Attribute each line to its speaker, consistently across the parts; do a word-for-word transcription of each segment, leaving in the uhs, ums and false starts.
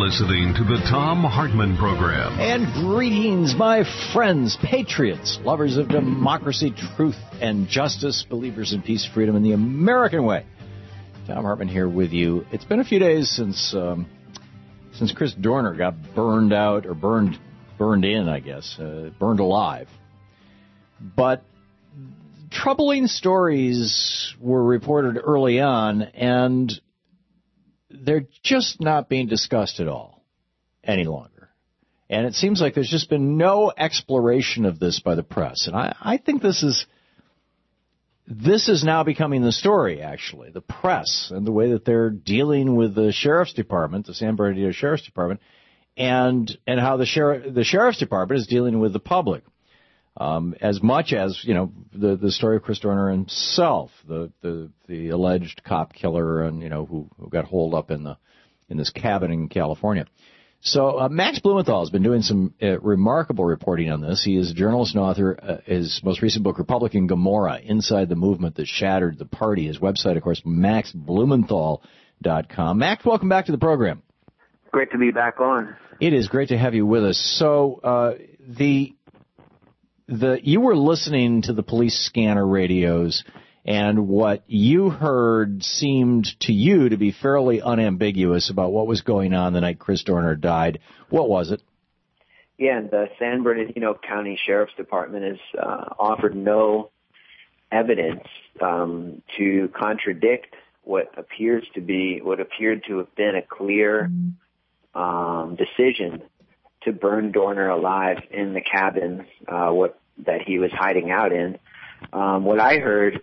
Speaker 1: listening to the Thom Hartmann Program.
Speaker 2: And greetings, my friends, patriots, lovers of democracy, truth, and justice, believers in peace, freedom, and the American way. Thom Hartmann here with you. It's been a few days since um, since Chris Dorner got burned out, or burned burned in, I guess, uh, burned alive. But troubling stories were reported early on, and they're just not being discussed at all any longer. And it seems like there's just been no exploration of this by the press. And I, I think this is this is now becoming the story, actually, the press and the way that they're dealing with the sheriff's department, the San Bernardino Sheriff's Department, and and how the sheriff the sheriff's department is dealing with the public. Um, as much as, you know, the, the story of Chris Dorner himself, the, the, the alleged cop killer and, you know, who, who got holed up in the, in this cabin in California. So, uh, Max Blumenthal has been doing some uh, remarkable reporting on this. He is a journalist and author. Uh, his most recent book, Republican Gomorrah, Inside the Movement That Shattered the Party. His website, of course, max blumenthal dot com. Max, welcome back to the program.
Speaker 3: Great to be back on.
Speaker 2: It is great to have you with us. So, uh, the, The you were listening to the police scanner radios, and what you heard seemed to you to be fairly unambiguous about what was going on the night Chris Dorner died. What was it?
Speaker 3: Yeah, the San Bernardino County Sheriff's Department has uh, offered no evidence um, to contradict what appears to be, what appeared to have been a clear um, decision to burn Dorner alive in the cabin, uh, what that he was hiding out in. Um, what I heard,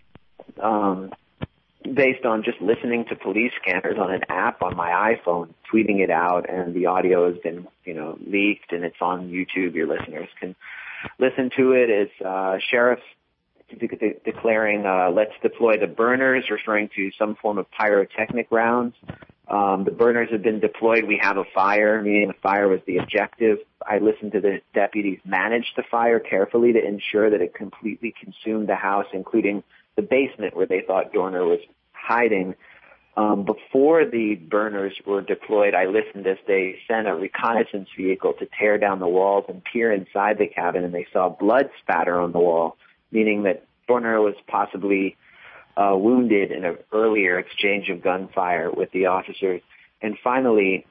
Speaker 3: um, based on just listening to police scanners on an app on my iPhone, tweeting it out, and the audio has been, you know, leaked, and it's on YouTube. Your listeners can listen to it. Is uh, sheriffs de- de- declaring, uh, "Let's deploy the burners," referring to some form of pyrotechnic rounds. Um, the burners have been deployed. We have a fire, meaning the fire was the objective. I listened to the deputies manage the fire carefully to ensure that it completely consumed the house, including the basement where they thought Dorner was hiding. Um, before the burners were deployed, I listened as they sent a reconnaissance vehicle to tear down the walls and peer inside the cabin, and they saw blood spatter on the wall, meaning that Dorner was possibly Uh, wounded in an earlier exchange of gunfire with the officers. And finally,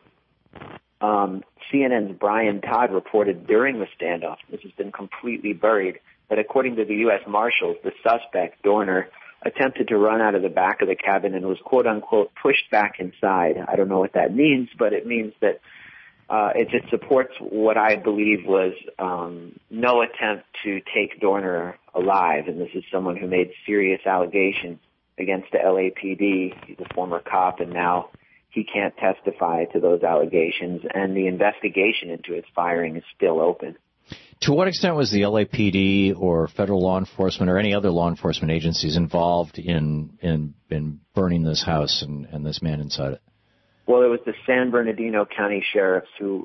Speaker 3: um, C N N's Brian Todd reported during the standoff, which has been completely buried, that according to the U S Marshals, the suspect, Dorner, attempted to run out of the back of the cabin and was, quote-unquote, pushed back inside. I don't know what that means, but it means that uh, it just supports what I believe was um, no attempt to take Dorner alive, and this is someone who made serious allegations against the L A P D. He's a former cop, and now he can't testify to those allegations, and the investigation into his firing is still open.
Speaker 2: To what extent was the L A P D or federal law enforcement or any other law enforcement agencies involved in in, in burning this house and, and this man inside it?
Speaker 3: Well, it was the San Bernardino County sheriffs who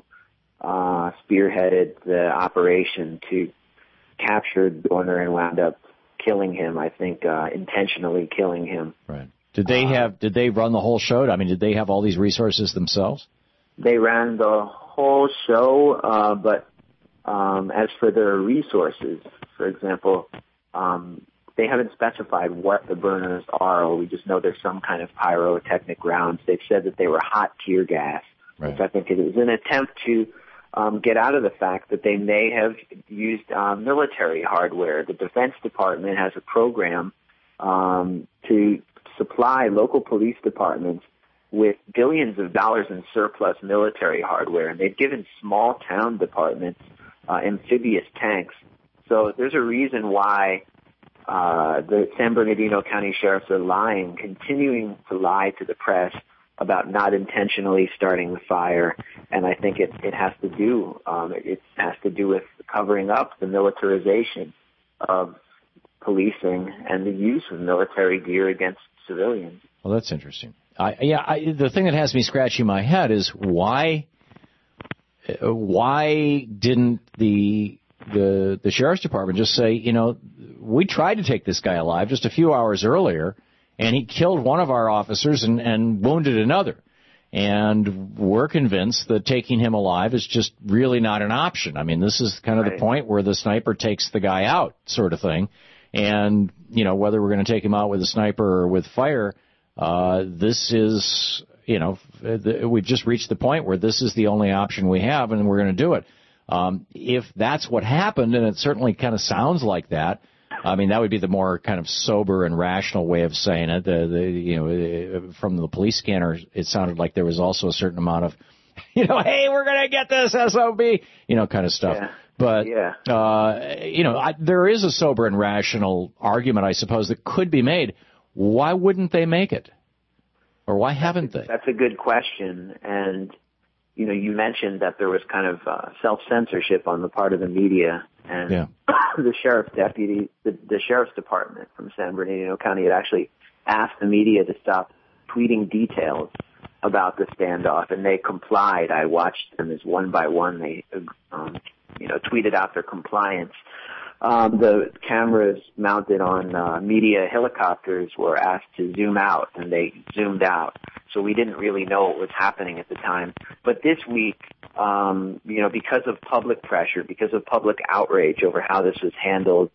Speaker 3: uh, spearheaded the operation to capture Dorner and wound up killing him, I think, uh, intentionally killing him.
Speaker 2: Right. Did they have, did they run the whole show? I mean, did they have all these resources themselves?
Speaker 3: They ran the whole show, uh, but um, as for their resources, for example, um, they haven't specified what the burners are. We just know there's some kind of pyrotechnic rounds. They've said that they were hot tear gas, right, which I think it is an attempt to Um, get out of the fact that they may have used uh, military hardware. The Defense Department has a program um, to supply local police departments with billions of dollars in surplus military hardware, and they've given small town departments uh, amphibious tanks. So there's a reason why uh, the San Bernardino County sheriffs are lying, continuing to lie to the press about not intentionally starting the fire, and I think it, it has to do um, it, it has to do with covering up the militarization of policing and the use of military gear against civilians.
Speaker 2: Well, that's interesting. I, yeah, I, the thing that has me scratching my head is why why didn't the the the sheriff's department just say, you know, we tried to take this guy alive just a few hours earlier, and he killed one of our officers and, and wounded another. And we're convinced that taking him alive is just really not an option. I mean, this is kind of right. the point where the sniper takes the guy out sort of thing. And, you know, whether we're going to take him out with a sniper or with fire, uh, this is, you know, we've just reached the point where this is the only option we have, and we're going to do it. Um, if that's what happened, and it certainly kind of sounds like that, I mean, that would be the more kind of sober and rational way of saying it. The, the, you know, from the police scanner, it sounded like there was also a certain amount of, you know, hey, we're going to get this S O B, you know, kind of stuff.
Speaker 3: Yeah.
Speaker 2: But,
Speaker 3: yeah.
Speaker 2: uh, you know, I, there is a sober and rational argument, I suppose, that could be made. Why wouldn't they make it? Or why haven't they?
Speaker 3: That's a good question. And, you know, you mentioned that there was kind of uh, self-censorship on the part of the media. And
Speaker 2: yeah.
Speaker 3: the sheriff's deputy, the, the sheriff's department from San Bernardino County had actually asked the media to stop tweeting details about the standoff, and they complied. I watched them as one by one they, um, you know, tweeted out their compliance. Um, the cameras mounted on uh, media helicopters were asked to zoom out, and they zoomed out. So we didn't really know what was happening at the time. But this week, um, you know, because of public pressure, because of public outrage over how this was handled,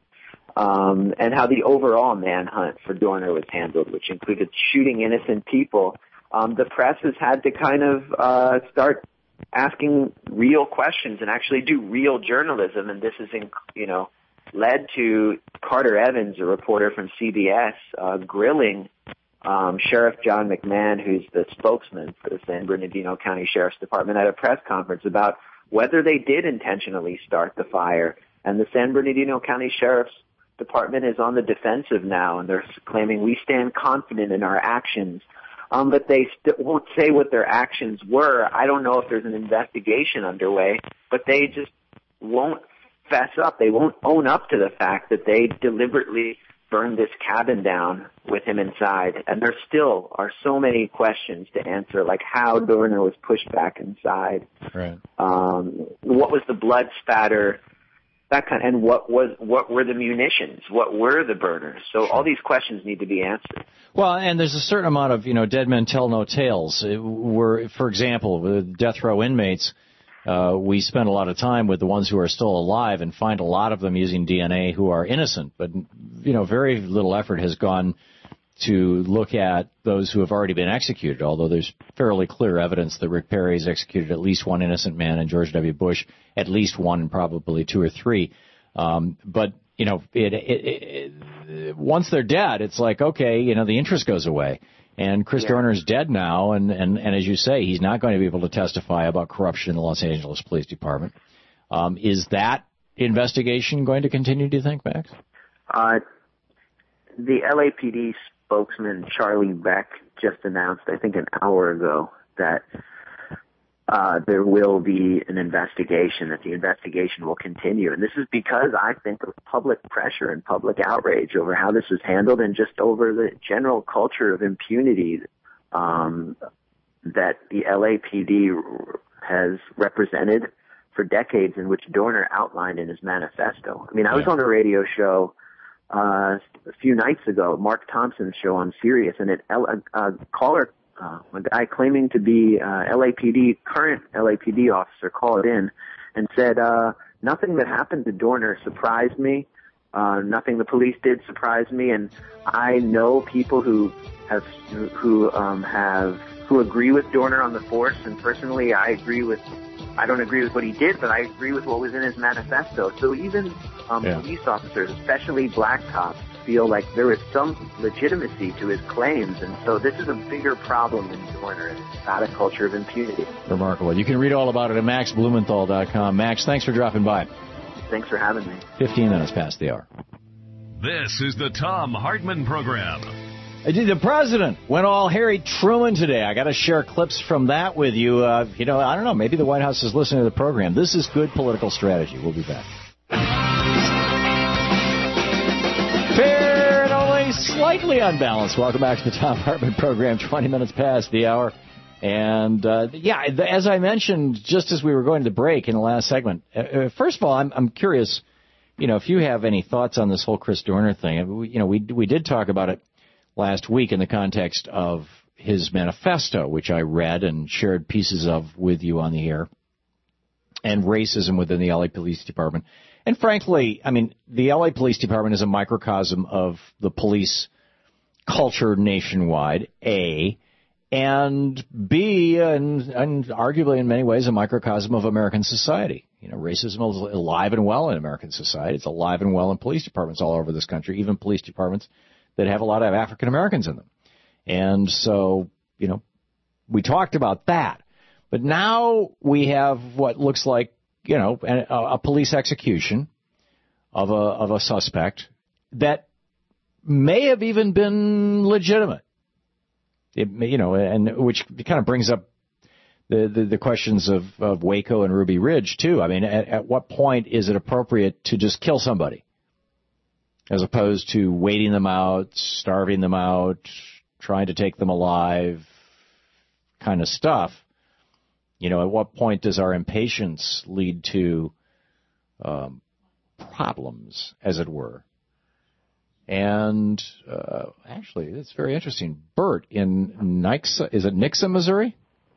Speaker 3: um, and how the overall manhunt for Dorner was handled, which included shooting innocent people, um, the press has had to kind of uh, start asking real questions and actually do real journalism. And this is, in, you know, led to Carter Evans, a reporter from C B S, uh, grilling um, Sheriff John McMahon, who's the spokesman for the San Bernardino County Sheriff's Department, at a press conference about whether they did intentionally start the fire. And the San Bernardino County Sheriff's Department is on the defensive now, and they're claiming we stand confident in our actions. Um, but they st- won't say what their actions were. I don't know if there's an investigation underway, but they just won't fess up. They won't own up to the fact that they deliberately burned this cabin down with him inside. And there still are so many questions to answer, like how Dorner was pushed back inside.
Speaker 2: Right.
Speaker 3: Um, what was the blood spatter? That kind, and what was what were the munitions? What were the burners? So all these questions need to be answered.
Speaker 2: Well, and there's a certain amount of, you know, dead men tell no tales. It were, for example, with death row inmates, uh, we spend a lot of time with the ones who are still alive and find a lot of them using D N A who are innocent. But, you know, very little effort has gone to look at those who have already been executed, although there's fairly clear evidence that Rick Perry has executed at least one innocent man and George W. Bush at least one, probably two or three. Um, but, you know, it, it, it, once they're dead, it's like, okay, you know, the interest goes away. And Chris yeah. Dorner's dead now, and, and, and as you say, he's not going to be able to testify about corruption in the Los Angeles Police Department. Um, is that investigation going to continue, do you think, Max?
Speaker 3: Uh, the L A P D spokesman, Charlie Beck, just announced, I think an hour ago, that uh, there will be an investigation, that the investigation will continue. And this is because, I think, of public pressure and public outrage over how this was handled and just over the general culture of impunity um, that the L A P D has represented for decades, in which Dorner outlined in his manifesto. I mean, I was on a radio show uh, a few nights ago, Mark Thompson's show on Sirius, and it, a, a caller, uh, a guy claiming to be uh, L A P D, current L A P D officer, called in and said, uh, nothing that happened to Dorner surprised me. Uh, nothing the police did surprised me, and I know people who have, who um, have, who agree with Dorner on the force, and personally, I agree with, I don't agree with what he did, but I agree with what was in his manifesto. So even um, yeah. police officers, especially black cops, feel like there is some legitimacy to his claims, and so this is a bigger problem than Dorner. It's not a culture of impunity.
Speaker 2: Remarkable. You can read all about it at max blumenthal dot com. Max, thanks for dropping by.
Speaker 3: Thanks for having me.
Speaker 2: Fifteen minutes past the hour.
Speaker 1: This is the Thom Hartmann Program.
Speaker 2: The president went all Harry Truman today. I got to share clips from that with you. Uh, you know, I don't know. Maybe the White House is listening to the program. This is good political strategy. We'll be back. Fair and only slightly unbalanced. Welcome back to the Thom Hartmann Program. twenty minutes past the hour. And, uh, yeah, as I mentioned, just as we were going to the break in the last segment, uh, first of all, I'm, I'm curious, you know, if you have any thoughts on this whole Chris Dorner thing. You know, we we did talk about it last week in the context of his manifesto, which I read and shared pieces of with you on the air, and racism within the L A Police Department. And frankly, I mean, the L A Police Department is a microcosm of the police culture nationwide, A, and B, and, and arguably in many ways a microcosm of American society. You know, racism is alive and well in American society. It's alive and well in police departments all over this country, even police departments that have a lot of African Americans in them. And so, you know, we talked about that. But now we have what looks like, you know, a, a police execution of a of a suspect that may have even been legitimate. It, you know, and which kind of brings up the, the, the questions of, of Waco and Ruby Ridge, too. I mean, at, at what point is it appropriate to just kill somebody as opposed to waiting them out, starving them out, trying to take them alive kind of stuff? You know, at what point does our impatience lead to um, problems, as it were? And uh, actually, it's very interesting. Bert in Nixa, is it Nixa, Missouri?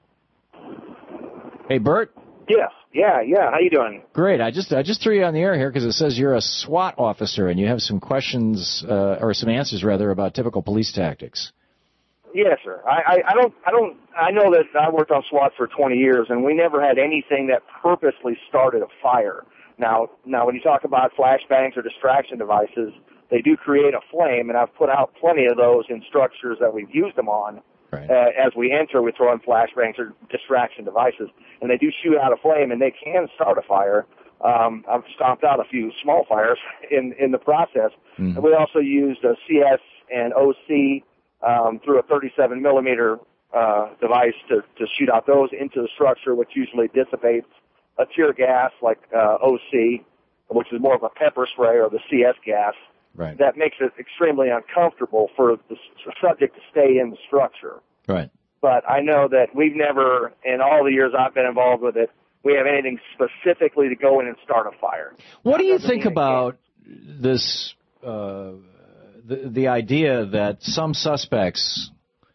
Speaker 2: Hey, Bert.
Speaker 4: Yeah, yeah, yeah. How you doing?
Speaker 2: Great. I just I just threw you on the air here because it says you're a SWAT officer and you have some questions uh, or some answers rather about typical police tactics.
Speaker 4: Yes, sir. I, I, I don't I don't I know that I worked on SWAT for twenty years and we never had anything that purposely started a fire. Now, now when you talk about flashbangs or distraction devices, they do create a flame, and I've put out plenty of those in structures that we've used them on. Right. Uh, as we enter, we throw in flashbangs or distraction devices, and they do shoot out a flame, and they can start a fire. Um, I've stomped out a few small fires in, in the process. Mm-hmm. And we also used a C S and O C um, through a thirty-seven millimeter uh, device to, to shoot out those into the structure, which usually dissipates a tear gas like uh, O C, which is more of a pepper spray, or the C S gas.
Speaker 2: Right.
Speaker 4: That makes it extremely uncomfortable for the subject to stay in the structure.
Speaker 2: Right.
Speaker 4: But I know that we've never, in all the years I've been involved with it, we have anything specifically to go in and start a fire.
Speaker 2: What do you think about this, uh, the, the idea that some suspects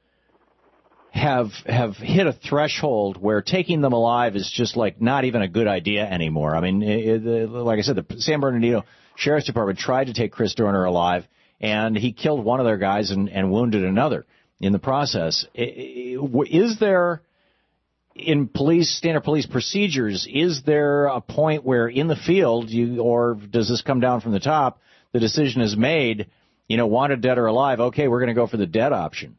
Speaker 2: have have hit a threshold where taking them alive is just like not even a good idea anymore? I mean, it, it, like I said, the San Bernardino Sheriff's Department tried to take Chris Dorner alive, and he killed one of their guys and, and wounded another in the process. Is there, in police, standard police procedures, is there a point where in the field, you, or does this come down from the top, the decision is made, you know, wanted dead or alive, okay, we're going to go for the dead option?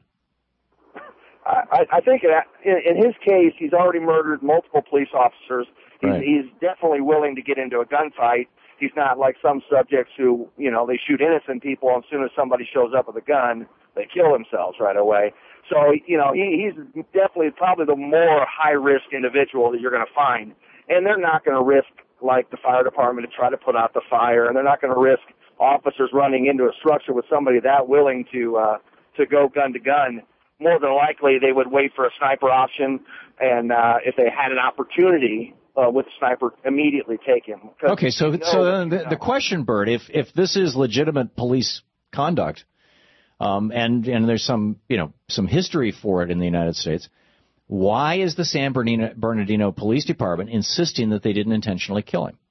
Speaker 4: I, I think in, in his case, he's already murdered multiple police officers. He's, right. he's definitely willing to get into a gunfight. He's not like some subjects who, you know, they shoot innocent people, and as soon as somebody shows up with a gun, they kill themselves right away. So, you know, he, he's definitely probably the more high-risk individual that you're going to find. And they're not going to risk, like, the fire department to try to put out the fire, and they're not going to risk officers running into a structure with somebody that willing to uh, to go gun to gun. More than likely, they would wait for a sniper option, and uh, if they had an opportunity uh, with a sniper, immediately take him.
Speaker 2: Okay, so you know, so then the, the question, Bert, if if this is legitimate police conduct, um, and and there's some you know some history for it in the United States, why is the San Bernardino, Bernardino Police Department insisting that they didn't intentionally kill him?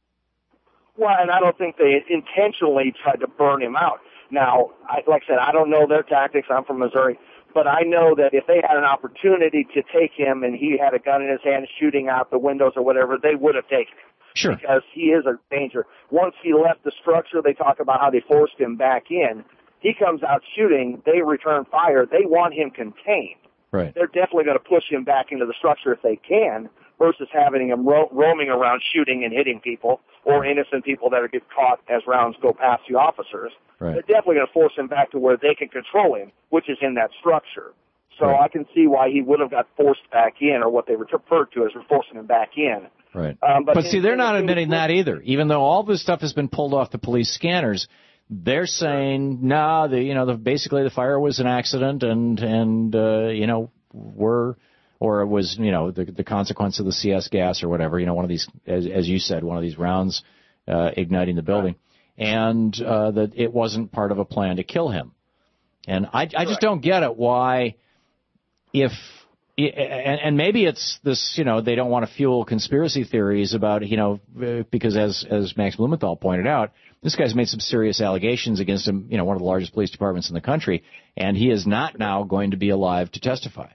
Speaker 4: Well, and I don't think they intentionally tried to burn him out. Now, I, like I said, I don't know their tactics. I'm from Missouri. But I know that if they had an opportunity to take him and he had a gun in his hand shooting out the windows or whatever, they would have taken him.
Speaker 2: Sure.
Speaker 4: Because he is a danger. Once he left the structure, they talk about how they forced him back in. He comes out shooting. They return fire. They want him contained.
Speaker 2: Right.
Speaker 4: They're definitely going to push him back into the structure if they can, versus having him ro- roaming around shooting and hitting people, or innocent people that are get caught as rounds go past the officers.
Speaker 2: Right.
Speaker 4: They're definitely going to force him back to where they can control him, which is in that structure. So right. I can see why he would have got forced back in, or what they referred to as forcing him back in.
Speaker 2: Right.
Speaker 4: Um, but
Speaker 2: but
Speaker 4: in,
Speaker 2: see, they're
Speaker 4: in,
Speaker 2: not
Speaker 4: in,
Speaker 2: admitting that either. Even though all this stuff has been pulled off the police scanners, they're saying, no, nah, the, you know, the, basically the fire was an accident, and and uh, you know, we're or it was, you know, the the consequence of the C S gas or whatever. You know, one of these, as, as you said, one of these rounds uh, igniting the building. Right. And uh, that it wasn't part of a plan to kill him. And I, I just don't get it why if and, and maybe it's this, you know, they don't want to fuel conspiracy theories about, you know, because as as Max Blumenthal pointed out, this guy's made some serious allegations against him, you know, one of the largest police departments in the country, and he is not now going to be alive to testify.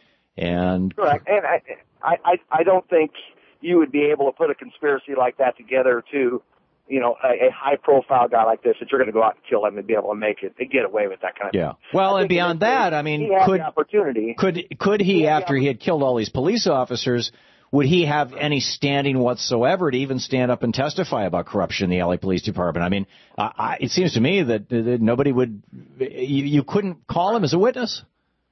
Speaker 2: And
Speaker 4: correct. And I, I, I don't think you would be able to put a conspiracy like that together to, you know, a, a high-profile guy like this, that you're going to go out and kill him and be able to make it, and get away with that kind of
Speaker 2: yeah.
Speaker 4: thing.
Speaker 2: Well, and beyond that, I mean, could,
Speaker 4: opportunity.
Speaker 2: could could he, he after he had killed all these police officers, would he have any standing whatsoever to even stand up and testify about corruption in the L A Police Department? I mean, uh, I, it seems to me that, that nobody would, you, you couldn't call him as a witness.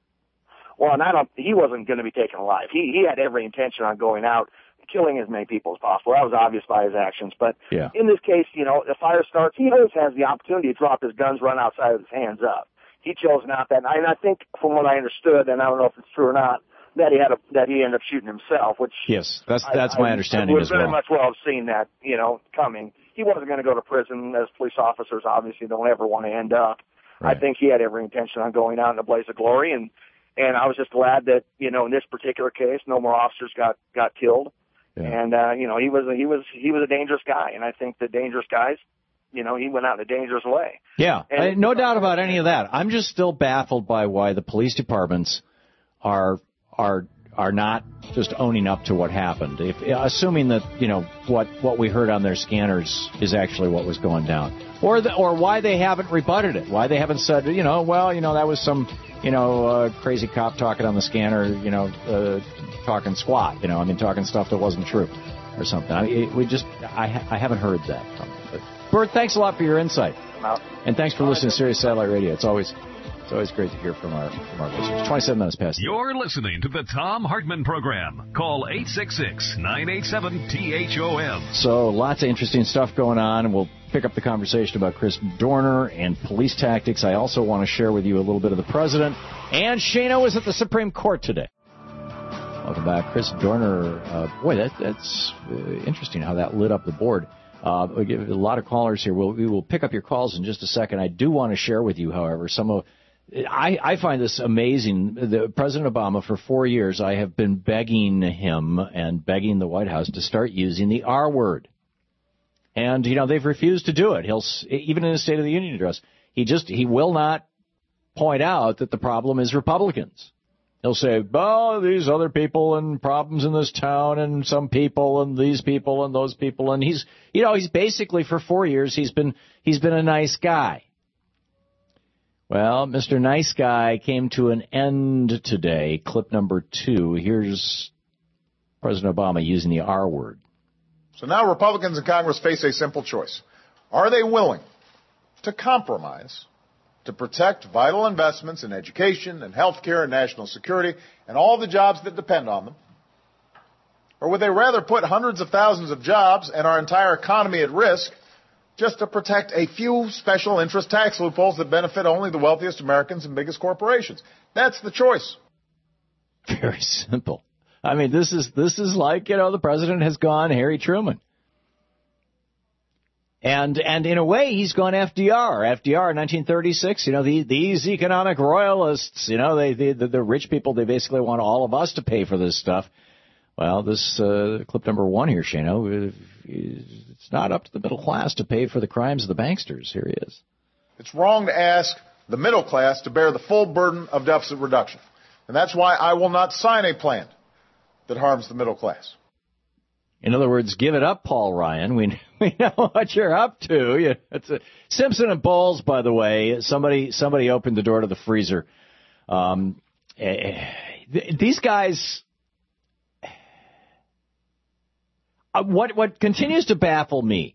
Speaker 4: Well, and I don't, he wasn't going to be taken alive. He he had every intention on going out, killing as many people as possible. That was obvious by his actions. But
Speaker 2: yeah.
Speaker 4: in this case, you know, the fire starts, he always has the opportunity to drop his guns, run outside with his hands up. He chose not that. And I think, from what I understood, and I don't know if it's true or not, that he had a, that he ended up shooting himself, which
Speaker 2: yes, that's that's
Speaker 4: I,
Speaker 2: my
Speaker 4: I,
Speaker 2: understanding
Speaker 4: I
Speaker 2: as well.
Speaker 4: would very much well have seen that, you know, coming. He wasn't going to go to prison, as police officers obviously don't ever want to end up.
Speaker 2: Right.
Speaker 4: I think he had every intention on going out in a blaze of glory, and and I was just glad that, you know, in this particular case, no more officers got got killed. Yeah. And uh, you know, he was a, he was he was a dangerous guy, and I think the dangerous guys, you know, he went out in a dangerous way.
Speaker 2: Yeah,
Speaker 4: and,
Speaker 2: I, no doubt about any of that. I'm just still baffled by why the police departments are are are not just owning up to what happened. If, assuming that, you know, what what we heard on their scanners is actually what was going down, or the, or why they haven't rebutted it, why they haven't said, you know, well, you know, that was some, you know, uh, crazy cop talking on the scanner, you know, uh, talking squat, you know, I mean, talking stuff that wasn't true or something. I mean, it, we just, I I haven't heard that from them. But Bert, thanks a lot for your insight, and thanks for listening to Sirius Satellite Radio. It's always It's always great to hear from our from our listeners. twenty-seven minutes past.
Speaker 1: You're listening to the Tom Hartman Program. Call eight six six, nine eight seven, T H O M.
Speaker 2: So lots of interesting stuff going on, and we'll pick up the conversation about Chris Dorner and police tactics. I also want to share with you a little bit of the president. And Shano is at the Supreme Court today. Welcome back. Chris Dorner. Uh, boy, that, that's uh, interesting how that lit up the board. Uh, we get a lot of callers here. We'll, we will pick up your calls in just a second. I do want to share with you, however, some of I, I find this amazing. The, President Obama, for four years, I have been begging him and begging the White House to start using the R word. And, you know, they've refused to do it. He'll, even in his State of the Union address, he just, he will not point out that the problem is Republicans. He'll say, oh, these other people and problems in this town and some people and these people and those people. And he's, you know, he's basically, for four years, he's been, he's been a nice guy. Well, Mister Nice Guy came to an end today. Clip number two. Here's President Obama using the R word.
Speaker 5: So now Republicans in Congress face a simple choice. Are they willing to compromise to protect vital investments in education and health care and national security and all the jobs that depend on them? Or would they rather put hundreds of thousands of jobs and our entire economy at risk just to protect a few special interest tax loopholes that benefit only the wealthiest Americans and biggest corporations? That's the choice.
Speaker 2: Very simple. I mean, this is this is like, you know, the president has gone Harry Truman. And and in a way, he's gone F D R. F D R in nineteen thirty-six, you know, the, these economic royalists, you know, they, they the, the rich people, they basically want all of us to pay for this stuff. Well, this uh, clip number one here, Shano, it's not up to the middle class to pay for the crimes of the banksters. Here he is.
Speaker 5: It's wrong to ask the middle class to bear the full burden of deficit reduction. And that's why I will not sign a plan that harms the middle class.
Speaker 2: In other words, give it up, Paul Ryan. We we know what you're up to. You, it's a, Simpson and Bowles, by the way. Somebody somebody opened the door to the freezer. Um, eh, these guys. Uh, what what continues to baffle me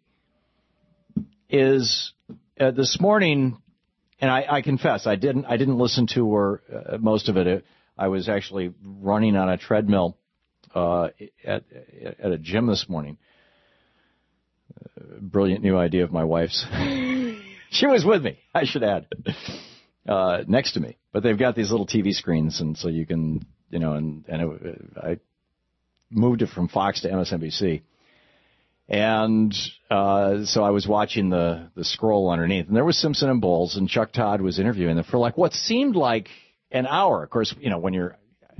Speaker 2: is uh, this morning, and I, I confess I didn't I didn't listen to or uh, most of it. it. I was actually running on a treadmill uh, at at a gym this morning. Uh, brilliant new idea of my wife's. She was with me, I should add, uh, next to me. But they've got these little T V screens, and so you can, you know, and and it, I. moved it from Fox to M S N B C. And uh, so I was watching the, the scroll underneath, and there was Simpson and Bowles, and Chuck Todd was interviewing them for like what seemed like an hour. Of course, you know, when you're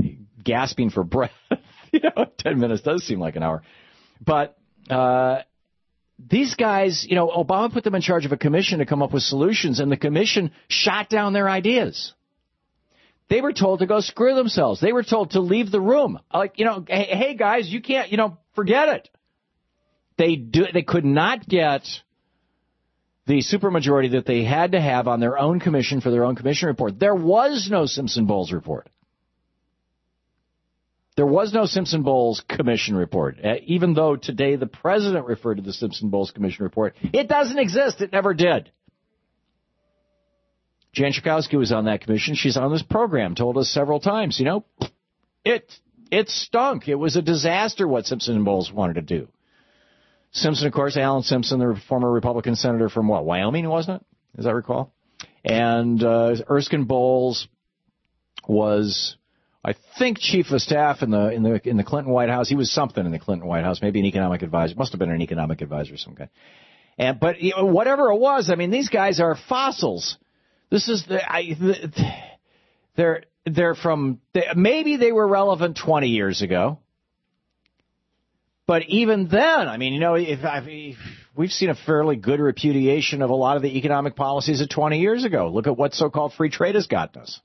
Speaker 2: gasping for breath. You know, ten minutes does seem like an hour. But uh, these guys, you know, Obama put them in charge of a commission to come up with solutions, and the commission shot down their ideas. They were told to go screw themselves. They were told to leave the room. Like, you know, hey, hey guys, you can't, you know, forget it. They do. They could not get the supermajority that they had to have on their own commission for their own commission report. There was no Simpson-Bowles report. There was no Simpson-Bowles commission report, uh, even though today the president referred to the Simpson-Bowles commission report. It doesn't exist. It never did. Jan Schakowsky was on that commission. She's on this program, told us several times, you know, it it stunk. It was a disaster what Simpson and Bowles wanted to do. Simpson, of course, Alan Simpson, the former Republican senator from, what, Wyoming, wasn't it, as I recall? And uh, Erskine Bowles was, I think, chief of staff in the in the in the Clinton White House. He was something in the Clinton White House, maybe an economic advisor. Must have been an economic advisor of some kind. And but you know, whatever it was, I mean, these guys are fossils. This is the, I, the they're they're from they, maybe they were relevant twenty years ago, but even then, I mean, you know, if, if we've seen a fairly good repudiation of a lot of the economic policies of twenty years ago. Look at what so-called free trade has gotten us.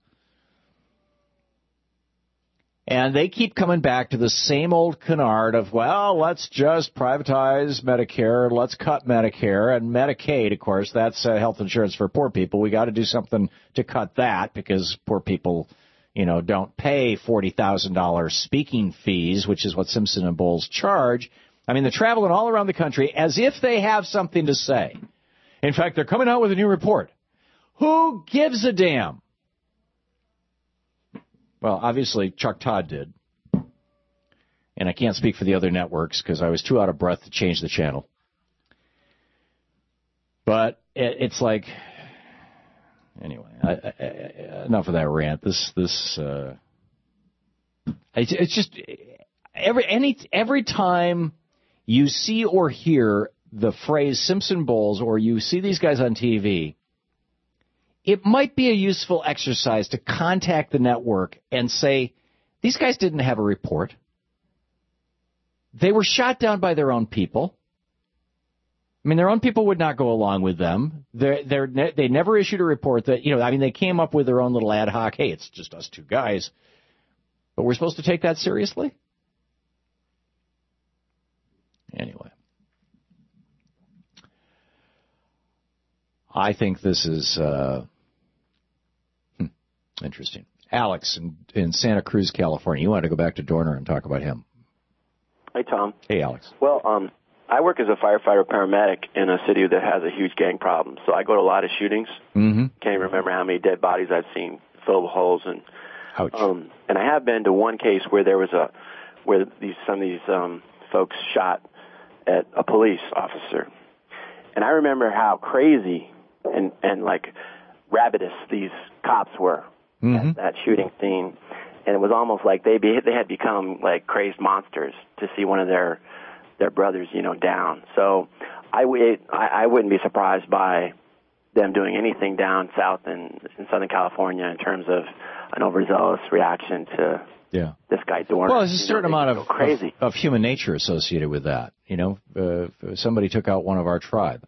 Speaker 2: And they keep coming back to the same old canard of, well, let's just privatize Medicare, let's cut Medicare, and Medicaid, of course, that's uh, health insurance for poor people. We got to do something to cut that because poor people, you know, don't pay forty thousand dollars speaking fees, which is what Simpson and Bowles charge. I mean, they're traveling all around the country as if they have something to say. In fact, they're coming out with a new report. Who gives a damn? Well, obviously, Chuck Todd did. And I can't speak for the other networks because I was too out of breath to change the channel. But it, it's like, anyway, I, I, I, enough of that rant. This, this, uh, it's, it's just every any every time you see or hear the phrase Simpson Bowles, or you see these guys on T V, it might be a useful exercise to contact the network and say, these guys didn't have a report. They were shot down by their own people. I mean, their own people would not go along with them. They're, they're, they never issued a report that, you know, I mean, they came up with their own little ad hoc, hey, it's just us two guys. But we're supposed to take that seriously? Anyway. I think this is uh, hmm, interesting. Alex in, in Santa Cruz, California. You wanted to go back to Dorner and talk about him.
Speaker 6: Hey, Tom.
Speaker 2: Hey, Alex.
Speaker 6: Well, um, I work as a firefighter paramedic in a city that has a huge gang problem. So I go to a lot of shootings.
Speaker 2: Mm-hmm.
Speaker 6: Can't even remember how many dead bodies I've seen filled with holes. And
Speaker 2: Ouch.
Speaker 6: Um, and I have been to one case where there was a where these some of these um, folks shot at a police officer. And I remember how crazy and, and like ravenous these cops were
Speaker 2: mm-hmm.
Speaker 6: at that shooting scene. And it was almost like they be, they had become like crazed monsters to see one of their their brothers, you know, down. So I, w- I, I wouldn't be surprised by them doing anything down south in, in Southern California in terms of an overzealous reaction to
Speaker 2: yeah.
Speaker 6: this guy Dorner.
Speaker 2: Well, there's a certain
Speaker 6: know,
Speaker 2: amount of,
Speaker 6: crazy.
Speaker 2: of of human nature associated with that. You know, uh, somebody took out one of our tribe,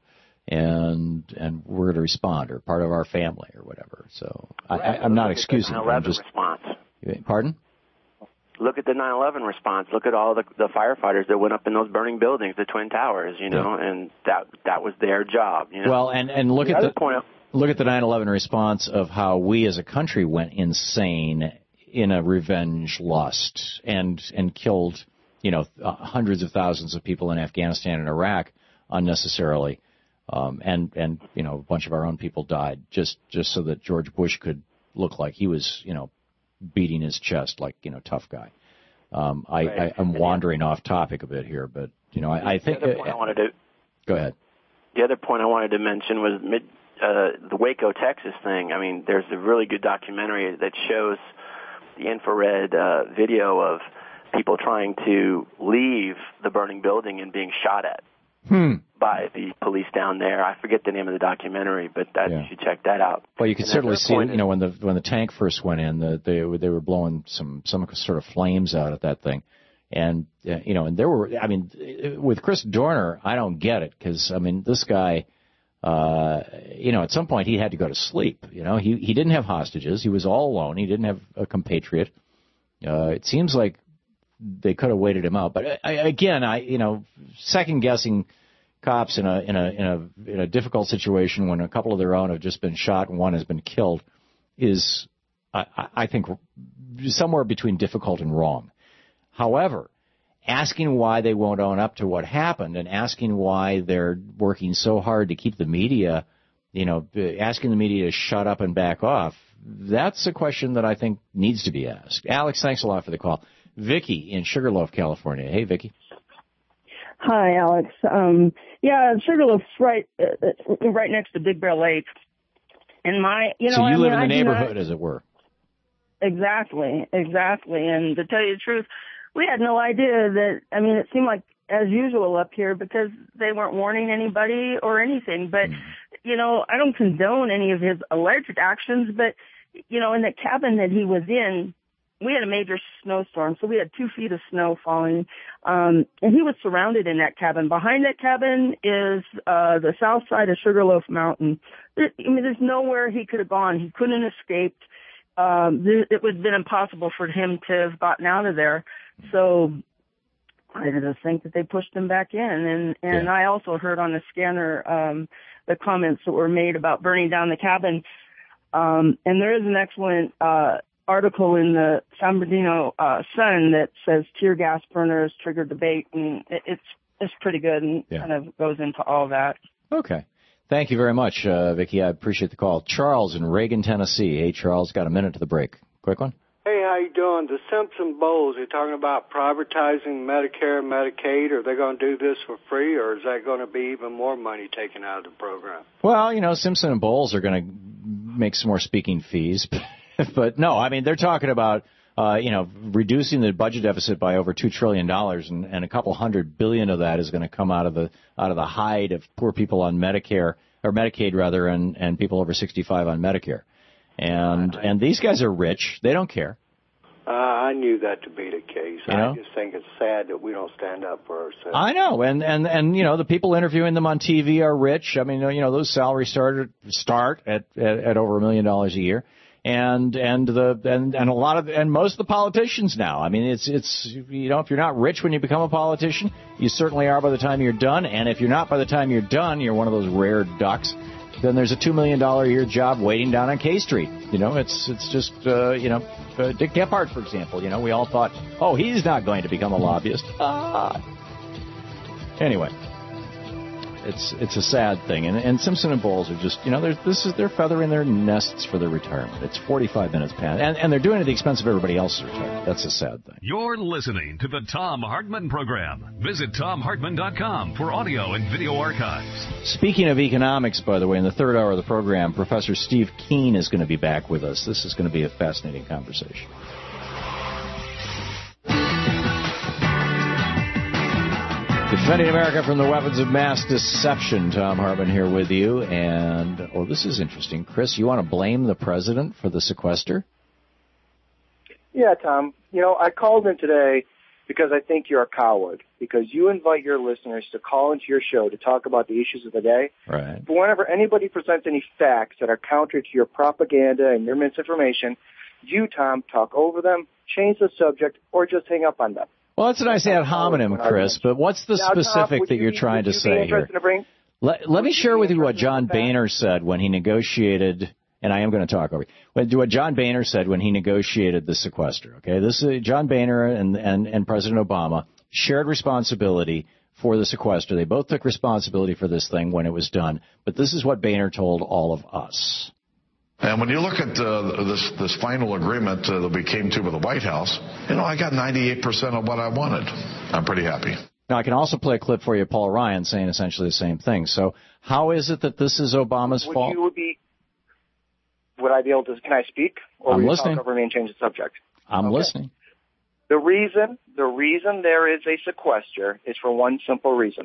Speaker 2: and and we're going to respond, or part of our family, or whatever. So I, I, I'm not excusing it. I'm just
Speaker 6: response.
Speaker 2: Pardon?
Speaker 6: Look at the nine eleven response. Look at all the, the firefighters that went up in those burning buildings, the Twin Towers, you know, yeah. and that that was their job. You know?
Speaker 2: Well, and, and look
Speaker 6: the
Speaker 2: at the
Speaker 6: point of,
Speaker 2: look at the nine eleven response of how we as a country went insane in a revenge lust and and killed, you know, uh, hundreds of thousands of people in Afghanistan and Iraq unnecessarily, um, and and you know a bunch of our own people died just just so that George Bush could look like he was, you know, beating his chest like, you know, tough guy. Um, I,
Speaker 6: right.
Speaker 2: I, I'm wandering off topic a bit here, but, you know, I, I think...
Speaker 6: The other point uh, I wanted to,
Speaker 2: go ahead.
Speaker 6: The other point I wanted to mention was mid, uh, the Waco, Texas thing. I mean, there's a really good documentary that shows the infrared uh, video of people trying to leave the burning building and being shot at.
Speaker 2: Hmm.
Speaker 6: by the police down there. I forget the name of the documentary, but that,
Speaker 2: Yeah.
Speaker 6: you should check that out.
Speaker 2: Well, you could
Speaker 6: And
Speaker 2: certainly
Speaker 6: at that
Speaker 2: see,
Speaker 6: point
Speaker 2: you know, when the when the tank first went in, the, they they were blowing some some sort of flames out at that thing, and uh, you know, and there were, I mean, with Chris Dorner, I don't get it because I mean, this guy, uh, you know, at some point he had to go to sleep. You know, he he didn't have hostages, he was all alone, he didn't have a compatriot. Uh, it seems like they could have waited him out, but I, again, I you know, second guessing cops in a in a in a in a difficult situation when a couple of their own have just been shot and one has been killed is, I, I think, somewhere between difficult and wrong. However, asking why they won't own up to what happened and asking why they're working so hard to keep the media, you know, asking the media to shut up and back off, that's a question that I think needs to be asked. Alex, thanks a lot for the call. Vicky in Sugarloaf, California. Hey, Vicky.
Speaker 7: Hi, Alex. Um, yeah, Sugarloaf's right, uh, right next to Big Bear Lake. And my, you know,
Speaker 2: so you
Speaker 7: I
Speaker 2: live
Speaker 7: mean,
Speaker 2: in the
Speaker 7: I
Speaker 2: neighborhood,
Speaker 7: not,
Speaker 2: as it were.
Speaker 7: Exactly, exactly. And to tell you the truth, we had no idea that, I mean, it seemed like as usual up here because they weren't warning anybody or anything. But, mm. you know, I don't condone any of his alleged actions, but, you know, in the cabin that he was in, we had a major snowstorm, so we had two feet of snow falling, um, and he was surrounded in that cabin. Behind that cabin is uh, the south side of Sugarloaf Mountain. There, I mean, there's nowhere he could have gone. He couldn't have escaped. Um, th- it would have been impossible for him to have gotten out of there. So I just think that they pushed him back in. And, and yeah. I also heard on the scanner um, the comments that were made about burning down the cabin. Um, and there is an excellent uh article in the San Bernardino uh, Sun that says tear gas burners triggered the bait, and it, it's it's pretty good and yeah. kind of goes into all that.
Speaker 2: Okay. Thank you very much, uh, Vicki. I appreciate the call. Charles in Reagan, Tennessee. Hey, Charles, got a minute to the break. Quick one.
Speaker 8: Hey, how you doing? The Simpson Bowles, they're talking about privatizing Medicare and Medicaid. Are they going to do this for free, or is that going to be even more money taken out of the program?
Speaker 2: Well, you know, Simpson and Bowles are going to make some more speaking fees. But no, I mean, they're talking about, uh, you know, reducing the budget deficit by over two trillion dollars, and, and a couple hundred billion of that is going to come out of the out of the hide of poor people on Medicare, or Medicaid rather, and, and people over sixty-five on Medicare. And and these guys are rich. They don't care.
Speaker 8: Uh, I knew that to be the case.
Speaker 2: You know?
Speaker 8: I just think it's sad that we don't stand up for ourselves.
Speaker 2: I know, and and and you know, the people interviewing them on T V are rich. I mean, you know, those salaries start start at at, at over a million dollars a year. And and the and, and a lot of and most of the politicians now. I mean, it's it's you know, if you're not rich when you become a politician, you certainly are by the time you're done. And if you're not by the time you're done, you're one of those rare ducks. Then there's a two million dollar a year job waiting down on K Street. You know, it's it's just uh, you know, uh, Dick Gephardt, for example. You know, we all thought, oh, he's not going to become a lobbyist. Ah. Anyway. It's it's a sad thing, and and Simpson and Bowles are just, you know, they're this is they're feathering their nests for their retirement. It's forty-five minutes past, and and they're doing it at the expense of everybody else's retirement. That's a sad thing.
Speaker 1: You're listening to the Thom Hartmann Program. Visit Thom Hartmann dot com for audio and video archives.
Speaker 2: Speaking of economics, by the way, in the third hour of the program, Professor Steve Keen is going to be back with us. This is going to be a fascinating conversation. Defending America from the weapons of mass deception. Thom Hartmann here with you. And, oh, this is interesting. Chris, you want to blame the president for the sequester?
Speaker 4: Yeah, Tom. You know, I called in today because I think you're a coward. Because you invite your listeners to call into your show to talk about the issues of the day.
Speaker 2: Right.
Speaker 4: But whenever anybody presents any facts that are counter to your propaganda and your misinformation, you, Tom, talk over them, change the subject, or just hang up on them.
Speaker 2: Well, that's a nice ad hominem, Chris, but what's the
Speaker 4: now,
Speaker 2: specific
Speaker 4: Tom,
Speaker 2: that
Speaker 4: you
Speaker 2: you're
Speaker 4: be,
Speaker 2: trying to say here?
Speaker 4: To bring,
Speaker 2: let, let me share with you what John Boehner said when he negotiated, and I am going to talk over you, what John Boehner said when he negotiated the sequester. Okay, this is John Boehner and, and, and President Obama shared responsibility for the sequester. They both took responsibility for this thing when it was done, but this is what Boehner told all of us.
Speaker 9: And when you look at uh, this this final agreement uh, that we came to with the White House, you know, I got ninety-eight percent of what I wanted. I'm pretty happy.
Speaker 2: Now, I can also play a clip for you, Paul Ryan, saying essentially the same thing. So how is it that this is Obama's
Speaker 4: would
Speaker 2: fault?
Speaker 4: You would, be, would I be able to, can I speak? Or
Speaker 2: I'm
Speaker 4: will
Speaker 2: listening.
Speaker 4: You talk over me and change the subject?
Speaker 2: I'm
Speaker 4: okay.
Speaker 2: listening.
Speaker 4: The reason, the reason there is a sequester is for one simple reason.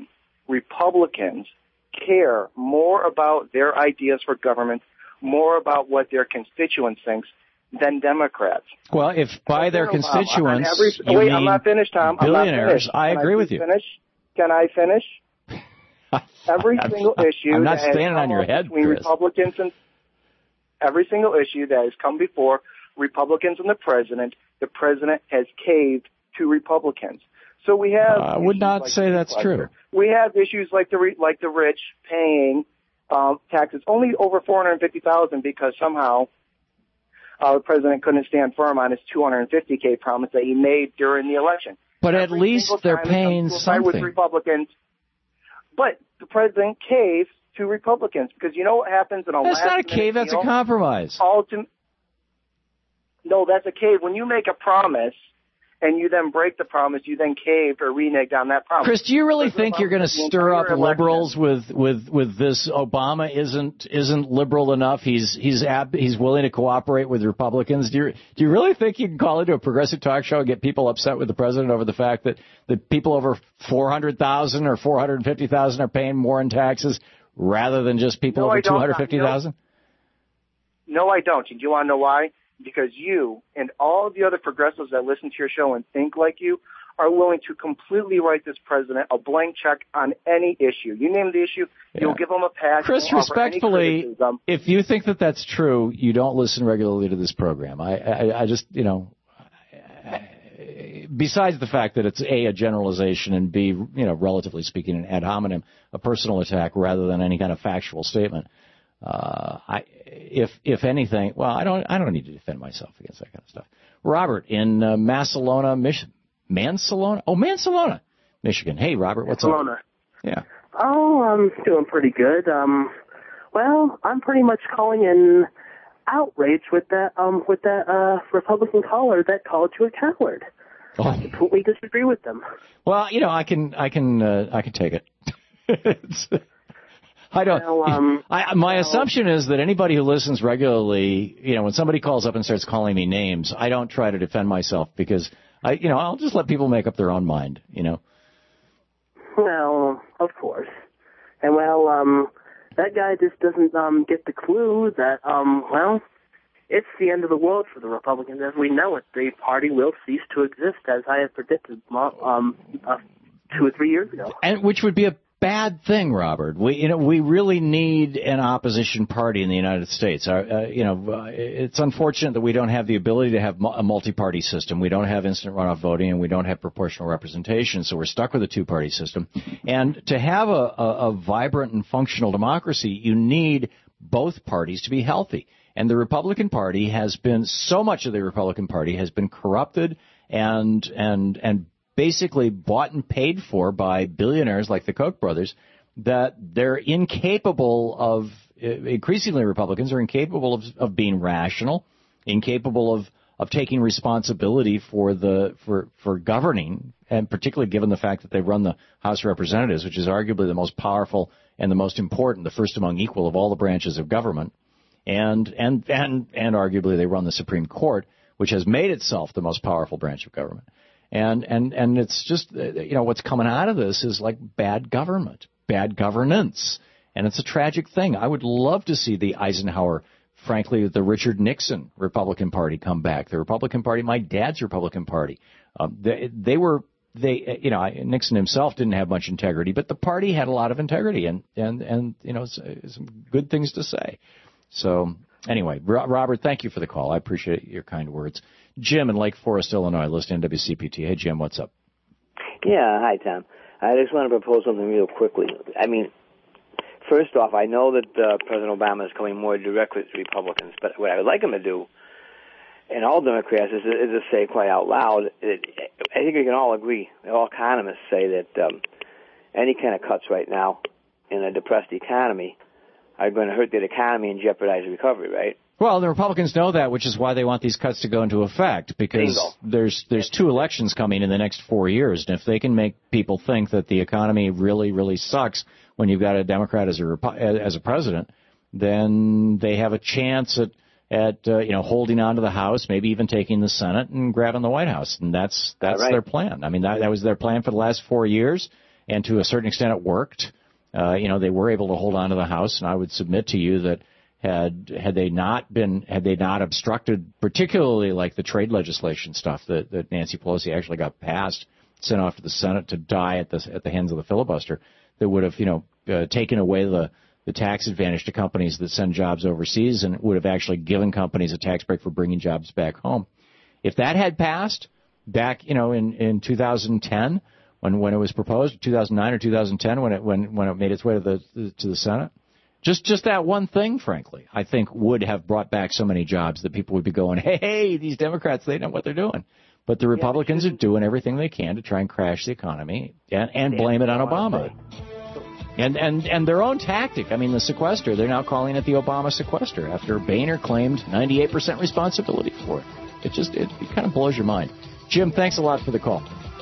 Speaker 4: Republicans care more about their ideas for government, more about what their constituents think, than Democrats.
Speaker 2: Well, if by their constituents
Speaker 4: every,
Speaker 2: you
Speaker 4: wait,
Speaker 2: mean
Speaker 4: I'm not finished, Tom.
Speaker 2: billionaires,
Speaker 4: I'm not finished.
Speaker 2: I
Speaker 4: Can
Speaker 2: agree
Speaker 4: I
Speaker 2: with you.
Speaker 4: Finish? Can I finish? Every
Speaker 2: I'm,
Speaker 4: single issue
Speaker 2: I'm not
Speaker 4: that
Speaker 2: standing
Speaker 4: has
Speaker 2: on your head,
Speaker 4: between
Speaker 2: Chris.
Speaker 4: Republicans and every single issue that has come before Republicans and the president, the president has caved to Republicans. So we have.
Speaker 2: Uh, I would not
Speaker 4: like
Speaker 2: say that's true.
Speaker 4: We have issues like the re, like the rich paying um, taxes only over four hundred fifty thousand because somehow uh, the president couldn't stand firm on his two hundred fifty K promise that he made during the election.
Speaker 2: But
Speaker 4: Every
Speaker 2: at least they're paying something.
Speaker 4: With Republicans, but the president caves to Republicans because you know what happens in a
Speaker 2: That's
Speaker 4: last
Speaker 2: not a cave. That's a compromise.
Speaker 4: Ultim- no, that's a cave. When you make a promise and you then break the promise, you then caved or reneged on that promise.
Speaker 2: Chris, do you really
Speaker 4: President
Speaker 2: think you're going to stir up
Speaker 4: election.
Speaker 2: liberals with, with, with this? Obama isn't isn't liberal enough. He's he's ab, he's willing to cooperate with Republicans. Do you do you really think you can call into a progressive talk show and get people upset with the president over the fact that that people over four hundred thousand or four hundred fifty thousand are paying more in taxes rather than just people
Speaker 4: no,
Speaker 2: over two hundred fifty thousand?
Speaker 4: No, I don't. And do you want to know why? Because you and all the other progressives that listen to your show and think like you are willing to completely write this president a blank check on any issue. You name the issue, yeah. You'll give them a pass.
Speaker 2: Chris, respectfully, if you think that that's true, you don't listen regularly to this program. I, I, I just, you know, besides the fact that it's A, a generalization, and B, you know, relatively speaking, an ad hominem, a personal attack rather than any kind of factual statement. Uh, I, if if anything, well, I don't I don't need to defend myself against that kind of stuff. Robert in uh, Massillona, Michigan. Mansalona? Oh, Mansalona, Michigan. Hey, Robert, what's
Speaker 10: Mansalona.
Speaker 2: up? Yeah.
Speaker 10: Oh, I'm doing pretty good. Um, well, I'm pretty much calling in outrage with that um with that uh Republican caller that called you a coward. Oh. I completely disagree with them.
Speaker 2: Well, you know, I can I can uh, I can take it. it's, I don't.
Speaker 10: Well, um,
Speaker 2: I, my
Speaker 10: well,
Speaker 2: assumption is that anybody who listens regularly, you know, when somebody calls up and starts calling me names, I don't try to defend myself because I, you know, I'll just let people make up their own mind, you know.
Speaker 10: Well, of course, and well, um, that guy just doesn't um get the clue that um, well, it's the end of the world for the Republicans as we know it. The party will cease to exist, as I have predicted um uh, two or three years ago,
Speaker 2: and which would be a bad thing, Robert. We, you know, we really need an opposition party in the United States. Our, uh, you know, uh, it's unfortunate that we don't have the ability to have a multi-party system. We don't have instant runoff voting, and we don't have proportional representation. So we're stuck with a two-party system. And to have a, a, a vibrant and functional democracy, you need both parties to be healthy. And the Republican Party has been so much of the Republican Party has been corrupted and and and. basically bought and paid for by billionaires like the Koch brothers, that they're incapable of, increasingly Republicans are incapable of, of being rational, incapable of, of taking responsibility for the, for, for governing, and particularly given the fact that they run the House of Representatives, which is arguably the most powerful and the most important, the first among equal of all the branches of government, and, and, and, and arguably they run the Supreme Court, which has made itself the most powerful branch of government. And, and, and it's just, you know, what's coming out of this is like bad government, bad governance. And it's a tragic thing. I would love to see the Eisenhower, frankly, the Richard Nixon Republican Party come back. The Republican Party, my dad's Republican Party. Um, they, they were, they, you know, Nixon himself didn't have much integrity, but the party had a lot of integrity and, and, and, you know, some good things to say. So anyway, Robert, thank you for the call. I appreciate your kind words. Jim in Lake Forest, Illinois, listening to W C P T. Hey, Jim, what's up?
Speaker 11: Yeah, hi, Tom. I just want to propose something real quickly. I mean, first off, I know that uh, President Obama is coming more directly to Republicans, but what I would like him to do, and all Democrats, is, is to say quite out loud, that I think we can all agree, all economists say that um, any kind of cuts right now in a depressed economy are going to hurt the economy and jeopardize recovery, right?
Speaker 2: Well, the Republicans know that, which is why they want these cuts to go into effect, because
Speaker 11: Bingo.
Speaker 2: there's there's two elections coming in the next four years, and if they can make people think that the economy really, really sucks when you've got a Democrat as a as a president, then they have a chance at at uh, you know holding on to the House, maybe even taking the Senate and grabbing the White House, and that's that's
Speaker 11: right.
Speaker 2: their plan. I mean, that, that was their plan for the last four years, and to a certain extent it worked. Uh, you know, they were able to hold on to the House, and I would submit to you that had had they not been, had they not obstructed, particularly like the trade legislation stuff that, that Nancy Pelosi actually got passed, sent off to the Senate to die at the at the hands of the filibuster, that would have, you know, uh, taken away the the tax advantage to companies that send jobs overseas, and would have actually given companies a tax break for bringing jobs back home. If that had passed back, you know, in, in two thousand ten, when when it was proposed, two thousand nine or two thousand ten, when it when when it made its way to the to the Senate, just just that one thing, frankly, I think would have brought back so many jobs that people would be going, hey, hey, these Democrats, they know what they're doing. But the Republicans yeah, are doing everything they can to try and crash the economy and, and blame it on Obama. And, and and their own tactic, I mean, the sequester, they're now calling it the Obama sequester after Boehner claimed ninety-eight percent responsibility for it. It just, it, it kind of blows your mind. Jim, thanks a lot for the call.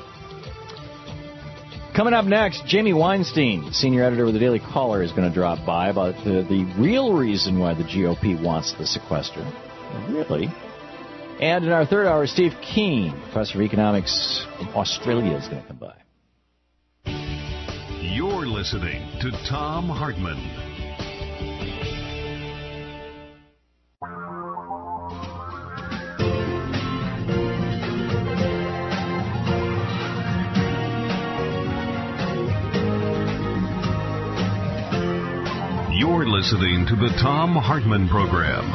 Speaker 2: Coming up next, Jamie Weinstein, senior editor of the Daily Caller, is going to drop by about the, the real reason why the G O P wants the sequester. Really? And in our third hour, Steve Keen, professor of economics in Australia, is going to come by.
Speaker 1: You're listening to Thom Hartmann. You're listening to the Thom Hartmann Program.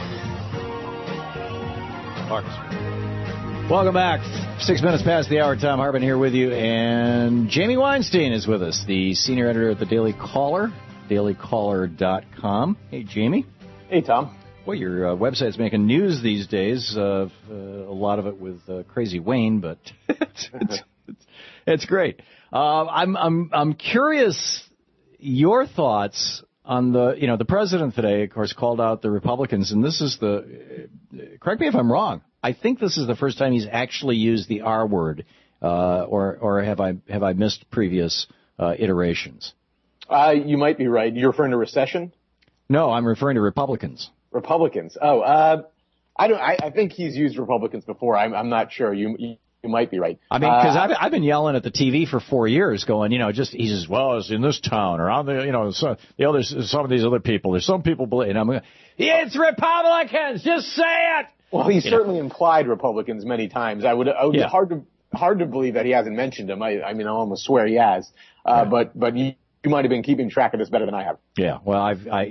Speaker 2: Marcus. Welcome back. Six minutes past the hour. Thom Hartmann here with you. And Jamie Weinstein is with us, the senior editor at the Daily Caller, daily caller dot com. Hey, Jamie.
Speaker 12: Hey, Tom.
Speaker 2: Well, your uh, website's making news these days. Uh, uh, a lot of it with uh, Crazy Wayne, but it's, it's, it's, it's great. Uh, I'm, I'm, I'm curious your thoughts on the, you know, the president today, of course, called out the Republicans, and this is the, correct me if I'm wrong, I think this is the first time he's actually used the R word, uh, or or have I have I missed previous uh, iterations?
Speaker 12: Uh, you might be right. You're referring to recession?
Speaker 2: No, I'm referring to Republicans.
Speaker 12: Republicans. Oh, uh, I don't. I, I think he's used Republicans before. I'm, I'm not sure. You, you you might be right.
Speaker 2: I mean, because uh,
Speaker 12: I've,
Speaker 2: I've been yelling at the T V for four years, going, you know, just he says, well, it's in this town or on the, you know, so, the other some of these other people. There's some people believe, and I'm going, it's Republicans. Just say it.
Speaker 12: Well, he certainly know. implied Republicans many times. I would, I would yeah. hard to hard to believe that he hasn't mentioned them. I, I mean, I almost swear he has. Uh, yeah. But but you, you might have been keeping track of this better than I have.
Speaker 2: Yeah. Well, I've I,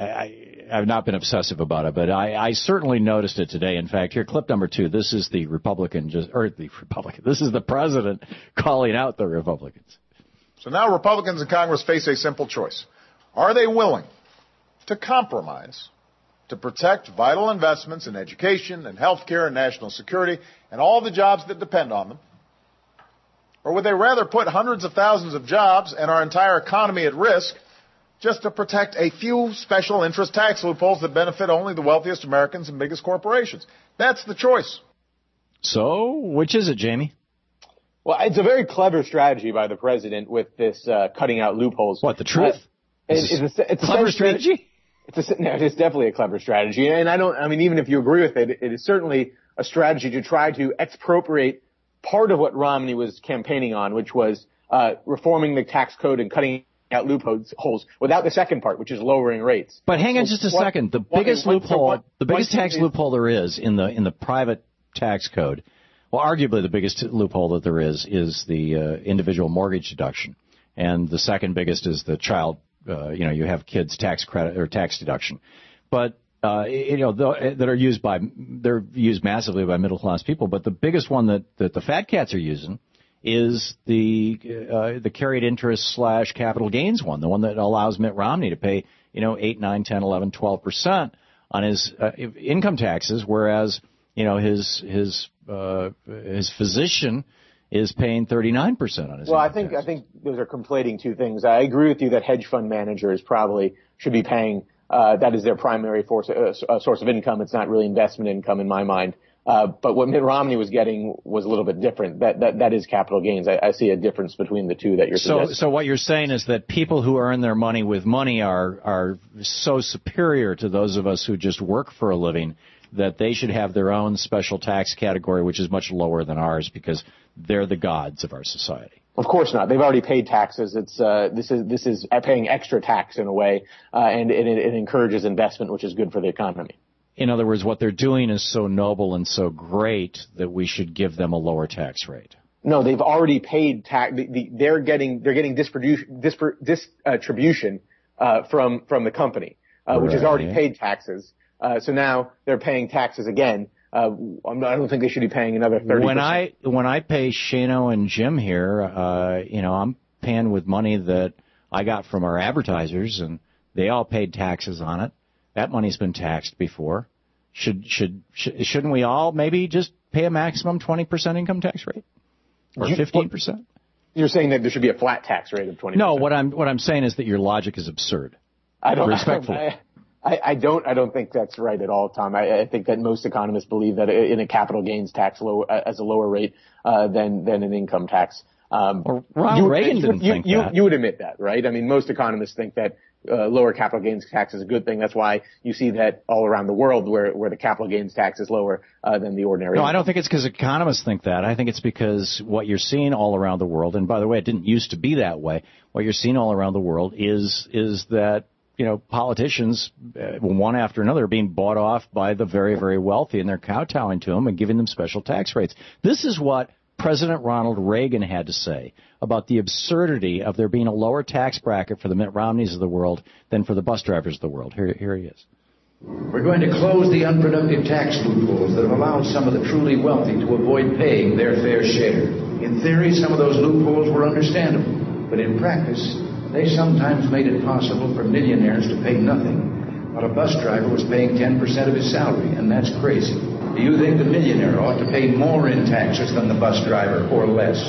Speaker 2: I I've not been obsessive about it, but I, I certainly noticed it today. In fact, here, clip number two. This is the Republican, just or the Republican. This is the president calling out the Republicans.
Speaker 5: So now Republicans in Congress face a simple choice: are they willing to compromise to protect vital investments in education and health care and national security and all the jobs that depend on them? Or would they rather put hundreds of thousands of jobs and our entire economy at risk just to protect a few special interest tax loopholes that benefit only the wealthiest Americans and biggest corporations? That's the choice.
Speaker 2: So, which is it, Jamie?
Speaker 12: Well, it's a very clever strategy by the president with this uh, cutting out loopholes.
Speaker 2: What, the truth?
Speaker 12: Uh, it's, it's, a, it's
Speaker 2: a clever strategy?
Speaker 12: It's, a, no, it's definitely a clever strategy. And I don't, I mean, even if you agree with it, it is certainly a strategy to try to expropriate part of what Romney was campaigning on, which was uh, reforming the tax code and cutting out loopholes without the second part, which is lowering rates.
Speaker 2: But hang on just a what, second. The what, biggest what, loophole, what, the biggest tax is, loophole there is in the in the private tax code, well, arguably the biggest loophole that there is is the uh, individual mortgage deduction, and the second biggest is the child. Uh, you know, you have kids tax credit or tax deduction, but uh, you know the, that are used by they're used massively by middle class people. But the biggest one that, that the fat cats are using is the uh, the carried interest slash capital gains one, the one that allows Mitt Romney to pay you know eight, nine, ten, eleven, twelve percent on his uh, income taxes, whereas you know his his uh, his physician is paying thirty-nine percent on his
Speaker 12: Well,
Speaker 2: income
Speaker 12: I think
Speaker 2: taxes.
Speaker 12: I think those are conflating two things. I agree with you that hedge fund managers probably should be paying. Uh, that is their primary force, uh, source of income. It's not really investment income in my mind. Uh, but what Mitt Romney was getting was a little bit different. That that that is capital gains. I, I see a difference between the two that you're
Speaker 2: so
Speaker 12: suggesting.
Speaker 2: so what you're saying is that people who earn their money with money are are so superior to those of us who just work for a living that they should have their own special tax category, which is much lower than ours because they're the gods of our society.
Speaker 12: Of course not. They've already paid taxes. It's uh, this is this is paying extra tax in a way, uh, and it, it encourages investment, which is good for the economy.
Speaker 2: In other words, what they're doing is so noble and so great that we should give them a lower tax rate.
Speaker 12: No, they've already paid tax. The, the, they're getting they're getting distribution distribution uh, from from the company, uh, which
Speaker 2: right.
Speaker 12: has already paid taxes. Uh, so now they're paying taxes again. Uh, I'm not, I don't think they should be paying another thirty percent.
Speaker 2: When I when I pay Shano and Jim here, uh, you know, I'm paying with money that I got from our advertisers, and they all paid taxes on it. That money's been taxed before. Should should, should shouldn't we all maybe just pay a maximum twenty percent income tax rate or fifteen percent?
Speaker 12: You're saying that there should be a flat tax rate of twenty percent.
Speaker 2: No, what I'm what I'm saying is that your logic is absurd.
Speaker 12: I don't
Speaker 2: respectfully.
Speaker 12: I, I, I don't. I don't think that's right at all, Tom. I, I think that most economists believe that in a capital gains tax low, as a lower rate uh, than than an income tax. Um,
Speaker 2: well, Ronald
Speaker 12: you,
Speaker 2: Reagan
Speaker 12: you,
Speaker 2: didn't
Speaker 12: you,
Speaker 2: think
Speaker 12: you,
Speaker 2: that.
Speaker 12: You would admit that, right? I mean, most economists think that uh, lower capital gains tax is a good thing. That's why you see that all around the world, where where the capital gains tax is lower uh, than the ordinary.
Speaker 2: No,
Speaker 12: income.
Speaker 2: I don't think it's because economists think that. I think it's because what you're seeing all around the world, and by the way, it didn't used to be that way. What you're seeing all around the world is is that. You know, politicians, uh, one after another, are being bought off by the very, very wealthy, and they're kowtowing to them and giving them special tax rates. This is what President Ronald Reagan had to say about the absurdity of there being a lower tax bracket for the Mitt Romneys of the world than for the bus drivers of the world. Here, here he is.
Speaker 13: We're going to close the unproductive tax loopholes that have allowed some of the truly wealthy to avoid paying their fair share. In theory, some of those loopholes were understandable, but in practice, they sometimes made it possible for millionaires to pay nothing, while a bus driver was paying ten percent of his salary, and that's crazy. Do you think the millionaire ought to pay more in taxes than the bus driver, or less?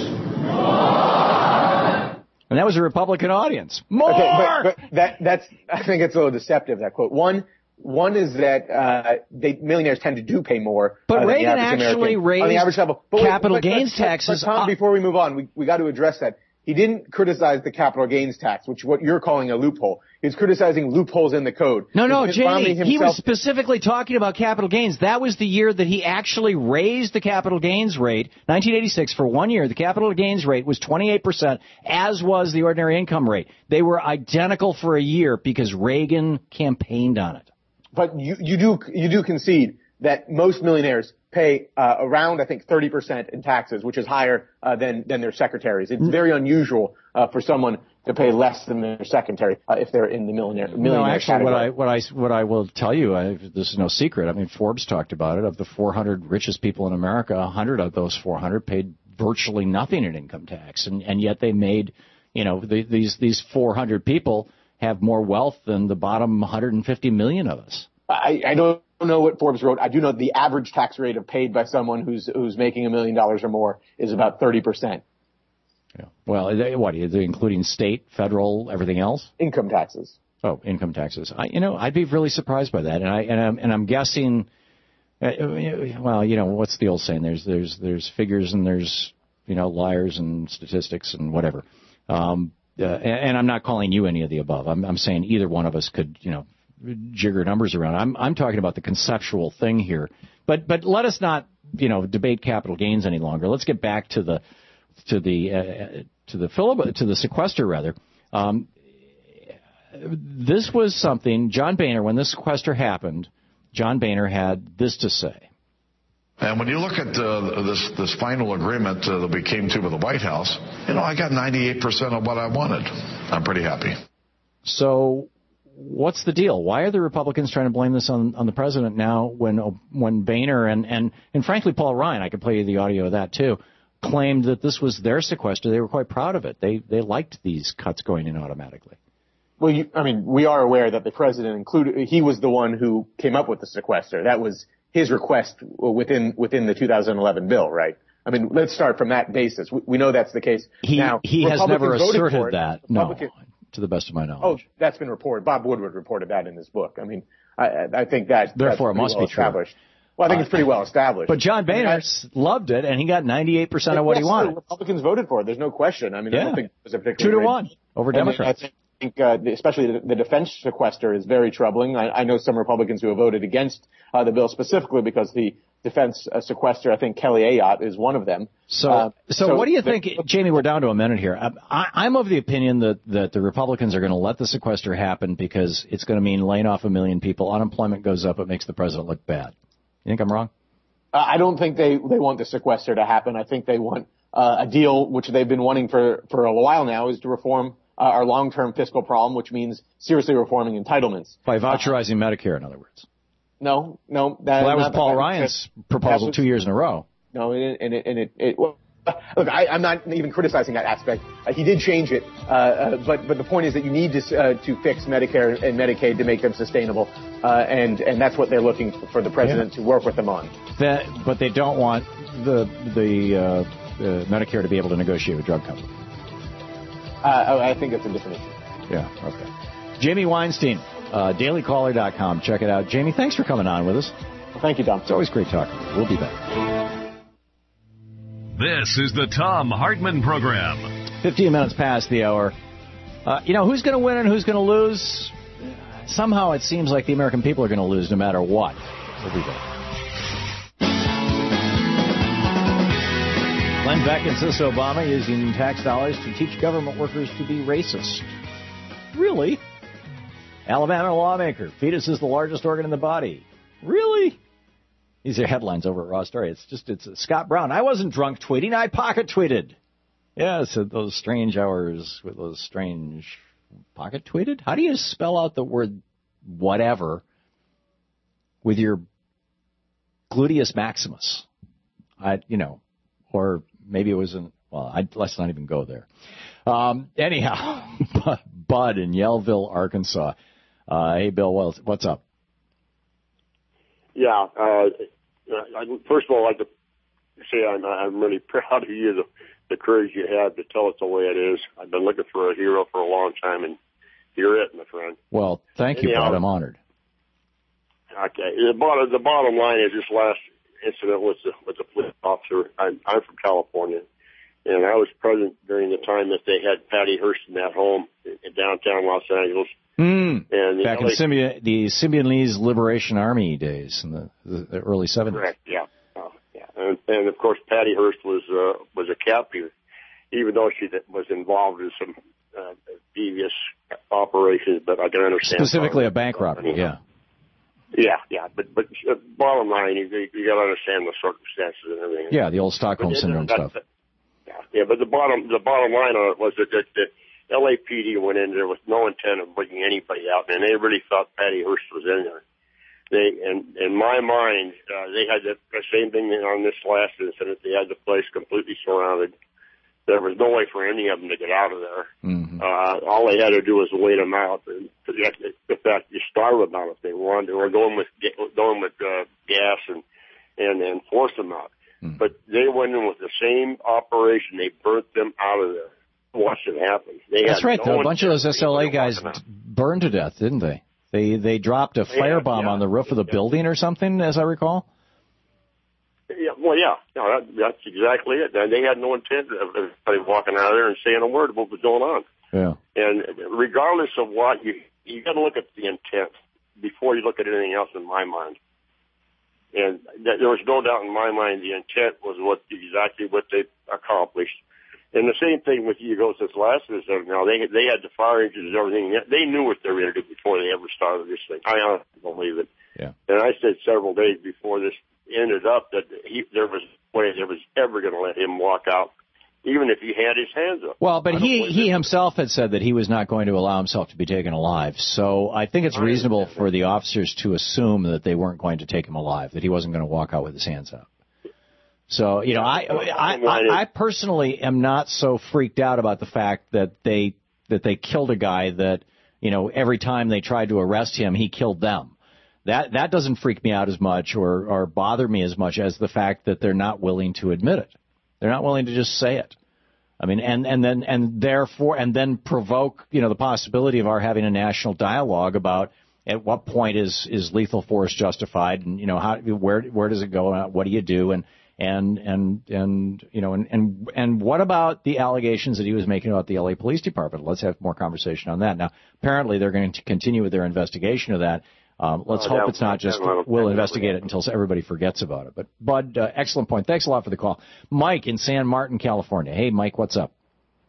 Speaker 2: And that was a Republican audience. More!
Speaker 12: Okay, but, but that, that's, I think it's a little deceptive, that quote. One, One is that uh, they, millionaires tend to do pay more.
Speaker 2: But
Speaker 12: uh,
Speaker 2: Reagan
Speaker 12: than the average
Speaker 2: actually
Speaker 12: American,
Speaker 2: raised
Speaker 12: on the average level. But
Speaker 2: capital
Speaker 12: wait, but,
Speaker 2: gains
Speaker 12: but,
Speaker 2: taxes.
Speaker 12: But, but Tom,
Speaker 2: uh,
Speaker 12: before we move on, we we got to address that. He didn't criticize the capital gains tax, which what you're calling a loophole. He's criticizing loopholes in the code.
Speaker 2: No, no,
Speaker 12: Mitt
Speaker 2: Jamie,
Speaker 12: Romney himself,
Speaker 2: he was specifically talking about capital gains. That was the year that he actually raised the capital gains rate. nineteen eighty-six, for one year, the capital gains rate was twenty-eight percent, as was the ordinary income rate. They were identical for a year because Reagan campaigned on it.
Speaker 12: But you, you do you do concede that most millionaires pay uh, around, I think, thirty percent in taxes, which is higher uh, than than their secretaries. It's very unusual uh, for someone to pay less than their secretary uh, if they're in the millionaire millionaire
Speaker 2: No, actually,
Speaker 12: category.
Speaker 2: what I what I what I will tell you, I, this is no secret. I mean, Forbes talked about it. Of the four hundred richest people in America, one hundred of those four hundred paid virtually nothing in income tax, and and yet they made, you know, the, these these four hundred people have more wealth than the bottom one hundred fifty million of us.
Speaker 12: I, I don't know what Forbes wrote. I do know the average tax rate of paid by someone who's who's making a million dollars or more is about thirty percent.
Speaker 2: Yeah. Well, they, what, are they including state, federal, everything else?
Speaker 12: Income taxes.
Speaker 2: Oh, income taxes. I, you know, I'd be really surprised by that, and I and I'm and I'm guessing. Uh, well, you know, what's the old saying? There's there's there's figures and there's you know liars and statistics and whatever. Um, uh, and, and I'm not calling you any of the above. I'm I'm saying either one of us could you know. jigger numbers around. I'm I'm talking about the conceptual thing here. But but let us not you know debate capital gains any longer. Let's get back to the to the uh, to the filib- to the sequester rather. Um, this was something John Boehner, when this sequester happened, John Boehner had this to say.
Speaker 9: And when you look at uh, this this final agreement uh, that we came to with the White House, you know, I got ninety-eight percent of what I wanted. I'm pretty happy.
Speaker 2: So. What's the deal? Why are the Republicans trying to blame this on, on the president now when when Boehner and, and, and frankly Paul Ryan, I could play you the audio of that too, claimed that this was their sequester? They were quite proud of it. They they liked these cuts going in automatically.
Speaker 12: Well, you, I mean, we are aware that the president included, he was the one who came up with the sequester. That was his request within within the two thousand eleven bill, right? I mean, let's start from that basis. We, we know that's the case.
Speaker 2: He,
Speaker 12: now,
Speaker 2: he has never asserted
Speaker 12: it,
Speaker 2: that. No. To the best of my knowledge.
Speaker 12: Oh, that's been reported. Bob Woodward reported that in his book. I mean, I, I think that
Speaker 2: therefore
Speaker 12: that's
Speaker 2: it must
Speaker 12: well
Speaker 2: be true.
Speaker 12: Established. Well, I think uh, it's pretty well established.
Speaker 2: But John Boehner I mean, loved it, and he got ninety-eight percent of what
Speaker 12: yes,
Speaker 2: he wanted.
Speaker 12: Republicans voted for it. There's no question. I mean,
Speaker 2: yeah.
Speaker 12: I don't think it was a particularly
Speaker 2: two to one over
Speaker 12: and
Speaker 2: Democrats.
Speaker 12: I think, think, uh, especially the, the defense sequester is very troubling. I, I know some Republicans who have voted against uh, the bill specifically because the defense uh, sequester, I think Kelly Ayotte is one of them.
Speaker 2: So,
Speaker 12: uh,
Speaker 2: so, so what do you think, Jamie? We're down to a minute here. I, I'm of the opinion that, that the Republicans are going to let the sequester happen because it's going to mean laying off a million people. Unemployment goes up. It makes the president look bad. You think I'm wrong?
Speaker 12: Uh, I don't think they, they want the sequester to happen. I think they want uh, a deal, which they've been wanting for, for a while now, is to reform uh, our long-term fiscal problem, which means seriously reforming entitlements.
Speaker 2: By voucherizing uh, Medicare, in other words.
Speaker 12: No, no. That,
Speaker 2: well, that was Paul
Speaker 12: that,
Speaker 2: Ryan's proposal was, two years in a row.
Speaker 12: No, and it, and it, and it, it well, look, I, I'm not even criticizing that aspect. Uh, he did change it, uh, uh, but but the point is that you need to uh, to fix Medicare and Medicaid to make them sustainable, uh, and and that's what they're looking for the president yeah. to work with them on.
Speaker 2: That, but they don't want the the, uh, the Medicare to be able to negotiate with drug companies.
Speaker 12: Uh, I think it's a different issue.
Speaker 2: Yeah. Okay. Jamie Weinstein. Uh, daily caller dot com. Check it out. Jamie, thanks for coming on with us.
Speaker 12: Well, thank you, Tom.
Speaker 2: It's always great talking to you. We'll be back.
Speaker 1: This is the Thom Hartmann Program.
Speaker 2: fifteen minutes past the hour. Uh, you know, who's going to win and who's going to lose? Somehow it seems like the American people are going to lose no matter what. We'll be back. Glenn Beck insists Obama using tax dollars to teach government workers to be racist. Really? Alabama lawmaker. Fetus is the largest organ in the body. Really? These are headlines over at Raw Story. It's just, it's uh, Scott Brown. I wasn't drunk tweeting. I pocket tweeted. Yes, yeah, those strange hours with those strange pocket tweeted. How do you spell out the word whatever with your gluteus maximus? I, you know, or maybe it was in, well, I, let's not even go there. Um, anyhow, Bud in Yellville, Arkansas. Uh, hey, Bill, what's up?
Speaker 14: Yeah, uh, I, first of all, I'd like to say I'm, I'm really proud of you, the, the courage you had to tell us the way it is. I've been looking for a hero for a long time, and you're it, my friend.
Speaker 2: Well, thank you, Bud. I'm honored.
Speaker 14: Okay. The bottom, the bottom line is this last incident with the, with the police officer. I'm, I'm from California, and I was present during the time that they had Patty Hearst in that home in downtown Los Angeles.
Speaker 2: Mm.
Speaker 14: And
Speaker 2: Back
Speaker 14: L A,
Speaker 2: in Symbionese, the Symbionese Liberation Army days in the, the early seventies.
Speaker 14: Correct, yeah. Oh, yeah. And, and, of course, Patty Hearst was uh, was a captive, even though she was involved in some uh, devious operations, but I can understand.
Speaker 2: Specifically a bank robbery, yeah.
Speaker 14: Yeah, yeah. But but uh, bottom line, you, you got to understand the circumstances and everything.
Speaker 2: Yeah, the old Stockholm but, Syndrome stuff.
Speaker 14: Yeah, yeah, but the bottom the bottom line on it was that, that, that L A P D went in there with no intent of bringing anybody out, and they really thought Patty Hearst was in there. They, and in my mind, uh, they had the, the same thing on this last incident. They had the place completely surrounded. There was no way for any of them to get out of there.
Speaker 2: Mm-hmm.
Speaker 14: Uh, all they had to do was wait them out. And in fact, you starve them out if they wanted, or go in with go in with uh, gas and and and force them out. Mm-hmm. But they went in with the same operation. They burnt them out of there. Watched it happen. They
Speaker 2: That's right.
Speaker 14: No
Speaker 2: a bunch of those S L A guys burned to death, didn't they? They they dropped a firebomb yeah, yeah, on the roof of the yeah. building or something, as I recall.
Speaker 14: Yeah, well, yeah, no, that, that's exactly it. They had no intent of anybody walking out of there and saying a word of what was going on.
Speaker 2: Yeah.
Speaker 14: And regardless of what, you you got to look at the intent before you look at anything else. In my mind, and that, there was no doubt in my mind the intent was what exactly what they accomplished. And the same thing with Eagles this last incident. Now they they had the fire engines and everything. They knew what they were going to do before they ever started this thing. I honestly believe it.
Speaker 2: Yeah.
Speaker 14: And I said several days before this ended up that he, there was no way there was ever going to let him walk out, even if he had his hands up.
Speaker 2: Well, but he he himself had said that he was not going to allow himself to be taken alive. So I think it's reasonable for the officers to assume that they weren't going to take him alive, that he wasn't going to walk out with his hands up. So, you know, I, I, I, I personally am not so freaked out about the fact that they, that they killed a guy that, you know, every time they tried to arrest him, he killed them. That, that doesn't freak me out as much or, or bother me as much as the fact that they're not willing to admit it. They're not willing to just say it. I mean, and, and then, and therefore, and then provoke, you know, the possibility of our having a national dialogue about at what point is, is lethal force justified and, you know, how, where, where does it go? What do you do? And, And, and, and, you know, and, and, and what about the allegations that he was making about the L A Police Department? Let's have more conversation on that. Now, apparently they're going to continue with their investigation of that. Um, let's
Speaker 14: oh,
Speaker 2: hope
Speaker 14: that,
Speaker 2: it's not just we'll investigate it until everybody forgets about it. But, Bud, uh, excellent point. Thanks a lot for the call. Mike in San Martin, California. Hey, Mike, what's up?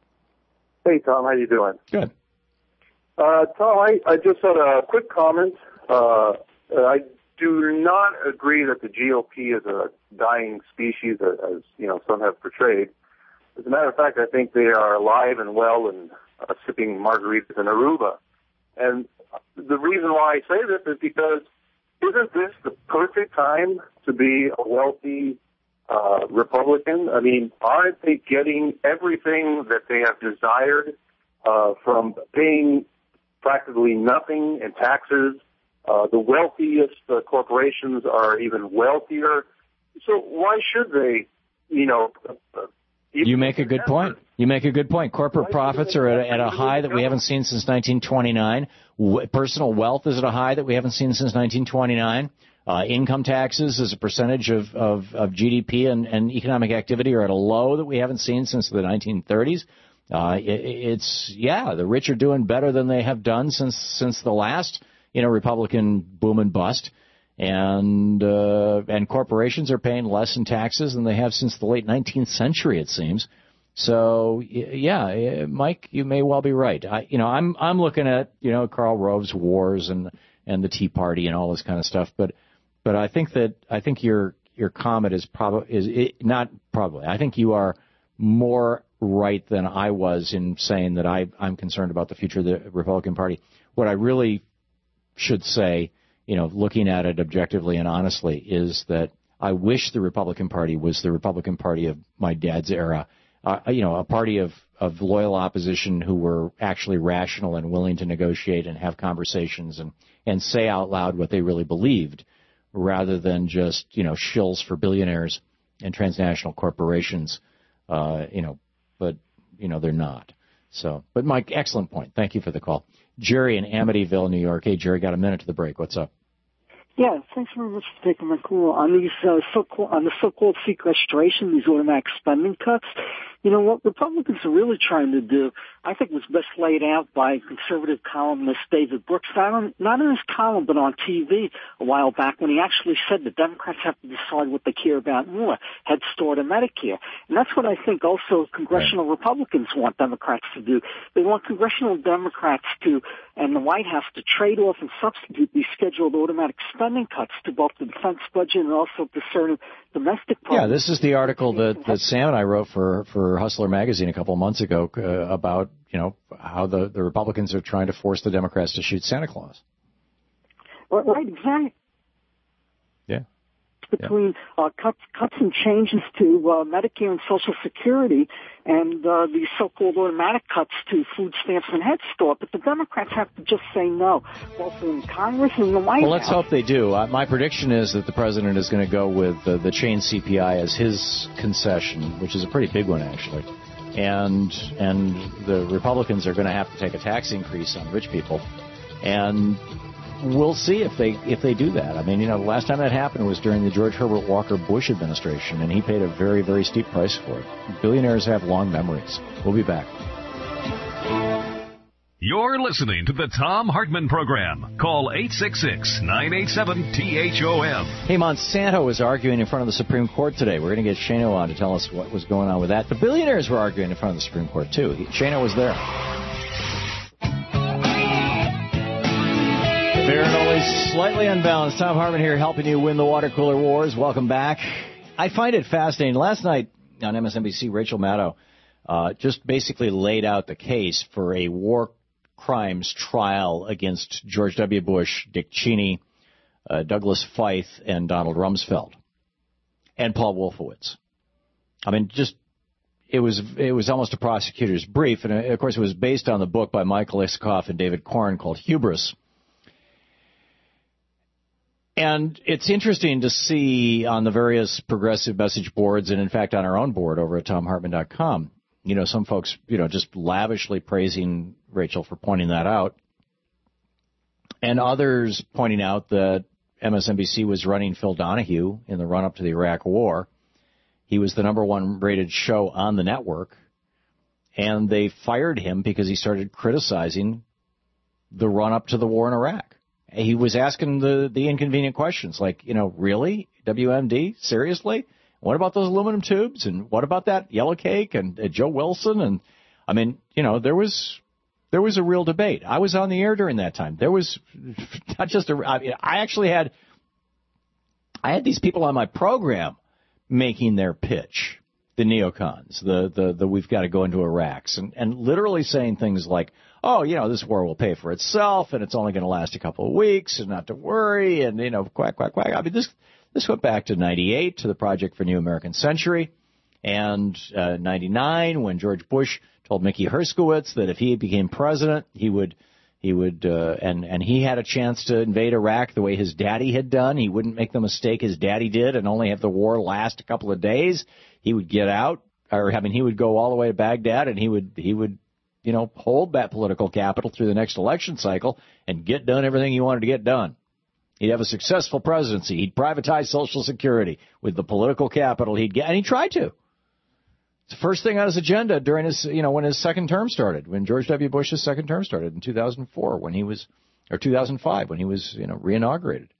Speaker 15: Hey, Tom, how you doing?
Speaker 2: Good.
Speaker 15: Uh, Tom, I, I just had a quick comment. Uh, I do not agree that the G O P is a dying species, as, as you know, some have portrayed. As a matter of fact, I think they are alive and well and uh, sipping margaritas in Aruba. And the reason why I say this is because isn't this the perfect time to be a wealthy uh, Republican? I mean, aren't they getting everything that they have desired uh, from paying practically nothing in taxes? Uh, the wealthiest uh, corporations are even wealthier. So why should they, you know... Uh,
Speaker 2: you make a good point. You make a good point. Corporate profits are at, at a high that we haven't seen since nineteen twenty-nine. W- personal wealth is at a high that we haven't seen since nineteen twenty-nine. Uh, income taxes as a percentage of, of, of G D P and, and economic activity are at a low that we haven't seen since the nineteen thirties. Uh, it, it's, yeah, the rich are doing better than they have done since since the last, you know, Republican boom and bust. And uh, and corporations are paying less in taxes than they have since the late nineteenth century, it seems. So yeah, Mike, you may well be right. I, you know, I'm I'm looking at you know Karl Rove's wars and and the Tea Party and all this kind of stuff, but but I think that I think your your comment is probably is it, not probably. I think you are more right than I was in saying that I I'm concerned about the future of the Republican Party. What I really should say, you know, looking at it objectively and honestly, is that I wish the Republican Party was the Republican Party of my dad's era. Uh, you know, a party of, of loyal opposition who were actually rational and willing to negotiate and have conversations and, and say out loud what they really believed, rather than just, you know, shills for billionaires and transnational corporations, uh, you know, but, you know, they're not. So, but Mike, excellent point. Thank you for the call. Jerry in Amityville, New York. Hey, Jerry, got a minute to the break. What's up?
Speaker 16: Yeah, thanks very much for taking my call. On these uh, so-called, on the so-called sequestration, these automatic spending cuts, you know, what Republicans are really trying to do, I think was best laid out by conservative columnist David Brooks, not in his column, but on T V a while back, when he actually said the Democrats have to decide what they care about more, Head Start or Medicare. And that's what I think also congressional right. Republicans want Democrats to do. They want congressional Democrats to, and the White House, to trade off and substitute these scheduled automatic spending cuts to both the defense budget and also to certain domestic problems.
Speaker 2: Yeah, this is the article that, that Sam and I wrote for, for Hustler magazine a couple of months ago uh, about, you know, how the, the Republicans are trying to force the Democrats to shoot Santa Claus.
Speaker 16: Right, right, exactly.
Speaker 2: Yeah.
Speaker 16: Between yeah. Uh, cuts, cuts and changes to uh, Medicare and Social Security and uh, these so-called automatic cuts to food stamps and Head Start, but the Democrats have to just say no, both in Congress and the White
Speaker 2: well,
Speaker 16: House.
Speaker 2: Let's hope they do. Uh, my prediction is that the president is going to go with uh, the chain C P I as his concession, which is a pretty big one, actually. And and the Republicans are going to have to take a tax increase on rich people, and we'll see if they if they do that. I mean, you know, the last time that happened was during the George Herbert Walker Bush administration, and he paid a very, very steep price for it. Billionaires have long memories. We'll be back.
Speaker 1: You're listening to the Thom Hartmann Program. Call eight six six, nine eight seven, T H O M.
Speaker 2: Hey, Monsanto was arguing in front of the Supreme Court today. We're going to get Shano on to tell us what was going on with that. The billionaires were arguing in front of the Supreme Court, too. Shano was there. Fair and only slightly unbalanced. Thom Hartmann here, helping you win the water cooler wars. Welcome back. I find it fascinating. Last night on M S N B C, Rachel Maddow uh, just basically laid out the case for a war crimes trial against George W. Bush, Dick Cheney, uh, Douglas Feith, and Donald Rumsfeld, and Paul Wolfowitz. I mean, just it was it was almost a prosecutor's brief, and of course it was based on the book by Michael Isikoff and David Corn called Hubris. And it's interesting to see on the various progressive message boards, and in fact on our own board over at Thom Hartmann dot com, you know, some folks, you know, just lavishly praising Rachel for pointing that out, and others pointing out that M S N B C was running Phil Donahue in the run-up to the Iraq War, He was the number one rated show on the network, and they fired him because he started criticizing the run-up to the war in Iraq. He was asking the, the inconvenient questions like, you know, really? W M D? Seriously? What about those aluminum tubes? And what about that yellow cake and uh, Joe Wilson? And, I mean, you know, there was there was a real debate. I was on the air during that time. There was not just a – I, I actually had – I had these people on my program making their pitch, the neocons, the, the, the we've got to go into Iraqs, and, and literally saying things like, oh, you know, this war will pay for itself, and it's only going to last a couple of weeks, and not to worry, and, you know, quack, quack, quack. I mean, this this went back to ninety-eight, to the Project for New American Century, and uh, ninety-nine, when George Bush told Mickey Herskowitz that if he became president, he would, he would, uh, and, and he had a chance to invade Iraq the way his daddy had done. He wouldn't make the mistake his daddy did and only have the war last a couple of days. He would get out, or I mean, he would go all the way to Baghdad, and he would, he would, you know, hold that political capital through the next election cycle and get done everything he wanted to get done. He'd have a successful presidency. He'd privatize Social Security with the political capital he'd get, and he tried to. It's the first thing on his agenda during his, you know, when his second term started, when George W. Bush's second term started in two thousand four, when he was, or two thousand five, when he was, you know, reinaugurated.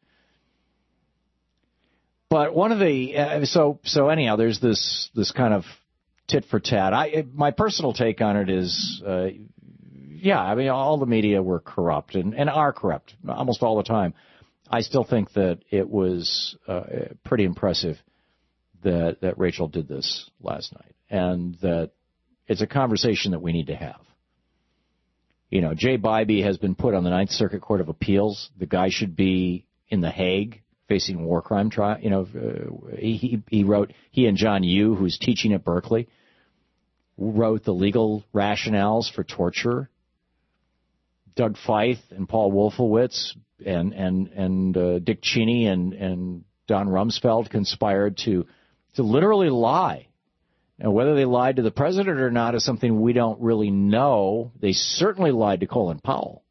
Speaker 2: But one of the, uh, so, so anyhow, there's this, this kind of tit for tat. I, my personal take on it is, uh, yeah, I mean, all the media were corrupt and, and are corrupt almost all the time. I still think that it was uh, pretty impressive that, that Rachel did this last night, and that it's a conversation that we need to have. You know, Jay Bybee has been put on the Ninth Circuit Court of Appeals. The guy should be in The Hague facing war crime trial. You know, uh, he, he wrote, he and John Yoo, who's teaching at Berkeley, wrote the legal rationales for torture. Doug Feith and Paul Wolfowitz and and and uh, Dick Cheney and and Don Rumsfeld conspired to to literally lie. Now, whether they lied to the president or not is something we don't really know. They certainly lied to Colin Powell,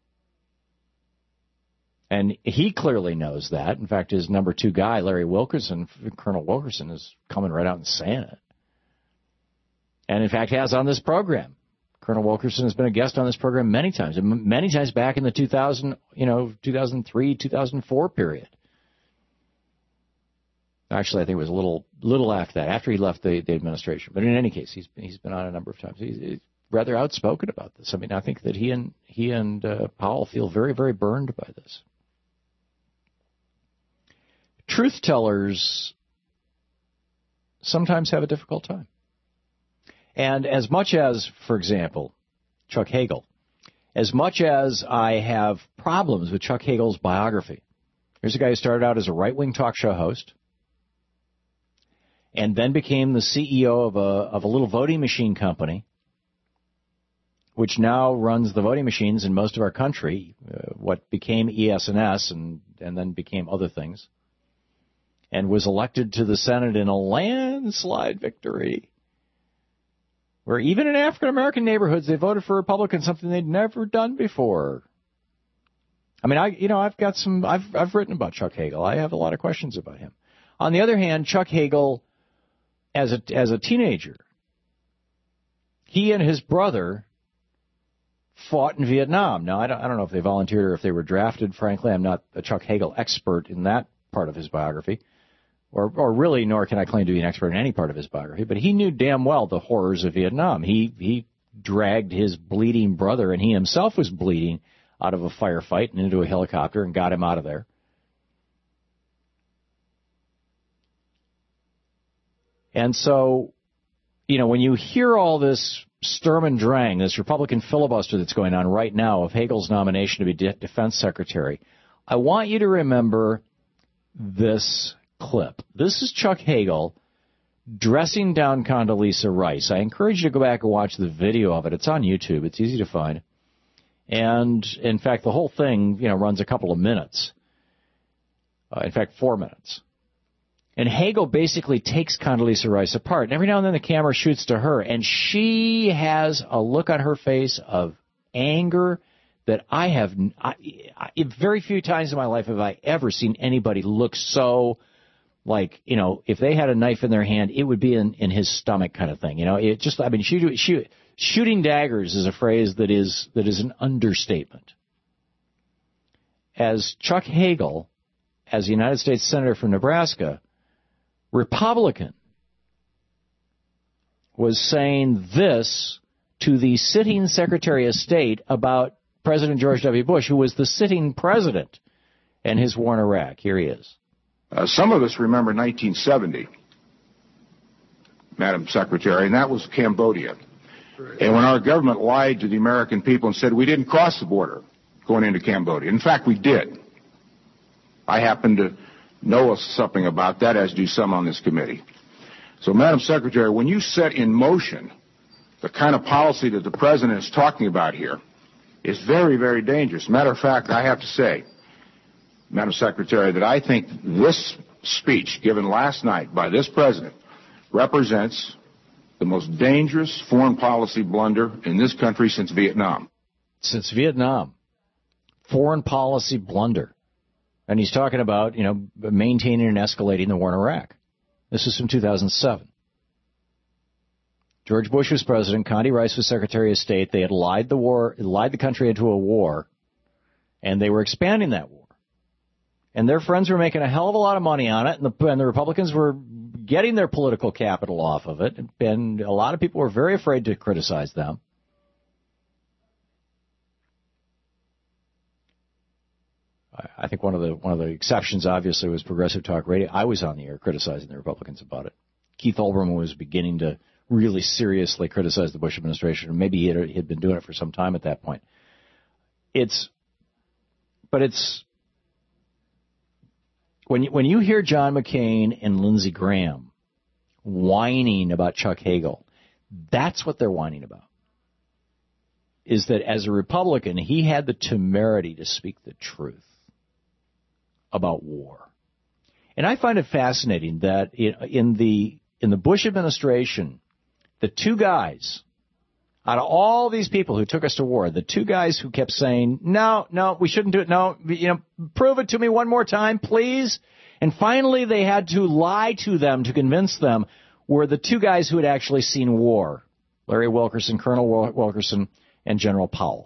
Speaker 2: and he clearly knows that. In fact, his number two guy, Larry Wilkerson, Colonel Wilkerson, is coming right out and saying it, and in fact has on this program. Colonel Wilkerson has been a guest on this program many times, and many times back in the two thousand, you know, two thousand three, two thousand four period. Actually, I think it was a little, little after that, after he left the, the administration. But in any case, he's he's been on a number of times. He's, he's rather outspoken about this. I mean, I think that he and he and uh, Powell feel very, very burned by this. Truth tellers sometimes have a difficult time. And as much as, for example, Chuck Hagel, as much as I have problems with Chuck Hagel's biography, here's a guy who started out as a right-wing talk show host and then became the C E O of a of a little voting machine company, which now runs the voting machines in most of our country, uh, what became E S N S and, and then became other things, and was elected to the Senate in a landslide victory, where even in African-American neighborhoods, they voted for Republicans, something they'd never done before. I mean, I, you know, I've got some, I've, I've written about Chuck Hagel. I have a lot of questions about him. On the other hand, Chuck Hagel, as a, as a teenager, he and his brother fought in Vietnam. Now, I don't, I don't know if they volunteered or if they were drafted. Frankly, I'm not a Chuck Hagel expert in that part of his biography. Or, or really, nor can I claim to be an expert in any part of his biography, but he knew damn well the horrors of Vietnam. He he dragged his bleeding brother, and he himself was bleeding, out of a firefight and into a helicopter and got him out of there. And so, you know, when you hear all this Sturm und Drang, this Republican filibuster that's going on right now of Hagel's nomination to be de- defense secretary, I want you to remember this clip. This is Chuck Hagel dressing down Condoleezza Rice. I encourage you to go back and watch the video of it. It's on YouTube. It's easy to find. And, in fact, the whole thing, you know, runs a couple of minutes. Uh, in fact, four minutes. And Hagel basically takes Condoleezza Rice apart. And every now and then the camera shoots to her, and she has a look on her face of anger that I have I, I, very few times in my life have I ever seen anybody look so Like, you know, if they had a knife in their hand, it would be in, in his stomach kind of thing. You know, it just, I mean, shoot, shoot, shooting daggers is a phrase that is that is an understatement. As Chuck Hagel, as a United States Senator from Nebraska, Republican, was saying this to the sitting Secretary of State about President George W. Bush, who was the sitting president, and his war in Iraq. Here he is.
Speaker 17: Uh, some of us remember nineteen seventy, Madam Secretary, and that was Cambodia. And when our government lied to the American people and said we didn't cross the border going into Cambodia. In fact, we did. I happen to know something about that, as do some on this committee. So, Madam Secretary, when you set in motion the kind of policy that the President is talking about here, it's very, very dangerous. Matter of fact, I have to say, Madam Secretary, that I think this speech given last night by this President represents the most dangerous foreign policy blunder in this country since Vietnam.
Speaker 2: Since Vietnam. Foreign policy blunder. And he's talking about, you know, maintaining and escalating the war in Iraq. This is from two thousand seven. George Bush was president. Condi Rice was Secretary of State. They had lied the war, lied the country into a war, and they were expanding that war. And their friends were making a hell of a lot of money on it, and the, and the Republicans were getting their political capital off of it, and a lot of people were very afraid to criticize them. I think one of the one of the exceptions, obviously, was Progressive Talk Radio. I was on the air criticizing the Republicans about it. Keith Olbermann was beginning to really seriously criticize the Bush administration, or maybe he had, he had been doing it for some time at that point. It's, but it's, when you, when you hear John McCain and Lindsey Graham whining about Chuck Hagel, that's what they're whining about. Is that as a Republican, he had the temerity to speak the truth about war. And I find it fascinating that in the in the Bush administration, the two guys, out of all these people who took us to war, the two guys who kept saying, no, no, we shouldn't do it, no, you know, prove it to me one more time, please. And finally they had to lie to them to convince them, were the two guys who had actually seen war, Larry Wilkerson, Colonel Wilkerson, and General Powell.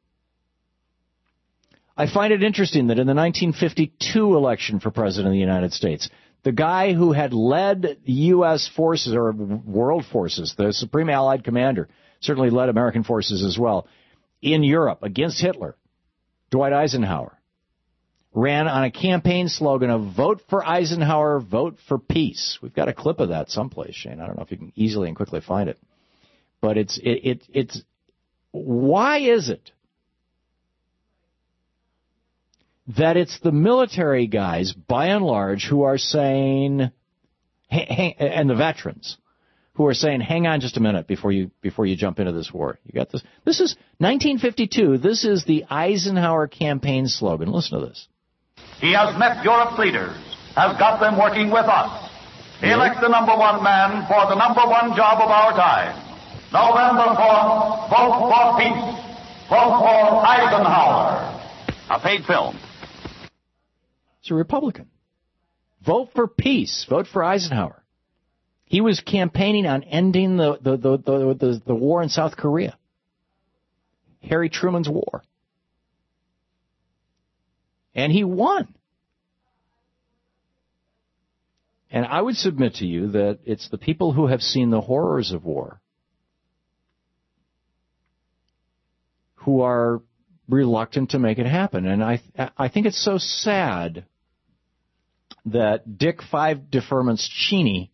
Speaker 2: I find it interesting that in the nineteen fifty-two election for President of the United States, the guy who had led U S forces, or world forces, the Supreme Allied Commander, certainly led American forces as well, in Europe against Hitler, Dwight Eisenhower, ran on a campaign slogan of vote for Eisenhower, vote for peace. We've got a clip of that someplace, Shane. I don't know if you can easily and quickly find it. But it's it, it it's why is it that it's the military guys, by and large, who are saying, and the veterans, who are saying, hang on just a minute before you before you jump into this war. You got this? This is nineteen fifty-two. This is the Eisenhower campaign slogan. Listen to this.
Speaker 18: He has met Europe's leaders, has got them working with us. Elect the number one man for the number one job of our time. November fourth, vote for peace. Vote for Eisenhower. A paid film.
Speaker 2: It's a Republican. Vote for peace. Vote for Eisenhower. He was campaigning on ending the, the, the, the, the, the war in South Korea. Harry Truman's war. And he won. And I would submit to you that it's the people who have seen the horrors of war who are reluctant to make it happen. And I I think it's so sad that Dick Five Deferments Cheney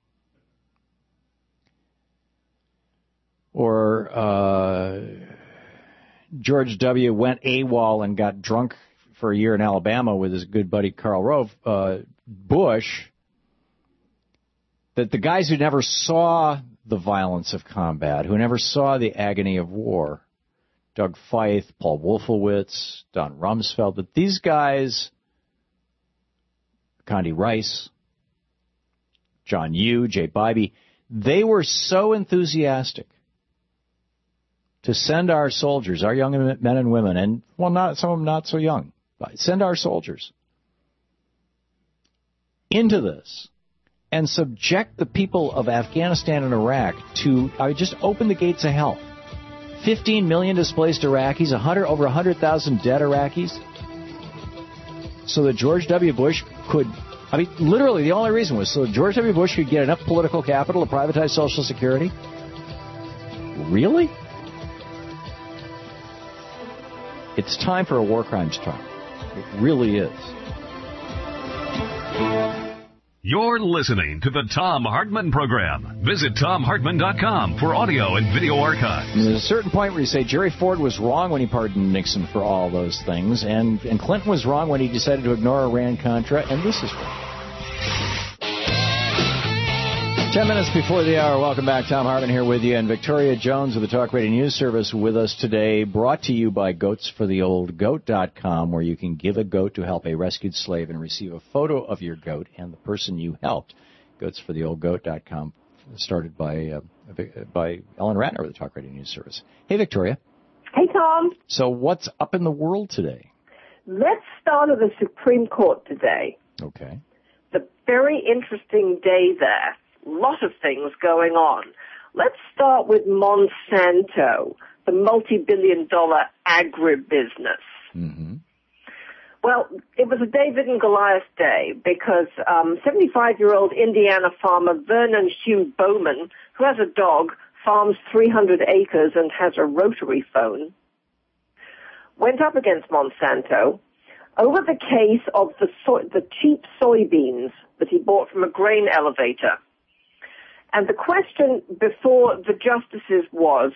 Speaker 2: or uh, George W. went AWOL and got drunk for a year in Alabama with his good buddy Karl Rove, uh, Bush, that the guys who never saw the violence of combat, who never saw the agony of war, Doug Feith, Paul Wolfowitz, Don Rumsfeld, that these guys, Condi Rice, John Yoo, Jay Bybee, they were so enthusiastic to send our soldiers, our young men and women, and, well, not some of them not so young, but send our soldiers into this and subject the people of Afghanistan and Iraq to, I mean, just open the gates of hell. fifteen million displaced Iraqis, one hundred, over one hundred thousand dead Iraqis, so that George W. Bush could, I mean, literally the only reason was so that George W. Bush could get enough political capital to privatize Social Security? Really? It's time for a war crimes trial. It really is.
Speaker 1: You're listening to the Thom Hartmann Program. Visit Thom Hartmann dot com for audio and video archives.
Speaker 2: There's a certain point where you say Jerry Ford was wrong when he pardoned Nixon for all those things, and, and Clinton was wrong when he decided to ignore Iran-Contra, and this is wrong. Ten minutes before the hour, welcome back. Thom Hartmann here with you, and Victoria Jones of the Talk Radio News Service with us today, brought to you by goats for the old goat dot com, where you can give a goat to help a rescued slave and receive a photo of your goat and the person you helped. goats for the old goat dot com, started by uh, by Ellen Ratner of the Talk Radio News Service. Hey, Victoria.
Speaker 19: Hey, Tom.
Speaker 2: So what's up in the world today?
Speaker 19: Let's start with the Supreme Court today.
Speaker 2: Okay.
Speaker 19: The very interesting day there. Lot of things going on. Let's start with Monsanto, the multi-billion dollar agribusiness.
Speaker 2: Mm-hmm.
Speaker 19: Well, it was a David and Goliath day because um, seventy-five-year-old Indiana farmer Vernon Hugh Bowman, who has a dog, farms three hundred acres and has a rotary phone, went up against Monsanto over the case of the, so- the cheap soybeans that he bought from a grain elevator. And the question before the justices was,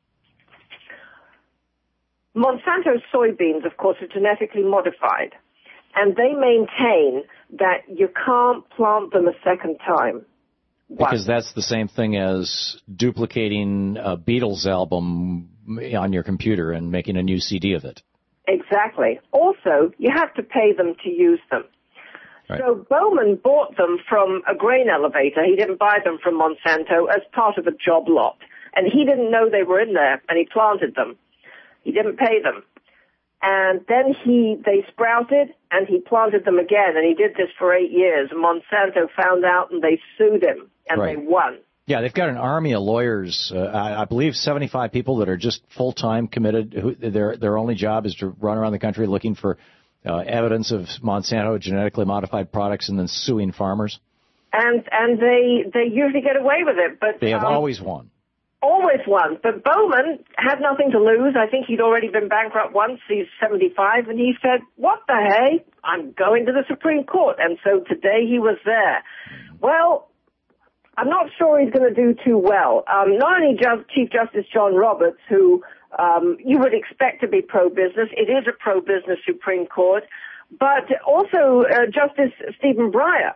Speaker 19: Monsanto's soybeans, of course, are genetically modified, and they maintain that you can't plant them a second time.
Speaker 2: Because that's the same thing as duplicating a Beatles album on your computer and making a new C D of it.
Speaker 19: Exactly. Also, you have to pay them to use them. Right. So Bowman bought them from a grain elevator. He didn't buy them from Monsanto as part of a job lot. And he didn't know they were in there, and he planted them. He didn't pay them. And then he, they sprouted, and he planted them again, and he did this for eight years. And Monsanto found out, and they sued him, and right. they won.
Speaker 2: Yeah, they've got an army of lawyers, uh, I, I believe seventy-five people that are just full-time committed. Who, their, their only job is to run around the country looking for Uh, evidence of Monsanto genetically modified products and then suing farmers.
Speaker 19: And and they they usually get away with it, but
Speaker 2: they have
Speaker 19: um,
Speaker 2: always won.
Speaker 19: Always won. But Bowman had nothing to lose. I think he'd already been bankrupt once. He's seventy-five, and he said, "What the hey? I'm going to the Supreme Court." And so today he was there. Well, I'm not sure he's going to do too well. Um, not only Just, Chief Justice John Roberts, who Um, you would expect to be pro-business. It is a pro-business Supreme Court. But also uh, Justice Stephen Breyer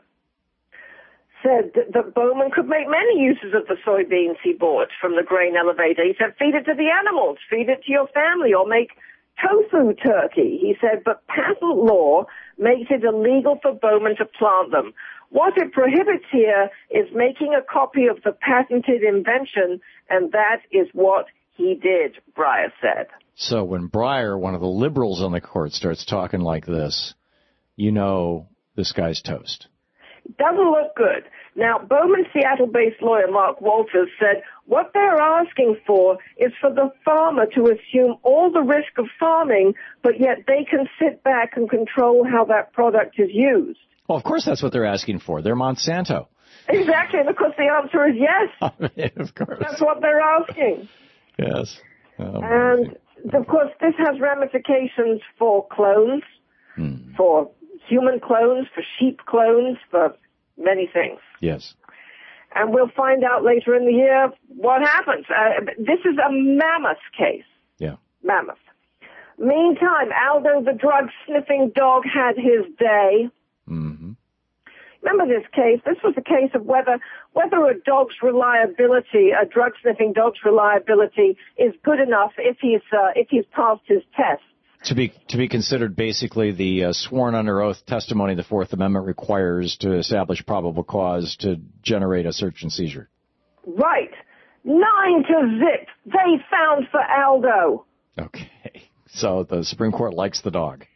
Speaker 19: said that, that Bowman could make many uses of the soybeans he bought from the grain elevator. He said, feed it to the animals, feed it to your family, or make tofu turkey. He said, but patent law makes it illegal for Bowman to plant them. What it prohibits here is making a copy of the patented invention, and that is what he did, Breyer said.
Speaker 2: So when Breyer, one of the liberals on the court, starts talking like this, you know this guy's toast.
Speaker 19: Doesn't look good. Now, Bowman's Seattle-based lawyer, Mark Walters, said what they're asking for is for the farmer to assume all the risk of farming, but yet they can sit back and control how that product is used.
Speaker 2: Well, of course that's what they're asking for. They're Monsanto.
Speaker 19: Exactly, and of course the answer is yes.
Speaker 2: I mean, of course.
Speaker 19: That's what they're asking.
Speaker 2: Yes. Oh,
Speaker 19: and, of course, this has ramifications for clones, hmm. for human clones, for sheep clones, for many things.
Speaker 2: Yes.
Speaker 19: And we'll find out later in the year what happens. Uh, this is a mammoth case.
Speaker 2: Yeah.
Speaker 19: Mammoth. Meantime, Aldo the drug-sniffing dog had his day.
Speaker 2: Mm-hmm.
Speaker 19: Remember this case? This was a case of whether whether a dog's reliability, a drug-sniffing dog's reliability, is good enough if he's uh, if he's passed his test.
Speaker 2: To be to be considered basically the uh, sworn under oath testimony the Fourth Amendment requires to establish probable cause to generate a search and seizure.
Speaker 19: Right. Nine to zip. They found for Aldo.
Speaker 2: Okay. So the Supreme Court likes the dog.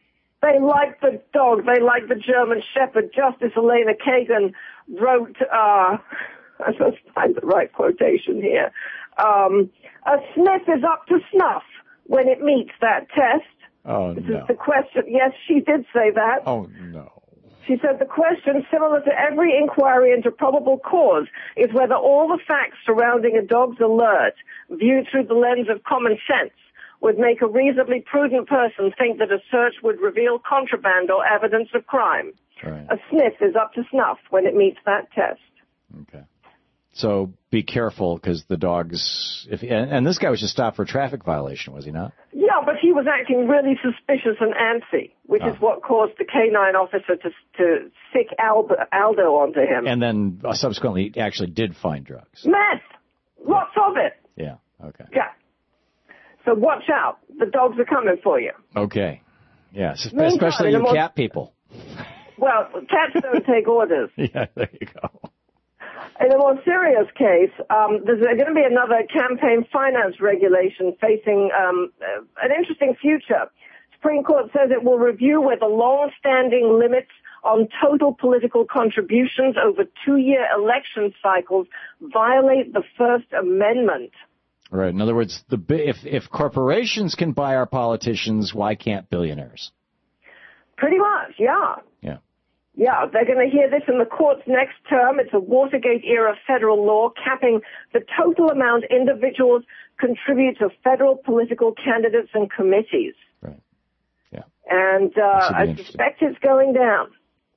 Speaker 19: They like the dog. They like the German Shepherd. Justice Elena Kagan wrote, uh, I must find the right quotation here. Um, a sniff is up to snuff when it meets that test.
Speaker 2: Oh,
Speaker 19: this
Speaker 2: no.
Speaker 19: is the question. Yes, she did say that.
Speaker 2: Oh, no.
Speaker 19: She said the question, similar to every inquiry into probable cause, is whether all the facts surrounding a dog's alert, viewed through the lens of common sense, would make a reasonably prudent person think that a search would reveal contraband or evidence of crime.
Speaker 2: Right.
Speaker 19: A sniff is up to snuff when it meets that test.
Speaker 2: Okay. So be careful because the dogs, if and, and this guy was just stopped for a traffic violation, was he not?
Speaker 19: Yeah, but he was acting really suspicious and antsy, which
Speaker 2: Oh.
Speaker 19: is what caused the canine officer to to sick Aldo, Aldo onto him.
Speaker 2: And then uh, subsequently actually did find drugs.
Speaker 19: Meth! Lots of it!
Speaker 2: Yeah, okay.
Speaker 19: Yeah. So watch out. The dogs are coming for you.
Speaker 2: Okay. Yes,
Speaker 19: Meantime,
Speaker 2: especially
Speaker 19: in a
Speaker 2: you
Speaker 19: more-
Speaker 2: cat people.
Speaker 19: Well, cats don't take orders.
Speaker 2: Yeah, there you go.
Speaker 19: In a more serious case, um, there's going to be another campaign finance regulation facing um, uh, an interesting future. Supreme Court says it will review whether long-standing limits on total political contributions over two-year election cycles violate the First Amendment.
Speaker 2: Right. In other words, the bi- if if corporations can buy our politicians, why can't billionaires?
Speaker 19: Pretty much, yeah.
Speaker 2: Yeah.
Speaker 19: Yeah, they're going to hear this in the court's next term. It's a Watergate-era federal law capping the total amount individuals contribute to federal political candidates and committees.
Speaker 2: Right. Yeah.
Speaker 19: And uh, I suspect it's going down.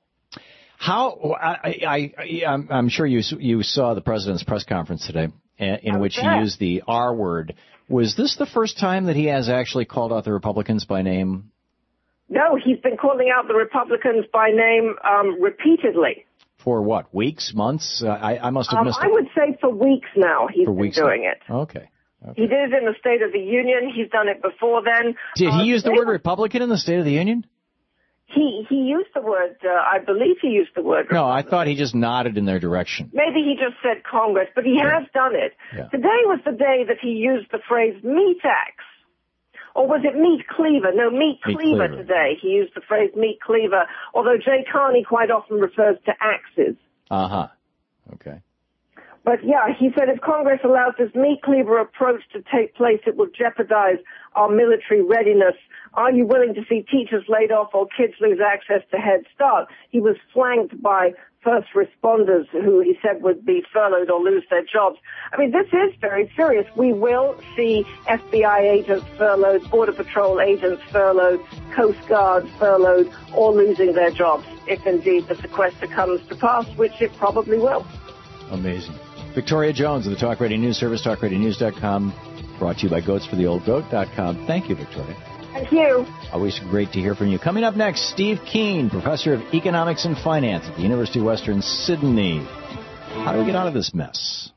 Speaker 2: How I, I, I I'm, I'm sure you you saw the president's press conference today, in which he used the R word. Was this the first time that he has actually called out the Republicans by name?
Speaker 19: No, he's been calling out the Republicans by name um, repeatedly.
Speaker 2: For what, weeks, months? Uh, I, I must have
Speaker 19: Um,
Speaker 2: missed
Speaker 19: I
Speaker 2: it.
Speaker 19: would say for weeks now he's
Speaker 2: For
Speaker 19: been
Speaker 2: weeks
Speaker 19: doing
Speaker 2: now.
Speaker 19: it.
Speaker 2: Okay.
Speaker 19: He did it in the State of the Union. He's done it before then.
Speaker 2: Did he
Speaker 19: Uh,
Speaker 2: use the
Speaker 19: they-
Speaker 2: word Republican in the State of the Union?
Speaker 19: He he used the word. Uh, I believe he used the word.
Speaker 2: No, I thought he just nodded in their direction.
Speaker 19: Maybe he just said Congress, but he has done it.
Speaker 2: Yeah.
Speaker 19: Today was the day that he used the phrase meat axe. Or was it meat cleaver? No, meat,
Speaker 2: Meat
Speaker 19: cleaver,
Speaker 2: cleaver.
Speaker 19: today. He used the phrase meat cleaver, although Jay Carney quite often refers to axes.
Speaker 2: Uh-huh. Okay.
Speaker 19: But yeah, he said if Congress allows this meat cleaver approach to take place, it will jeopardize our military readiness. Are you willing to see teachers laid off or kids lose access to Head Start? He was flanked by first responders who he said would be furloughed or lose their jobs. I mean, this is very serious. We will see F B I agents furloughed, Border Patrol agents furloughed, Coast Guard furloughed, or losing their jobs if indeed the sequester comes to pass, which it probably will.
Speaker 2: Amazing. Victoria Jones of the Talk Radio News Service, talk radio news dot com, brought to you by goats for the old goat dot com. Thank you, Victoria.
Speaker 19: Thank you.
Speaker 2: Always great to hear from you. Coming up next, Steve Keen, professor of economics and finance at the University of Western Sydney. How do we get out of this mess?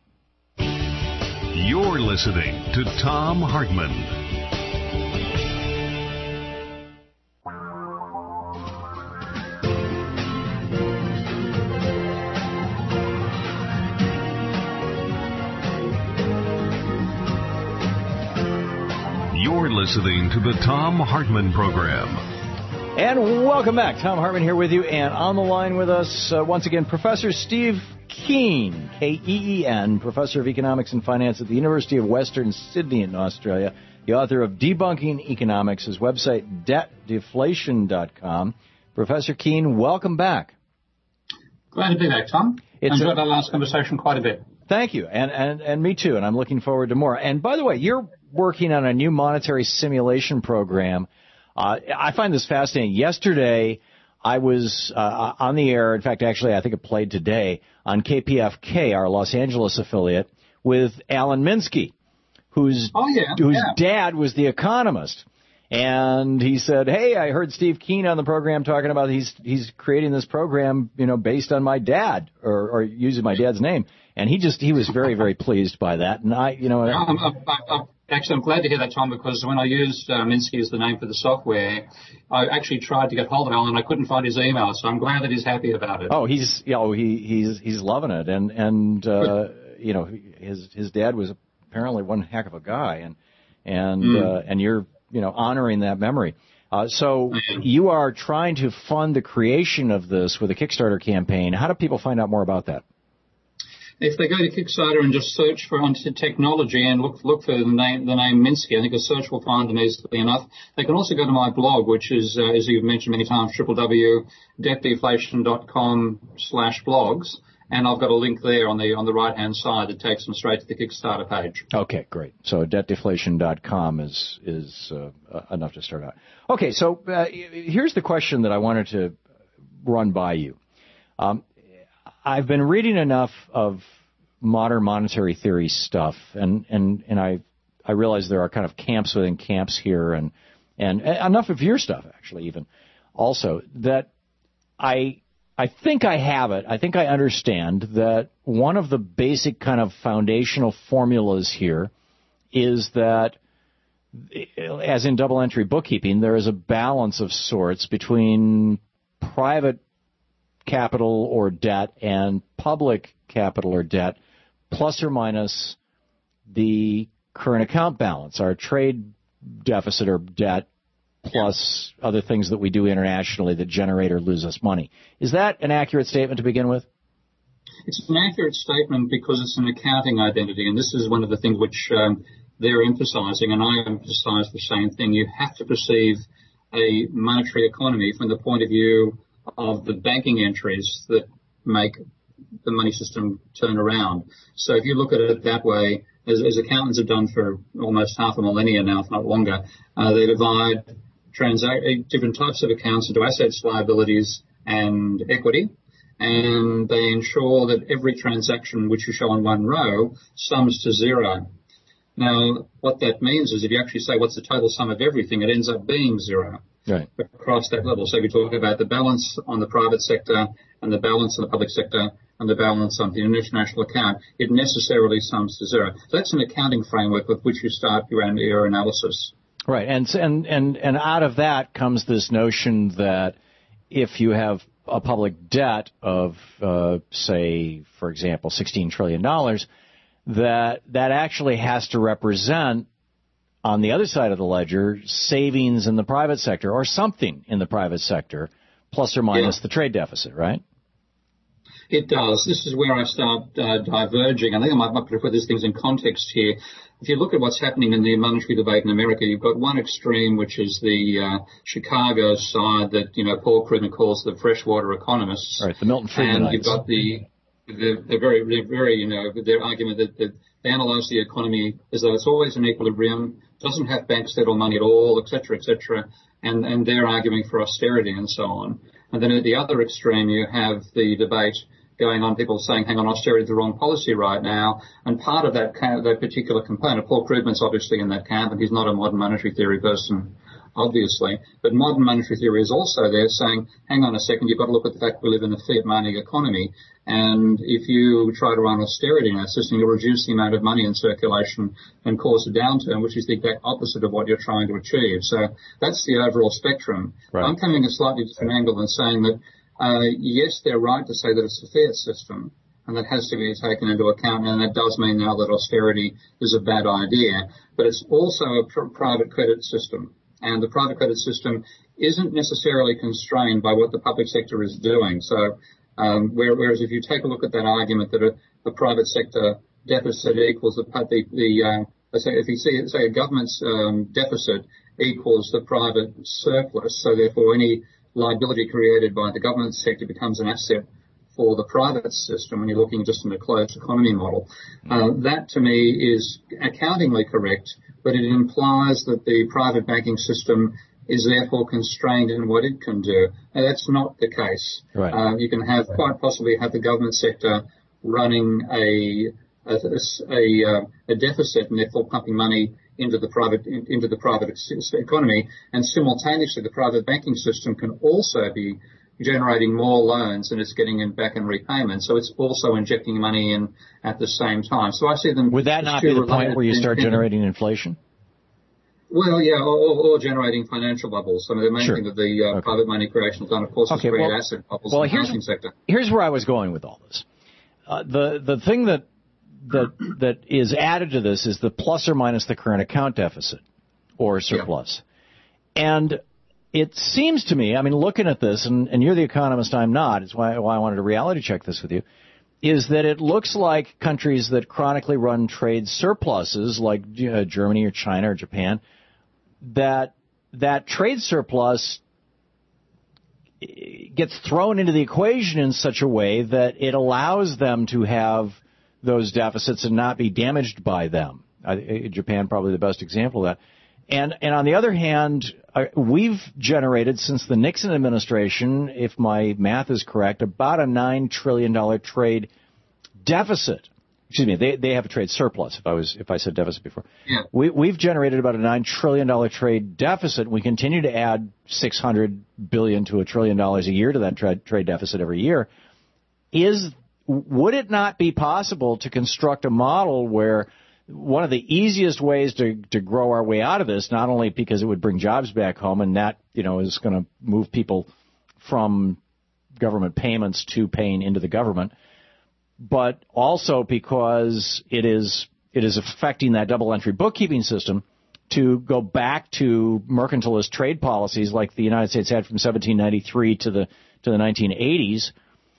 Speaker 1: You're listening to Thom Hartmann. You're listening to the Thom Hartmann Program.
Speaker 2: And welcome back. Thom Hartmann here with you, and on the line with us, uh, once again, Professor Steve Keen, K E E N, Professor of Economics and Finance at the University of Western Sydney in Australia, the author of Debunking Economics, his website, debt deflation dot com. Professor Keen, welcome back.
Speaker 20: Glad to be back, Tom.
Speaker 2: It's
Speaker 20: Enjoyed
Speaker 2: a-
Speaker 20: our last conversation quite a bit.
Speaker 2: Thank you, and, and, and me too, and I'm looking forward to more. And by the way, you're working on a new monetary simulation program. Uh, I find this fascinating. Yesterday, I was uh, on the air. In fact, actually, I think it played today on K P F K, our Los Angeles affiliate, with Alan Minsky, whose
Speaker 20: Oh, yeah,
Speaker 2: whose
Speaker 20: yeah.
Speaker 2: dad was the economist. And he said, "Hey, I heard Steve Keen on the program talking about he's he's creating this program, you know, based on my dad or, or using my dad's name." And he just he was very very pleased by that. And I, you know,
Speaker 20: Yeah, I'm, I'm, I'm, actually, I'm glad to hear that, Tom, because when I used uh, Minsky as the name for the software, I actually tried to get hold of Alan and I couldn't find his email. So I'm glad that he's happy about it.
Speaker 2: oh, he's you know he he's he's loving it. And and uh, you know his his dad was apparently one heck of a guy. And and
Speaker 20: Mm.
Speaker 2: uh, and you're you know honoring that memory. Uh, so you are trying to fund the creation of this with a Kickstarter campaign. How do people find out more about that?
Speaker 20: If they go to Kickstarter and just search for onto technology and look look for the name the name Minsky, I think a search will find them easily enough. They can also go to my blog, which is, uh, as you've mentioned many times, w w w dot debt deflation dot com slash blogs, and I've got a link there on the on the right hand side that takes them straight to the Kickstarter page.
Speaker 2: Okay, great. So debt deflation dot com is is uh, uh, enough to start out. Okay, so uh, here's the question that I wanted to run by you. Um, I've been reading enough of modern monetary theory stuff, and, and, and I I realize there are kind of camps within camps here, and, and enough of your stuff, actually, even, also, that I I think I have it. I think I understand that one of the basic kind of foundational formulas here is that, as in double-entry bookkeeping, there is a balance of sorts between private capital or debt and public capital or debt, plus or minus the current account balance, our trade deficit or debt, plus other things that we do internationally that generate or lose us money. Is that an accurate statement to begin with?
Speaker 20: It's an accurate statement because it's an accounting identity, and this is one of the things which um, they're emphasizing, and I emphasize the same thing. You have to perceive a monetary economy from the point of view of the banking entries that make the money system turn around. So if you look at it that way, as, as accountants have done for almost half a millennia now, if not longer, uh, they divide transac- different types of accounts into assets, liabilities, and equity, and they ensure that every transaction which you show on one row sums to zero. Now, what that means is if you actually say what's the total sum of everything, it ends up being zero.
Speaker 2: Right.
Speaker 20: Across that level. So if you talk about the balance on the private sector and the balance on the public sector and the balance on the international account, it necessarily sums to zero. So that's an accounting framework with which you start your, your analysis.
Speaker 2: Right. And, and, and, and out of that comes this notion that if you have a public debt of, uh, say, for example, sixteen trillion dollars, that that actually has to represent, on the other side of the ledger, savings in the private sector or something in the private sector, plus or minus yeah. the trade deficit, right?
Speaker 20: It does. This is where I start uh, diverging. I think I might, might put these things in context here. If you look at what's happening in the monetary debate in America, you've got one extreme, which is the uh, Chicago side that, you know, Paul Krugman calls the freshwater economists.
Speaker 2: Right, the Milton Friedmanites.
Speaker 20: And you've got the, the, the very, very, you know, their argument that, that they analyze the economy as though it's always in equilibrium, doesn't have bank settled money at all, et cetera, et cetera, and, and they're arguing for austerity and so on. And then at the other extreme, you have the debate going on, people saying, hang on, austerity is the wrong policy right now. And part of that that particular component, Paul Krugman's obviously in that camp, and he's not a modern monetary theory person, obviously. But modern monetary theory is also there saying, hang on a second, you've got to look at the fact we live in a fiat money economy. And if you try to run austerity in that system, you'll reduce the amount of money in circulation and cause a downturn, which is the exact opposite of what you're trying to achieve. So that's the overall spectrum. Right. I'm coming a slightly different angle and saying that Uh, yes, they're right to say that it's a fiat system, and that has to be taken into account, and that does mean now that austerity is a bad idea. But it's also a pr- private credit system, and the private credit system isn't necessarily constrained by what the public sector is doing. So, um, whereas if you take a look at that argument that a, a private sector deficit equals the, the, the uh, let's say if you see, say a government's um, deficit equals the private surplus, so therefore any liability created by the government sector becomes an asset for the private system when you're looking just in a closed economy model. Uh, that, to me, is accountingly correct, but it implies that the private banking system is therefore constrained in what it can do. Now, that's not the case.
Speaker 2: Right.
Speaker 20: Uh, you can have quite possibly have the government sector running a a, a, a deficit and therefore pumping money into the private into the private economy, and simultaneously the private banking system can also be generating more loans and it's getting in back in repayment. So it's also injecting money in at the same time. So I see them.
Speaker 2: Would that not be the point where you start generating inflation?
Speaker 20: Well, yeah, or, or generating financial bubbles. I mean, the main
Speaker 2: sure.
Speaker 20: thing that the uh, okay. private money creation has done, of course, is
Speaker 2: okay,
Speaker 20: create
Speaker 2: well,
Speaker 20: asset bubbles
Speaker 2: well,
Speaker 20: in the
Speaker 2: here's,
Speaker 20: housing sector.
Speaker 2: Here's where I was going with all this. Uh, the the thing that that that is added to this is the plus or minus the current account deficit or surplus. Yeah. And it seems to me, I mean, looking at this, and, and you're the economist, I'm not, it's why, why I wanted to reality check this with you, is that it looks like countries that chronically run trade surpluses, like uh, Germany or China or Japan, that that trade surplus gets thrown into the equation in such a way that it allows them to have those deficits and not be damaged by them. I, Japan probably the best example of that. And and on the other hand, uh, we've generated since the Nixon administration, if my math is correct, about a nine trillion dollars trade deficit. Excuse me, they they have a trade surplus. If I was if I said deficit before,
Speaker 20: yeah.
Speaker 2: we we've generated about a nine trillion dollars trade deficit. We continue to add six hundred billion to a trillion dollars a year to that trade trade deficit every year. Is would it not be possible to construct a model where one of the easiest ways to, to grow our way out of this, not only because it would bring jobs back home and that, you know, is going to move people from government payments to paying into the government, but also because it is it is affecting that double entry bookkeeping system, to go back to mercantilist trade policies like the United States had from seventeen ninety-three to the to the nineteen eighties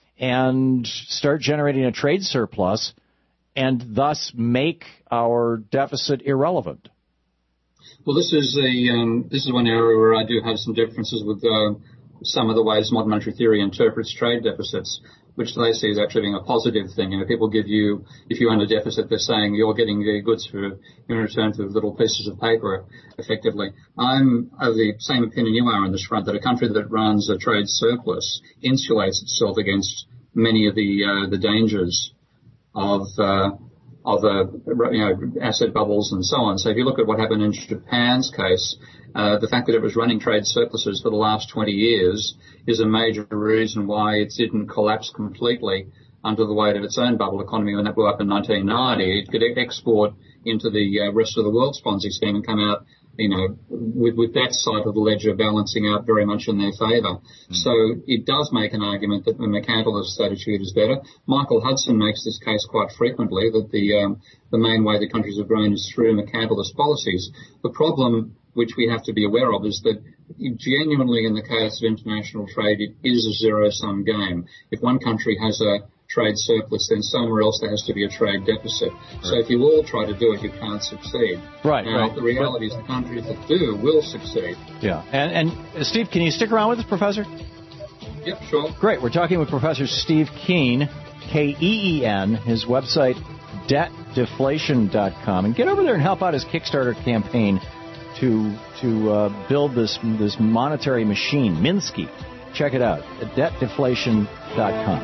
Speaker 2: and start generating a trade surplus and thus make our deficit irrelevant.
Speaker 20: Well, this is a um, this is one area where I do have some differences with uh, some of the ways modern monetary theory interprets trade deficits, which they see as actually being a positive thing. You know, people give you, if you own a deficit, they're saying you're getting the goods for in return for little pieces of paper, effectively. I'm of the same opinion you are on this front, that a country that runs a trade surplus insulates itself against many of the uh, the dangers of uh, of uh, you know, asset bubbles and so on. So if you look at what happened in Japan's case, uh, the fact that it was running trade surpluses for the last twenty years is a major reason why it didn't collapse completely under the weight of its own bubble economy when that blew up in nineteen ninety. It could export into the uh, rest of the world's Ponzi scheme and come out, you know, with, with that side of the ledger balancing out very much in their favour. Mm. So it does make an argument that the mercantilist attitude is better. Michael Hudson makes this case quite frequently, that the um, the main way the countries have grown is through mercantilist policies. The problem which we have to be aware of is that genuinely in the case of international trade, it is a zero-sum game. If one country has a trade surplus, then somewhere else there has to be a trade deficit. Right. So if you all try to do it, you can't succeed.
Speaker 2: Right.
Speaker 20: Now,
Speaker 2: right.
Speaker 20: the reality
Speaker 2: but,
Speaker 20: is the countries that do will succeed.
Speaker 2: Yeah. And, and uh, Steve, can you stick around with us, Professor?
Speaker 20: Yep, sure.
Speaker 2: Great. We're talking with Professor Steve Keen, K E E N, his website, debt deflation dot com. And get over there and help out his Kickstarter campaign to to uh, build this this monetary machine, Minsky. Check it out at debt deflation dot com.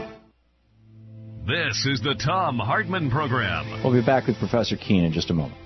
Speaker 1: This is the Thom Hartmann Program.
Speaker 2: We'll be back with Professor Keen in just a moment.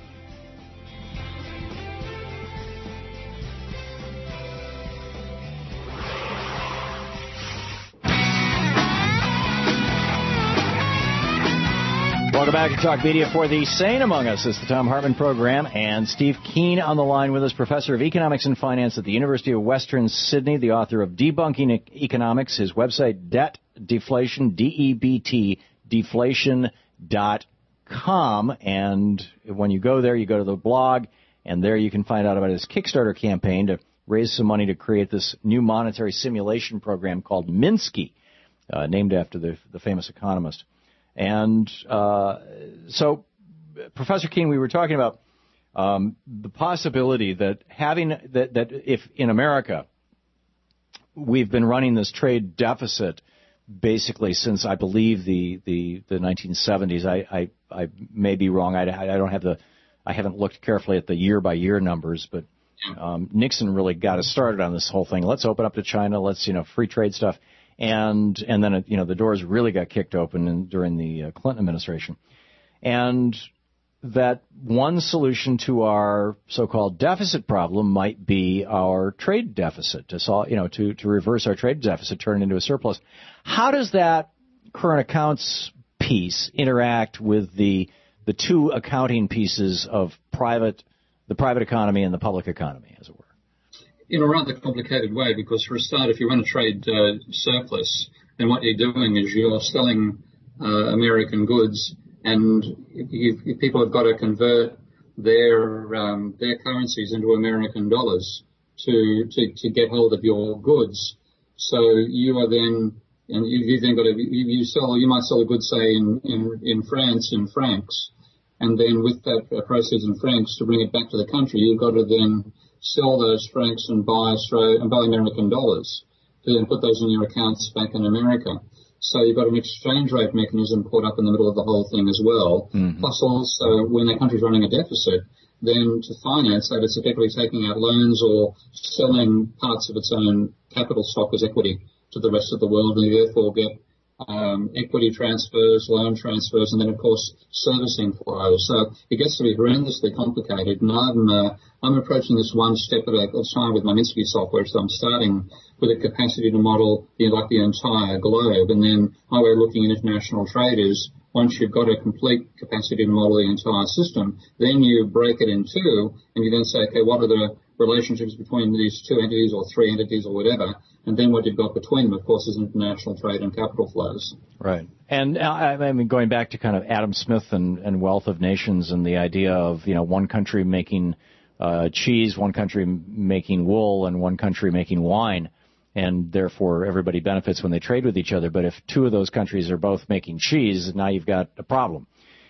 Speaker 2: Welcome back to Talk Media for the Sane Among Us. It's the Thom Hartmann Program, and Steve Keen on the line with us, Professor of Economics and Finance at the University of Western Sydney, the author of Debunking Economics, his website, Debt Deflation, D E B T, deflation dot com. And when you go there, you go to the blog, and there you can find out about his Kickstarter campaign to raise some money to create this new monetary simulation program called Minsky, uh, named after the, the famous economist. And uh, so, Professor Keen, we were talking about um, the possibility that having that, that if in America we've been running this trade deficit basically since I believe the the, the nineteen seventies. I, I I may be wrong. I, I don't have the I haven't looked carefully at the year by year numbers, but um, Nixon really got us started on this whole thing. Let's open up to China. Let's you know free trade stuff. And and then, you know, the doors really got kicked open in, during the uh, Clinton administration. And that one solution to our so-called deficit problem might be our trade deficit, to solve, you know, to, to reverse our trade deficit, turn it into a surplus. How does that current accounts piece interact with the the two accounting pieces of private, the private economy and the public economy, as it were?
Speaker 20: In a rather complicated way, because for a start, if you run a trade uh, surplus, then what you're doing is you're selling uh, American goods, and if, if people have got to convert their um, their currencies into American dollars to, to, to get hold of your goods. So you are then, and you, you then got to, you, you sell, you might sell a good, say, in, in, in France in francs, and then with that uh, proceeds in francs to bring it back to the country, you've got to then sell those francs and buy Australia, and buy American dollars to then put those in your accounts back in America. So you've got an exchange rate mechanism caught up in the middle of the whole thing as well. Mm-hmm. Plus also, when the country's running a deficit, then to finance that, it's effectively taking out loans or selling parts of its own capital stock as equity to the rest of the world, and you therefore get um, equity transfers, loan transfers, and then, of course, servicing flows. So it gets to be horrendously complicated, and I'm, uh, I'm approaching this one step at a time with my Minsky software, so I'm starting with a capacity to model you know, like the entire globe, and then my way of looking at international trade is once you've got a complete capacity to model the entire system, then you break it in two, and you then say, okay, what are the relationships between these two entities or three entities or whatever, and then what you've got between them, of course, is international trade and capital flows.
Speaker 2: Right. And uh, I mean, going back to kind of Adam Smith and, and Wealth of Nations and the idea of, you know, one country making uh, cheese, one country making wool, and one country making wine, and therefore everybody benefits when they trade with each other. But if two of those countries are both making cheese, now you've got a problem.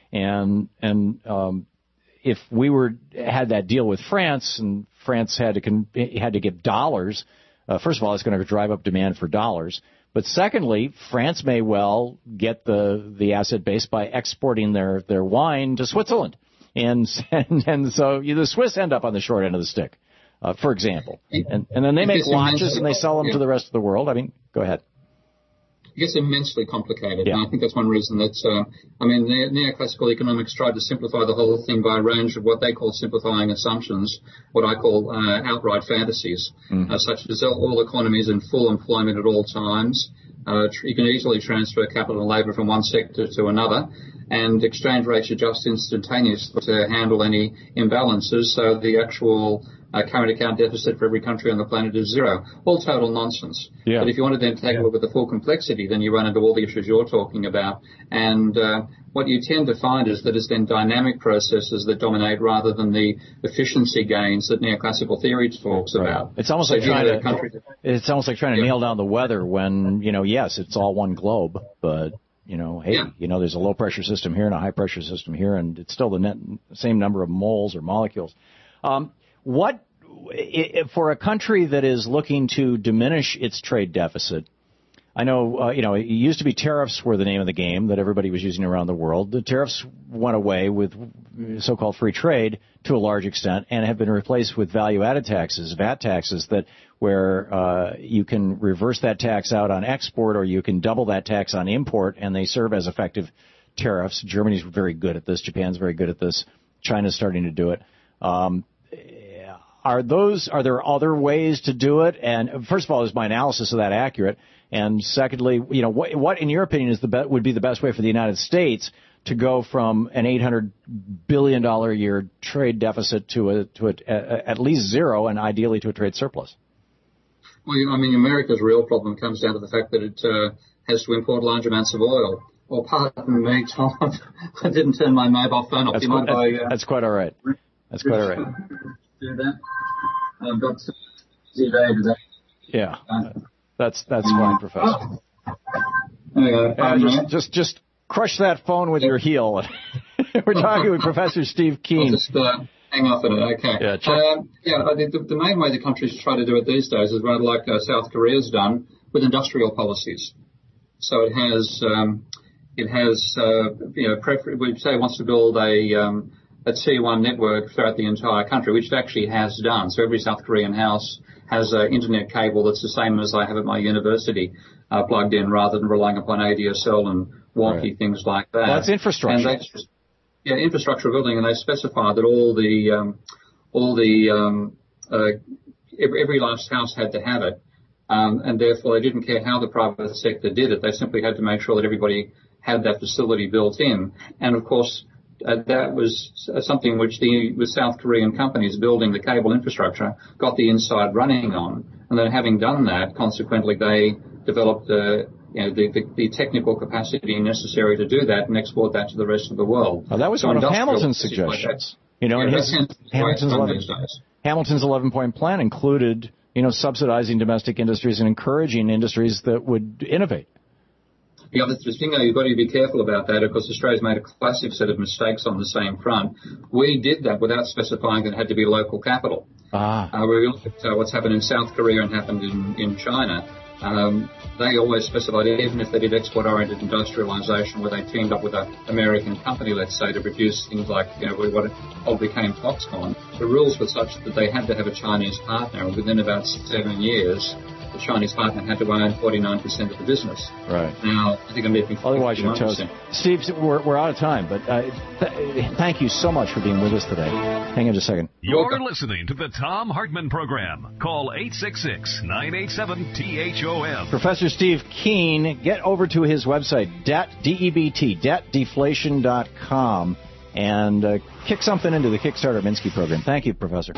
Speaker 2: And and um, if we were had that deal with France, and France had to con- had to give dollars, uh, first of all, it's going to drive up demand for dollars. But secondly, France may well get the the asset base by exporting their, their wine to Switzerland, and and, and so you, the Swiss end up on the short end of the stick. Uh, for example, and, and then they make watches and they sell them to the rest of the world. I mean, go ahead.
Speaker 20: It gets immensely complicated,
Speaker 2: yeah.
Speaker 20: and I think that's one reason that, uh, I mean, ne- neoclassical economics tried to simplify the whole thing by a range of what they call simplifying assumptions, what I call uh, outright fantasies, mm-hmm. uh, such as all economies in full employment at all times. Uh, tr- you can easily transfer capital and labour from one sector to another, and exchange rates adjust instantaneously to handle any imbalances, so the actual Uh, current account deficit for every country on the planet is zero. All total nonsense. Yeah. But if you want to then take yeah. a look at the full complexity, then you run into all the issues you're talking about. And uh, what you tend to find is that it's then dynamic processes that dominate rather than the efficiency gains that neoclassical theory talks right. about.
Speaker 2: It's almost so like trying to country, it's almost like trying to yeah. nail down the weather when, you know, yes, it's all one globe, but you know, hey, yeah. you know, there's a low pressure system here and a high pressure system here, and it's still the net, same number of moles or molecules. Um, What, for a country that is looking to diminish its trade deficit, I know, uh, you know, it used to be tariffs were the name of the game that everybody was using around the world. The tariffs went away with so-called free trade to a large extent and have been replaced with value-added taxes, V A T taxes, that where uh, you can reverse that tax out on export or you can double that tax on import, and they serve as effective tariffs. Germany's very good at this. Japan's very good at this. China's starting to do it. Um, Are those, are there other ways to do it? And first of all, is my analysis of that accurate? And secondly, you know, what, what in your opinion is the be- would be the best way for the United States to go from an eight hundred billion dollars a year trade deficit to a, to a, a, at least zero, and ideally to a trade surplus?
Speaker 20: Well, I mean, America's real problem comes down to the fact that it uh, has to import large amounts of oil. Well, pardon me, Tom, I didn't turn my mobile phone off.
Speaker 2: That's,
Speaker 20: you
Speaker 2: quite,
Speaker 20: mind
Speaker 2: that's,
Speaker 20: I, uh,
Speaker 2: that's quite all right. That's quite all right.
Speaker 20: Do that. I've got to see day today.
Speaker 2: Yeah, that's that's fine, Professor.
Speaker 20: Anyway,
Speaker 2: uh, just, just just crush that phone with your heel. We're talking with Professor Steve Keen.
Speaker 20: I'll just uh, hang off at it. Okay.
Speaker 2: Yeah. Check.
Speaker 20: Uh, yeah. I think the, the main way the countries try to do it these days is rather like uh, South Korea's done with industrial policies. So it has um, it has uh, you know prefer- we say it wants to build a um, a Tier one network throughout the entire country, which it actually has done. So every South Korean house has an internet cable that's the same as I have at my university, uh, plugged in, rather than relying upon A D S L and wonky right. things like that.
Speaker 2: Well, that's infrastructure.
Speaker 20: And they, yeah, infrastructure building, and they specify that all the um, all the um, uh, every, every last house had to have it, um, and therefore they didn't care how the private sector did it. They simply had to make sure that everybody had that facility built in, and of course. Uh, that was uh, something which the with South Korean companies building the cable infrastructure got the inside running on, and then having done that, consequently they developed the you know the, the, the technical capacity necessary to do that and export that to the rest of the world.
Speaker 2: Well, that was
Speaker 20: so
Speaker 2: one of Hamilton's suggestions.
Speaker 20: Like
Speaker 2: you know,
Speaker 20: yeah,
Speaker 2: his, Hamilton's one of, Hamilton's eleven-point plan included, you know, subsidizing domestic industries and encouraging industries that would innovate.
Speaker 20: Yeah, the thing, though, you've got to be careful about that, because Australia's made a classic set of mistakes on the same front. We did that without specifying that it had to be local capital.
Speaker 2: Ah.
Speaker 20: Uh, we look at uh, what's happened in South Korea and happened in, in China. Um, they always specified, even if they did export-oriented industrialization, where they teamed up with an American company, let's say, to produce things like, you know, what all became Foxconn, the rules were such that they had to have a Chinese partner, and within about seven years, the Chinese partner had to own forty-nine percent of the business.
Speaker 2: Right.
Speaker 20: Now, I think I'm making
Speaker 2: Otherwise, you're toast. Steve, we're, we're out of time, but uh, th- thank you so much for being with us today. Hang on just a second.
Speaker 1: You're listening to the Tom Hartman Program. Call eight six six, nine eight seven, T H O M.
Speaker 2: Professor Steve Keen, get over to his website, debt, D E B T, debt deflation dot com, and uh, kick something into the Kickstarter Minsky program. Thank you, Professor.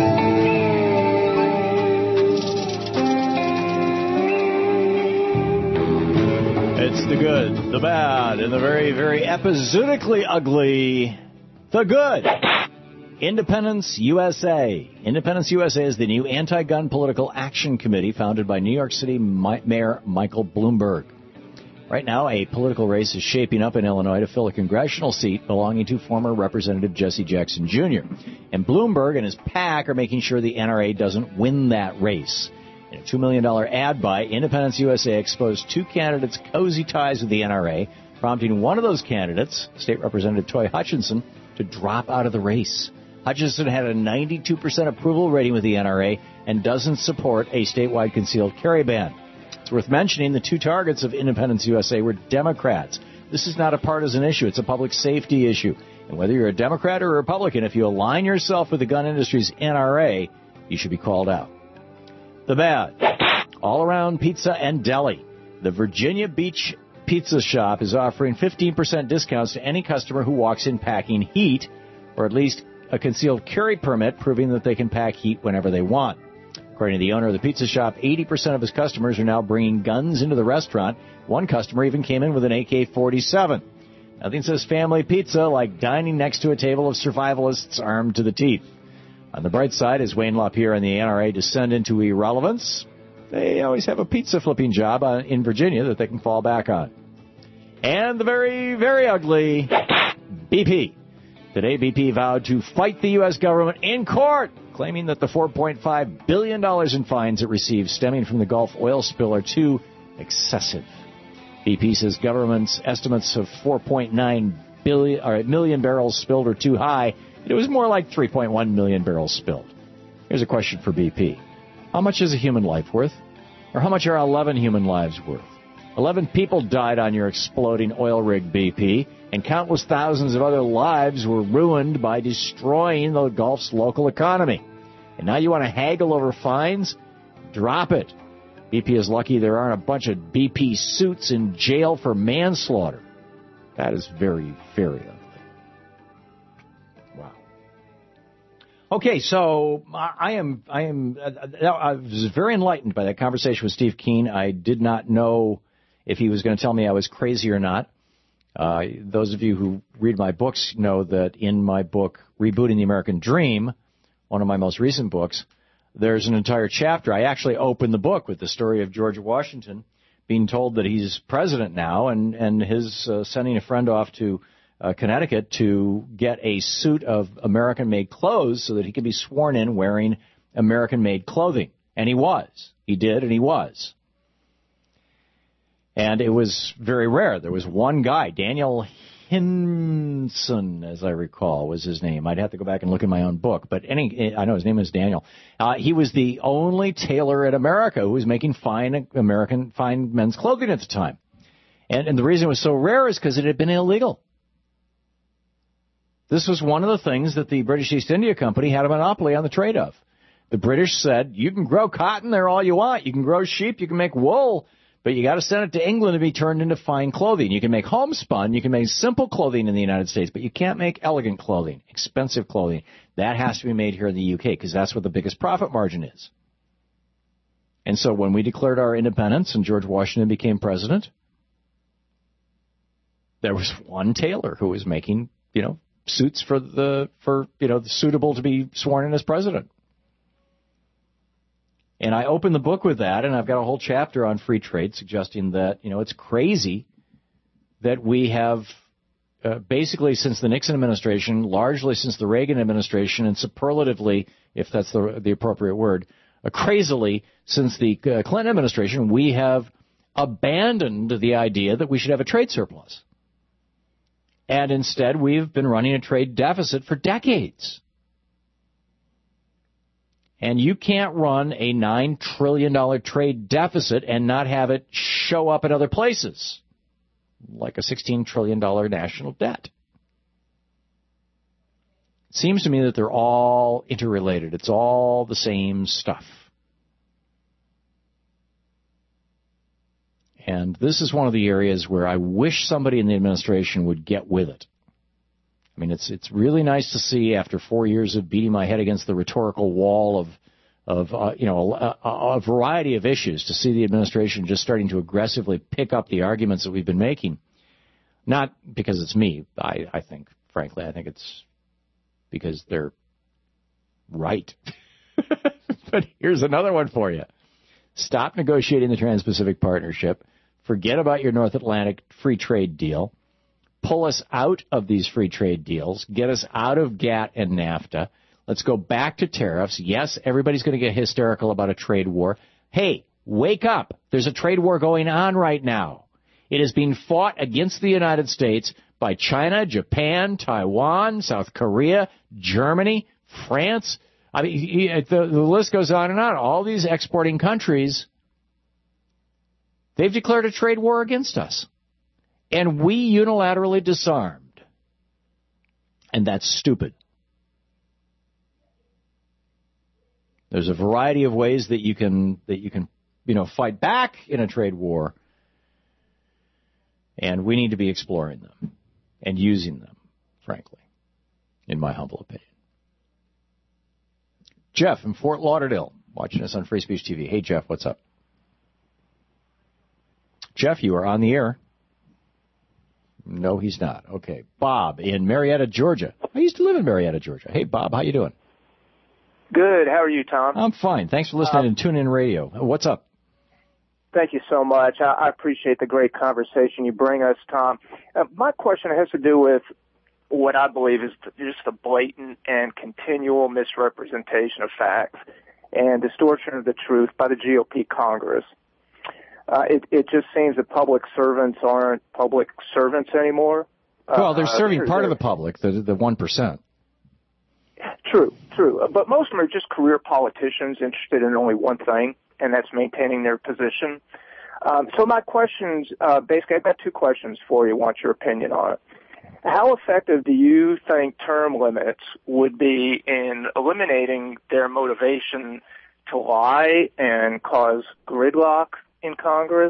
Speaker 2: It's the good, the bad, and the very, very episodically ugly. The good. Independence U S A. Independence U S A is the new anti-gun political action committee founded by New York City Mayor Michael Bloomberg. Right now, a political race is shaping up in Illinois to fill a congressional seat belonging to former Representative Jesse Jackson Junior And Bloomberg and his PAC are making sure the N R A doesn't win that race. In a two million dollars ad buy, Independence U S A exposed two candidates' cozy ties with the N R A, prompting one of those candidates, State Representative Toy Hutchinson, to drop out of the race. Hutchinson had a ninety-two percent approval rating with the N R A and doesn't support a statewide concealed carry ban. It's worth mentioning the two targets of Independence U S A were Democrats. This is not a partisan issue. It's a public safety issue. And whether you're a Democrat or a Republican, if you align yourself with the gun industry's N R A, you should be called out. The bad. All-around pizza and deli. The Virginia Beach Pizza Shop is offering fifteen percent discounts to any customer who walks in packing heat, or at least a concealed carry permit proving that they can pack heat whenever they want. According to the owner of the pizza shop, eighty percent of his customers are now bringing guns into the restaurant. One customer even came in with an A K forty-seven. Nothing says family pizza like dining next to a table of survivalists armed to the teeth. On the bright side, as Wayne LaPierre and the N R A descend into irrelevance, they always have a pizza flipping job in Virginia that they can fall back on. And the very, very ugly B P. Today, B P vowed to fight the U S government in court, claiming that the four point five billion dollars in fines it received stemming from the Gulf oil spill are too excessive. B P says government's estimates of four point nine billion, or million barrels spilled are too high. It was more like three point one million barrels spilled. Here's a question for B P. How much is a human life worth? Or how much are eleven human lives worth? eleven people died on your exploding oil rig, B P, and countless thousands of other lives were ruined by destroying the Gulf's local economy. And now you want to haggle over fines? Drop it. B P is lucky there aren't a bunch of B P suits in jail for manslaughter. That is very, very ugly. Wow. Okay, so I am, I am, I was very enlightened by that conversation with Steve Keen. I did not know if he was going to tell me I was crazy or not. Uh, those of you who read my books know that in my book, Rebooting the American Dream, one of my most recent books, there's an entire chapter. I actually opened the book with the story of George Washington being told that he's president now and, and his uh, sending a friend off to uh, Connecticut to get a suit of American-made clothes so that he could be sworn in wearing American-made clothing. And he was. He did, and he was. And it was very rare. There was one guy, Daniel Hinson, as I recall, was his name. I'd have to go back and look in my own book. But any, I know his name is Daniel. Uh, he was the only tailor in America who was making fine American, fine men's clothing at the time. And, and the reason it was so rare is because it had been illegal. This was one of the things that the British East India Company had a monopoly on the trade of. The British said, you can grow cotton there all you want. You can grow sheep. You can make wool. But you got to send it to England to be turned into fine clothing. You can make homespun. You can make simple clothing in the United States, but you can't make elegant clothing, expensive clothing. That has to be made here in the U K because that's what the biggest profit margin is. And so when we declared our independence and George Washington became president, there was one tailor who was making, you know, suits for the, for, you know, suitable to be sworn in as president. And I open the book with that, and I've got a whole chapter on free trade suggesting that, you know, it's crazy that we have uh, basically since the Nixon administration, largely since the Reagan administration, and superlatively, if that's the, the appropriate word, uh, crazily since the uh, Clinton administration, we have abandoned the idea that we should have a trade surplus. And instead, we've been running a trade deficit for decades. And you can't run a nine trillion dollars trade deficit and not have it show up in other places, like a sixteen trillion dollars national debt. It seems to me that they're all interrelated. It's all the same stuff. And this is one of the areas where I wish somebody in the administration would get with it. I mean, it's it's really nice to see after four years of beating my head against the rhetorical wall of, of uh, you know, a, a variety of issues, to see the administration just starting to aggressively pick up the arguments that we've been making. Not because it's me, I, I think, frankly, I think it's because they're right. But here's another one for you. Stop negotiating the Trans-Pacific Partnership. Forget about your North Atlantic free trade deal. Pull us out of these free trade deals. Get us out of GATT and NAFTA. Let's go back to tariffs. Yes, everybody's going to get hysterical about a trade war. Hey, wake up. There's a trade war going on right now. It is being fought against the United States by China, Japan, Taiwan, South Korea, Germany, France. I mean, the, the list goes on and on. All these exporting countries, they've declared a trade war against us. And we unilaterally disarmed. And that's stupid. There's a variety of ways that you can that you can, you know, fight back in a trade war. And we need to be exploring them and using them, frankly, in my humble opinion. Jeff in Fort Lauderdale, watching us on Free Speech T V. Hey, Jeff, what's up? Jeff, you are on the air. No, he's not. Okay. Bob in Marietta, Georgia. I used to live in Marietta, Georgia. Hey, Bob, how you doing?
Speaker 21: Good. How are you, Tom?
Speaker 2: I'm fine. Thanks for listening
Speaker 21: um,
Speaker 2: to Tune In Radio. What's up?
Speaker 21: Thank you so much. I, I appreciate the great conversation you bring us, Tom. Uh, my question has to do with what I believe is just the blatant and continual misrepresentation of facts and distortion of the truth by the G O P Congress. Uh, it, it just seems that public servants aren't public servants anymore.
Speaker 2: Well, they're
Speaker 21: uh,
Speaker 2: serving
Speaker 21: they're,
Speaker 2: part
Speaker 21: they're,
Speaker 2: of the public, the the one percent.
Speaker 21: True, true. But most of them are just career politicians interested in only one thing, and that's maintaining their position. Um, so my questions, uh, basically, I've got two questions for you. I want your opinion on it. How effective do you think term limits would be in eliminating their motivation to lie and cause gridlock in Congress?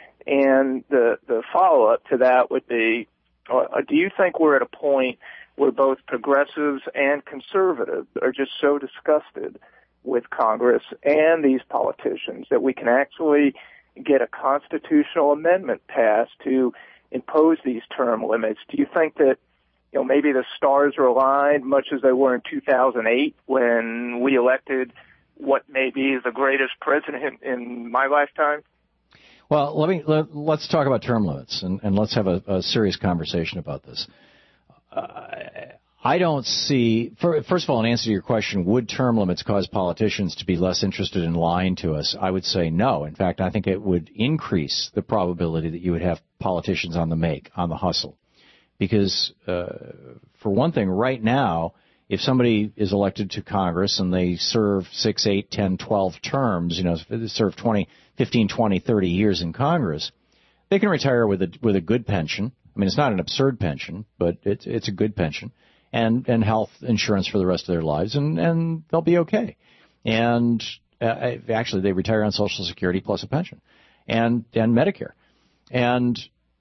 Speaker 21: And the the follow-up to that would be, uh, do you think we're at a point where both progressives and conservatives are just so disgusted with Congress and these politicians that we can actually get a constitutional amendment passed to impose these term limits? Do you think that, you know, maybe the stars are aligned, much as they were in two thousand eight when we elected what may be the greatest president in my lifetime?
Speaker 2: Well, let me let, let's talk about term limits, and, and let's have a, a serious conversation about this. Uh, I don't see, for, first of all, in answer to your question, would term limits cause politicians to be less interested in lying to us? I would say no. In fact, I think it would increase the probability that you would have politicians on the make, on the hustle. Because, uh, for one thing, right now, if somebody is elected to Congress and they serve six, eight, ten, twelve terms, you know, serve twenty, fifteen, twenty, thirty years in Congress, they can retire with a, with a good pension. I mean, it's not an absurd pension, but it's, it's a good pension, and, and health insurance for the rest of their lives, and, and they'll be okay. And uh, actually, they retire on Social Security plus a pension and, and Medicare. And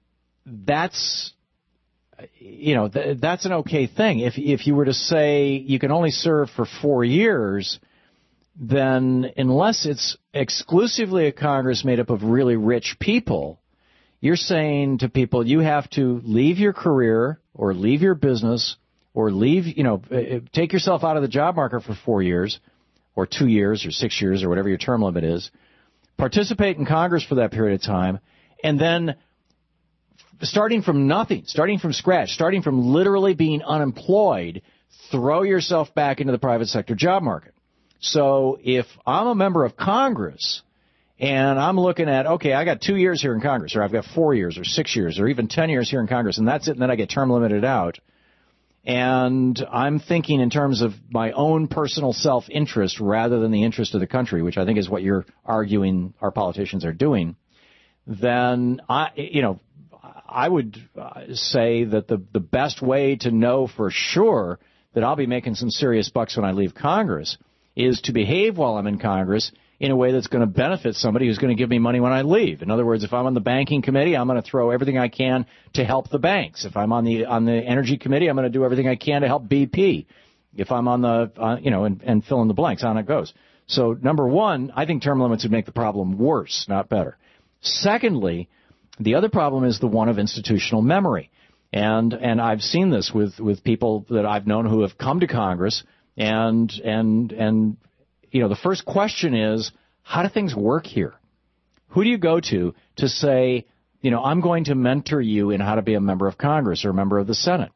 Speaker 2: that's, you know, th- that's an okay thing. If, if you were to say you can only serve for four years, then unless it's exclusively a Congress made up of really rich people, you're saying to people, you have to leave your career or leave your business or leave, you know, take yourself out of the job market for four years or two years or six years or whatever your term limit is, participate in Congress for that period of time, and then starting from nothing, starting from scratch, starting from literally being unemployed, throw yourself back into the private sector job market. So if I'm a member of Congress and I'm looking at, okay, I got two years here in Congress, or I've got four years or six years or even ten years here in Congress, and that's it, and then I get term limited out, and I'm thinking in terms of my own personal self-interest rather than the interest of the country, which I think is what you're arguing our politicians are doing, then I, you know, I would say that the, the best way to know for sure that I'll be making some serious bucks when I leave Congress is to behave while I'm in Congress in a way that's going to benefit somebody who's going to give me money when I leave. In other words, if I'm on the banking committee, I'm going to throw everything I can to help the banks. If I'm on the on the energy committee, I'm going to do everything I can to help B P. If I'm on the, uh, you know, and, and fill in the blanks, on it goes. So, number one, I think term limits would make the problem worse, not better. Secondly, the other problem is the one of institutional memory. And and I've seen this with, with people that I've known who have come to Congress, and and and you know, the first question is, how do things work here? Who do you go to to say, you know, I'm going to mentor you in how to be a member of Congress or a member of the Senate?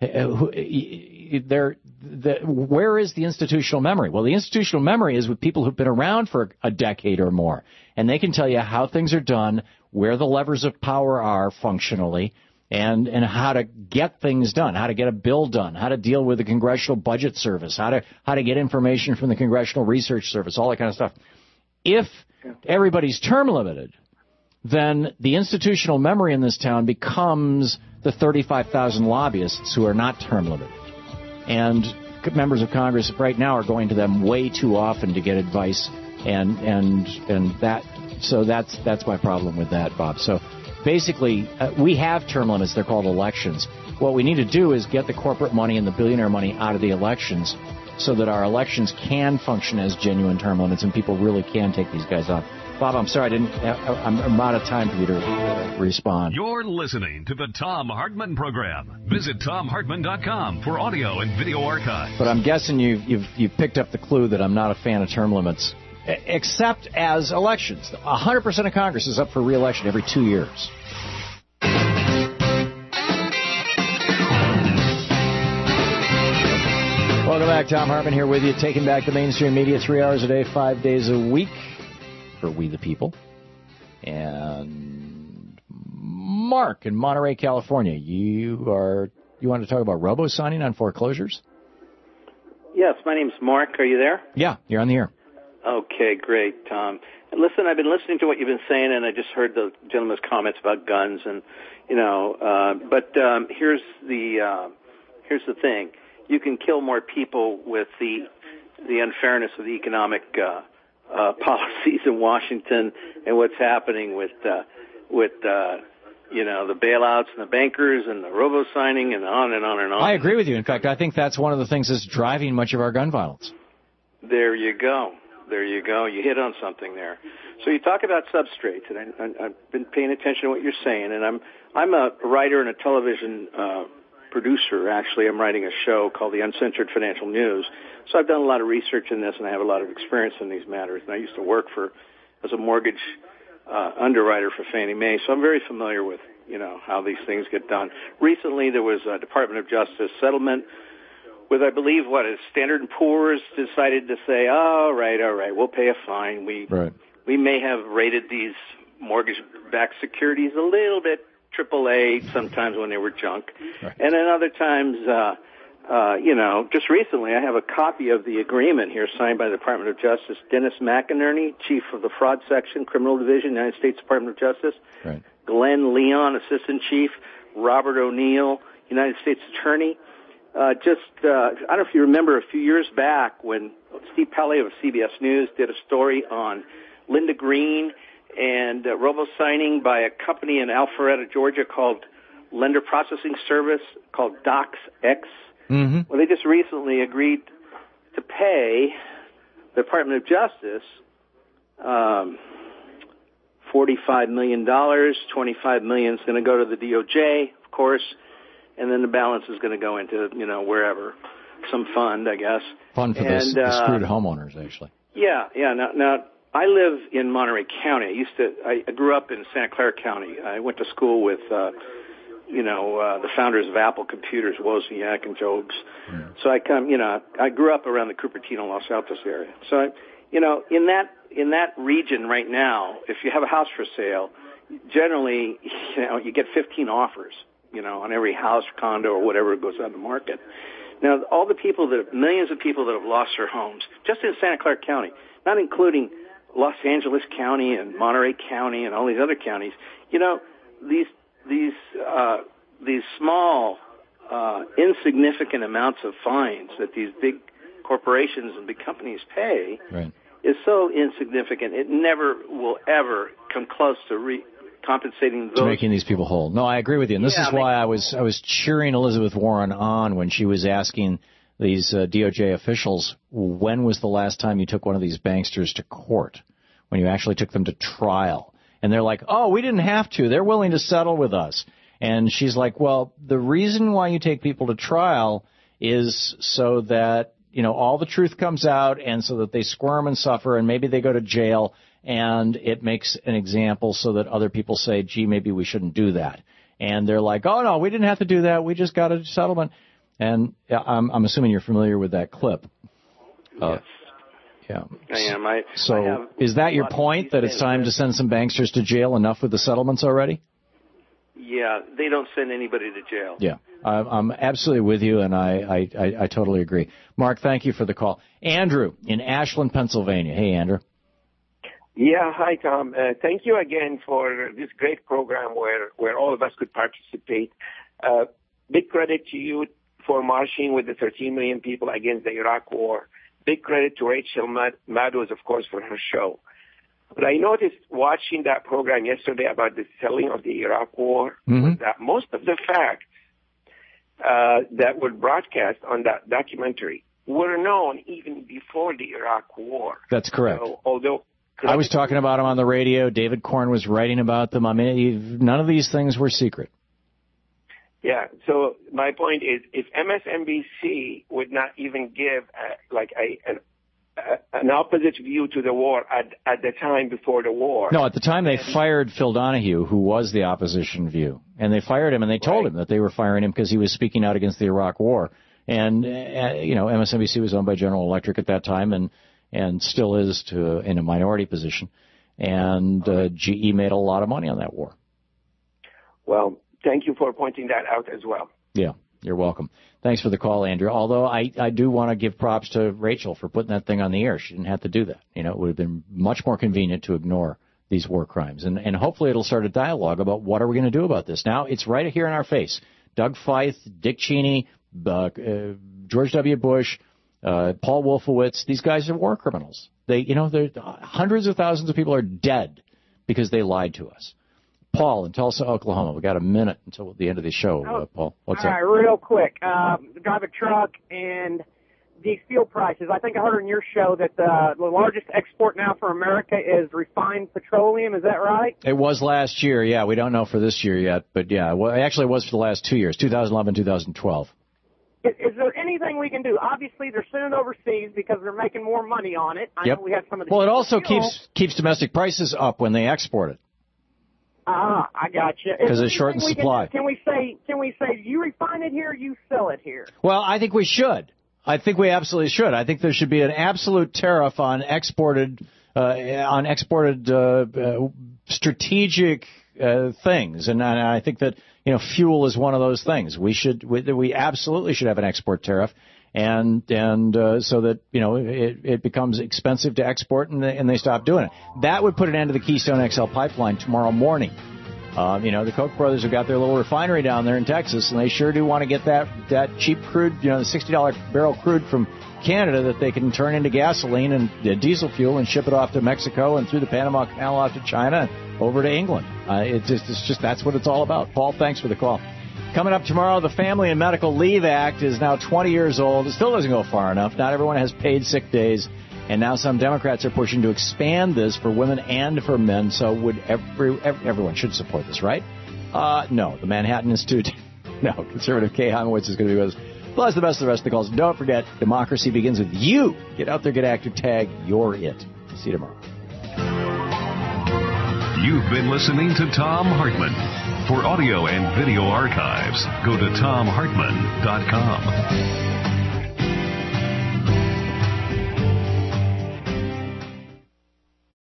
Speaker 2: There, the, where is the institutional memory? Well, the institutional memory is with people who've been around for a decade or more, and they can tell you how things are done, where the levers of power are functionally, and and how to get things done, how to get a bill done, how to deal with the Congressional Budget Service, how to how to get information from the Congressional Research Service, all that kind of stuff. If everybody's term limited, then the institutional memory in this town becomes the thirty-five thousand lobbyists who are not term limited. And members of Congress right now are going to them way too often to get advice, and and and that so that's that's my problem with that, Bob. So basically, uh, we have term limits. They're called elections. What we need to do is get the corporate money and the billionaire money out of the elections so that our elections can function as genuine term limits and people really can take these guys off. Bob, I'm sorry, I didn't. I'm, I'm out of time for you to uh, respond.
Speaker 1: You're listening to the Thom Hartmann Program. Visit Thom Hartmann dot com for audio and video archives.
Speaker 2: But I'm guessing you've, you've, you've picked up the clue that I'm not a fan of term limits, except as elections. one hundred percent of Congress is up for re-election every two years. Welcome back. Thom Hartmann here with you, taking back the mainstream media three hours a day, five days a week for We the People. And Mark in Monterey, California, you are you want to talk about robo-signing on foreclosures?
Speaker 3: Yes, my name's Mark. Are you there?
Speaker 2: Yeah, you're on the air.
Speaker 3: Okay, great, Tom. And listen, I've been listening to what you've been saying, and I just heard the gentleman's comments about guns, and you know, uh, but um, here's the uh, here's the thing: you can kill more people with the the unfairness of the economic uh, uh, policies in Washington and what's happening with uh, with uh, you know the bailouts and the bankers and the robo signing and on and on and on.
Speaker 2: I agree with you. In fact, I think that's one of the things that's driving much of our gun violence.
Speaker 3: There you go. There you go. You hit on something there. So you talk about substrates, and I, I, I've been paying attention to what you're saying. And I'm I'm a writer and a television uh, producer. Actually, I'm writing a show called The Uncensored Financial News. So I've done a lot of research in this, and I have a lot of experience in these matters. And I used to work for as a mortgage uh, underwriter for Fannie Mae, so I'm very familiar with you know how these things get done. Recently, there was a Department of Justice settlement with, I believe, what is Standard and Poor's decided to say, oh, all right, all right, we'll pay a fine. We
Speaker 2: right. we
Speaker 3: may have rated these mortgage-backed securities a little bit triple A sometimes when they were junk, right. and then other times, uh, uh, you know, just recently I have a copy of the agreement here signed by the Department of Justice. Dennis McInerney, Chief of the Fraud Section, Criminal Division, United States Department of Justice.
Speaker 2: Right.
Speaker 3: Glenn Leon, Assistant Chief. Robert O'Neill, United States Attorney. Uh, just, uh, I don't know if you remember a few years back when Steve Pelley of C B S News did a story on Linda Green and uh, robo-signing by a company in Alpharetta, Georgia called Lender Processing Service called DocsX.
Speaker 2: Mm-hmm.
Speaker 3: Well, they just recently agreed to pay the Department of Justice um, forty-five million dollars. twenty-five million dollars is going to go to the D O J, of course, and then the balance is going to go into, you know, wherever. some fund, I guess.
Speaker 2: Fun for
Speaker 3: and,
Speaker 2: the, the
Speaker 3: uh,
Speaker 2: screwed homeowners, actually.
Speaker 3: Yeah, yeah. Now, now I live in Monterey County. I used to. I grew up in Santa Clara County. I went to school with, uh, you know, uh, the founders of Apple Computers, Wozniak and Jobs. Mm. So I come, you know, I grew up around the Cupertino, Los Altos area. So, I, you know, in that in that region right now, if you have a house for sale, generally, you know, you get fifteen offers, you know, on every house, condo, or whatever goes on the market. Now, all the people that, millions of people that have lost their homes, just in Santa Clara County, not including Los Angeles County and Monterey County and all these other counties, you know, these, these, uh, these small, uh, insignificant amounts of fines that these big corporations and big companies pay
Speaker 2: right.
Speaker 3: is so insignificant. It never will ever come close to re- compensating those.
Speaker 2: To making these people whole. No, I agree with you. And this
Speaker 3: yeah,
Speaker 2: is why I was I was cheering Elizabeth Warren on when she was asking these uh, D O J officials, when was the last time you took one of these banksters to court, when you actually took them to trial? And they're like, oh, we didn't have to. They're willing to settle with us. And she's like, well, the reason why you take people to trial is so that, you know, all the truth comes out and so that they squirm and suffer and maybe they go to jail. And it makes an example so that other people say, gee, maybe we shouldn't do that. And they're like, oh, no, we didn't have to do that. We just got a settlement. And I'm, I'm assuming you're familiar with that clip. Uh, yeah.
Speaker 3: I am. I,
Speaker 2: so
Speaker 3: I have
Speaker 2: is that your point, that it's time to send some banksters to jail? Enough with the settlements already?
Speaker 3: Yeah, they don't send anybody to jail.
Speaker 2: Yeah, I'm, I'm absolutely with you, and I, I, I, I totally agree. Mark, thank you for the call. Andrew in Ashland, Pennsylvania. Hey, Andrew.
Speaker 6: Yeah, hi, Tom. Uh, thank you again for this great program where, where all of us could participate. Uh, big credit to you for marching with the thirteen million people against the Iraq War. Big credit to Rachel Maddow, of course, for her show. But I noticed watching that program yesterday about the selling of the Iraq War,
Speaker 2: mm-hmm.
Speaker 6: that most of the facts uh, that were broadcast on that documentary were known even before the Iraq War.
Speaker 2: That's correct.
Speaker 6: So, although
Speaker 2: I was talking about them on the radio. David Korn was writing about them. I mean, none of these things were secret.
Speaker 6: Yeah. So my point is, if M S N B C would not even give a, like a, an, a, an opposite view to the war at at the time before the war.
Speaker 2: No, at the time they fired Phil Donahue, who was the opposition view, and they fired him, and they told right. him that they were firing him because he was speaking out against the Iraq War. And uh, you know, M S N B C was owned by General Electric at that time, and. and still is to in a minority position. And uh, G E made a lot of money on that war.
Speaker 6: Well, thank you for pointing that out as well.
Speaker 2: Yeah, you're welcome. Thanks for the call, Andrew. Although I, I do want to give props to Rachel for putting that thing on the air. She didn't have to do that. You know, it would have been much more convenient to ignore these war crimes. And, and hopefully it'll start a dialogue about what are we going to do about this. Now, it's right here in our face. Doug Feith, Dick Cheney, uh, uh, George W. Bush, Uh, Paul Wolfowitz, these guys are war criminals. They, you know, they're, hundreds of thousands of people are dead because they lied to us. Paul in Tulsa, Oklahoma. We got a minute until the end of the show. Uh, Paul, what's
Speaker 22: All
Speaker 2: up?
Speaker 22: right, real quick. Um, drive a truck and these fuel prices. I think I heard on your show that the, the largest export now for America is refined petroleum. Is that right?
Speaker 2: It was last year. Yeah, we don't know for this year yet, but yeah, well, actually it was for the last two years, two thousand eleven, two thousand twelve.
Speaker 22: Is, is there anything we can do? Obviously, they're sending it overseas because they're making more money on it. I
Speaker 2: yep.
Speaker 22: know we have some of the
Speaker 2: well, it also
Speaker 22: fuel.
Speaker 2: keeps keeps domestic prices up when they export it.
Speaker 22: Ah, I got you.
Speaker 2: Because it shortens
Speaker 22: we
Speaker 2: supply.
Speaker 22: Can, can we say? Can we say you refine it here, you sell it here?
Speaker 2: Well, I think we should. I think we absolutely should. I think there should be an absolute tariff on exported uh, on exported uh, uh, strategic uh, things, and, and I think that you know fuel is one of those things. We should we, we absolutely should have an export tariff, and and uh, so that you know it, it becomes expensive to export, and they, and they stop doing it. That would put an end to the Keystone X L pipeline tomorrow morning. Um, you know, the Koch brothers have got their little refinery down there in Texas, and they sure do want to get that, that cheap crude, you know, the sixty dollars barrel crude from Canada that they can turn into gasoline and uh, diesel fuel and ship it off to Mexico and through the Panama Canal off to China and over to England. Uh, it's, just, it's just that's what it's all about. Paul, thanks for the call. Coming up tomorrow, the Family and Medical Leave Act is now twenty years old. It still doesn't go far enough. Not everyone has paid sick days. And now some Democrats are pushing to expand this for women and for men. So would every, every everyone should support this, right? Uh, no. The Manhattan Institute. No. Conservative Kay Honowitz is going to be with us. plus the best of the rest of the calls. Don't forget, democracy begins with you. Get out there, get active, tag, you're it. See you tomorrow.
Speaker 1: You've been listening to Thom Hartmann. For audio and video archives, go to thom hartmann dot com.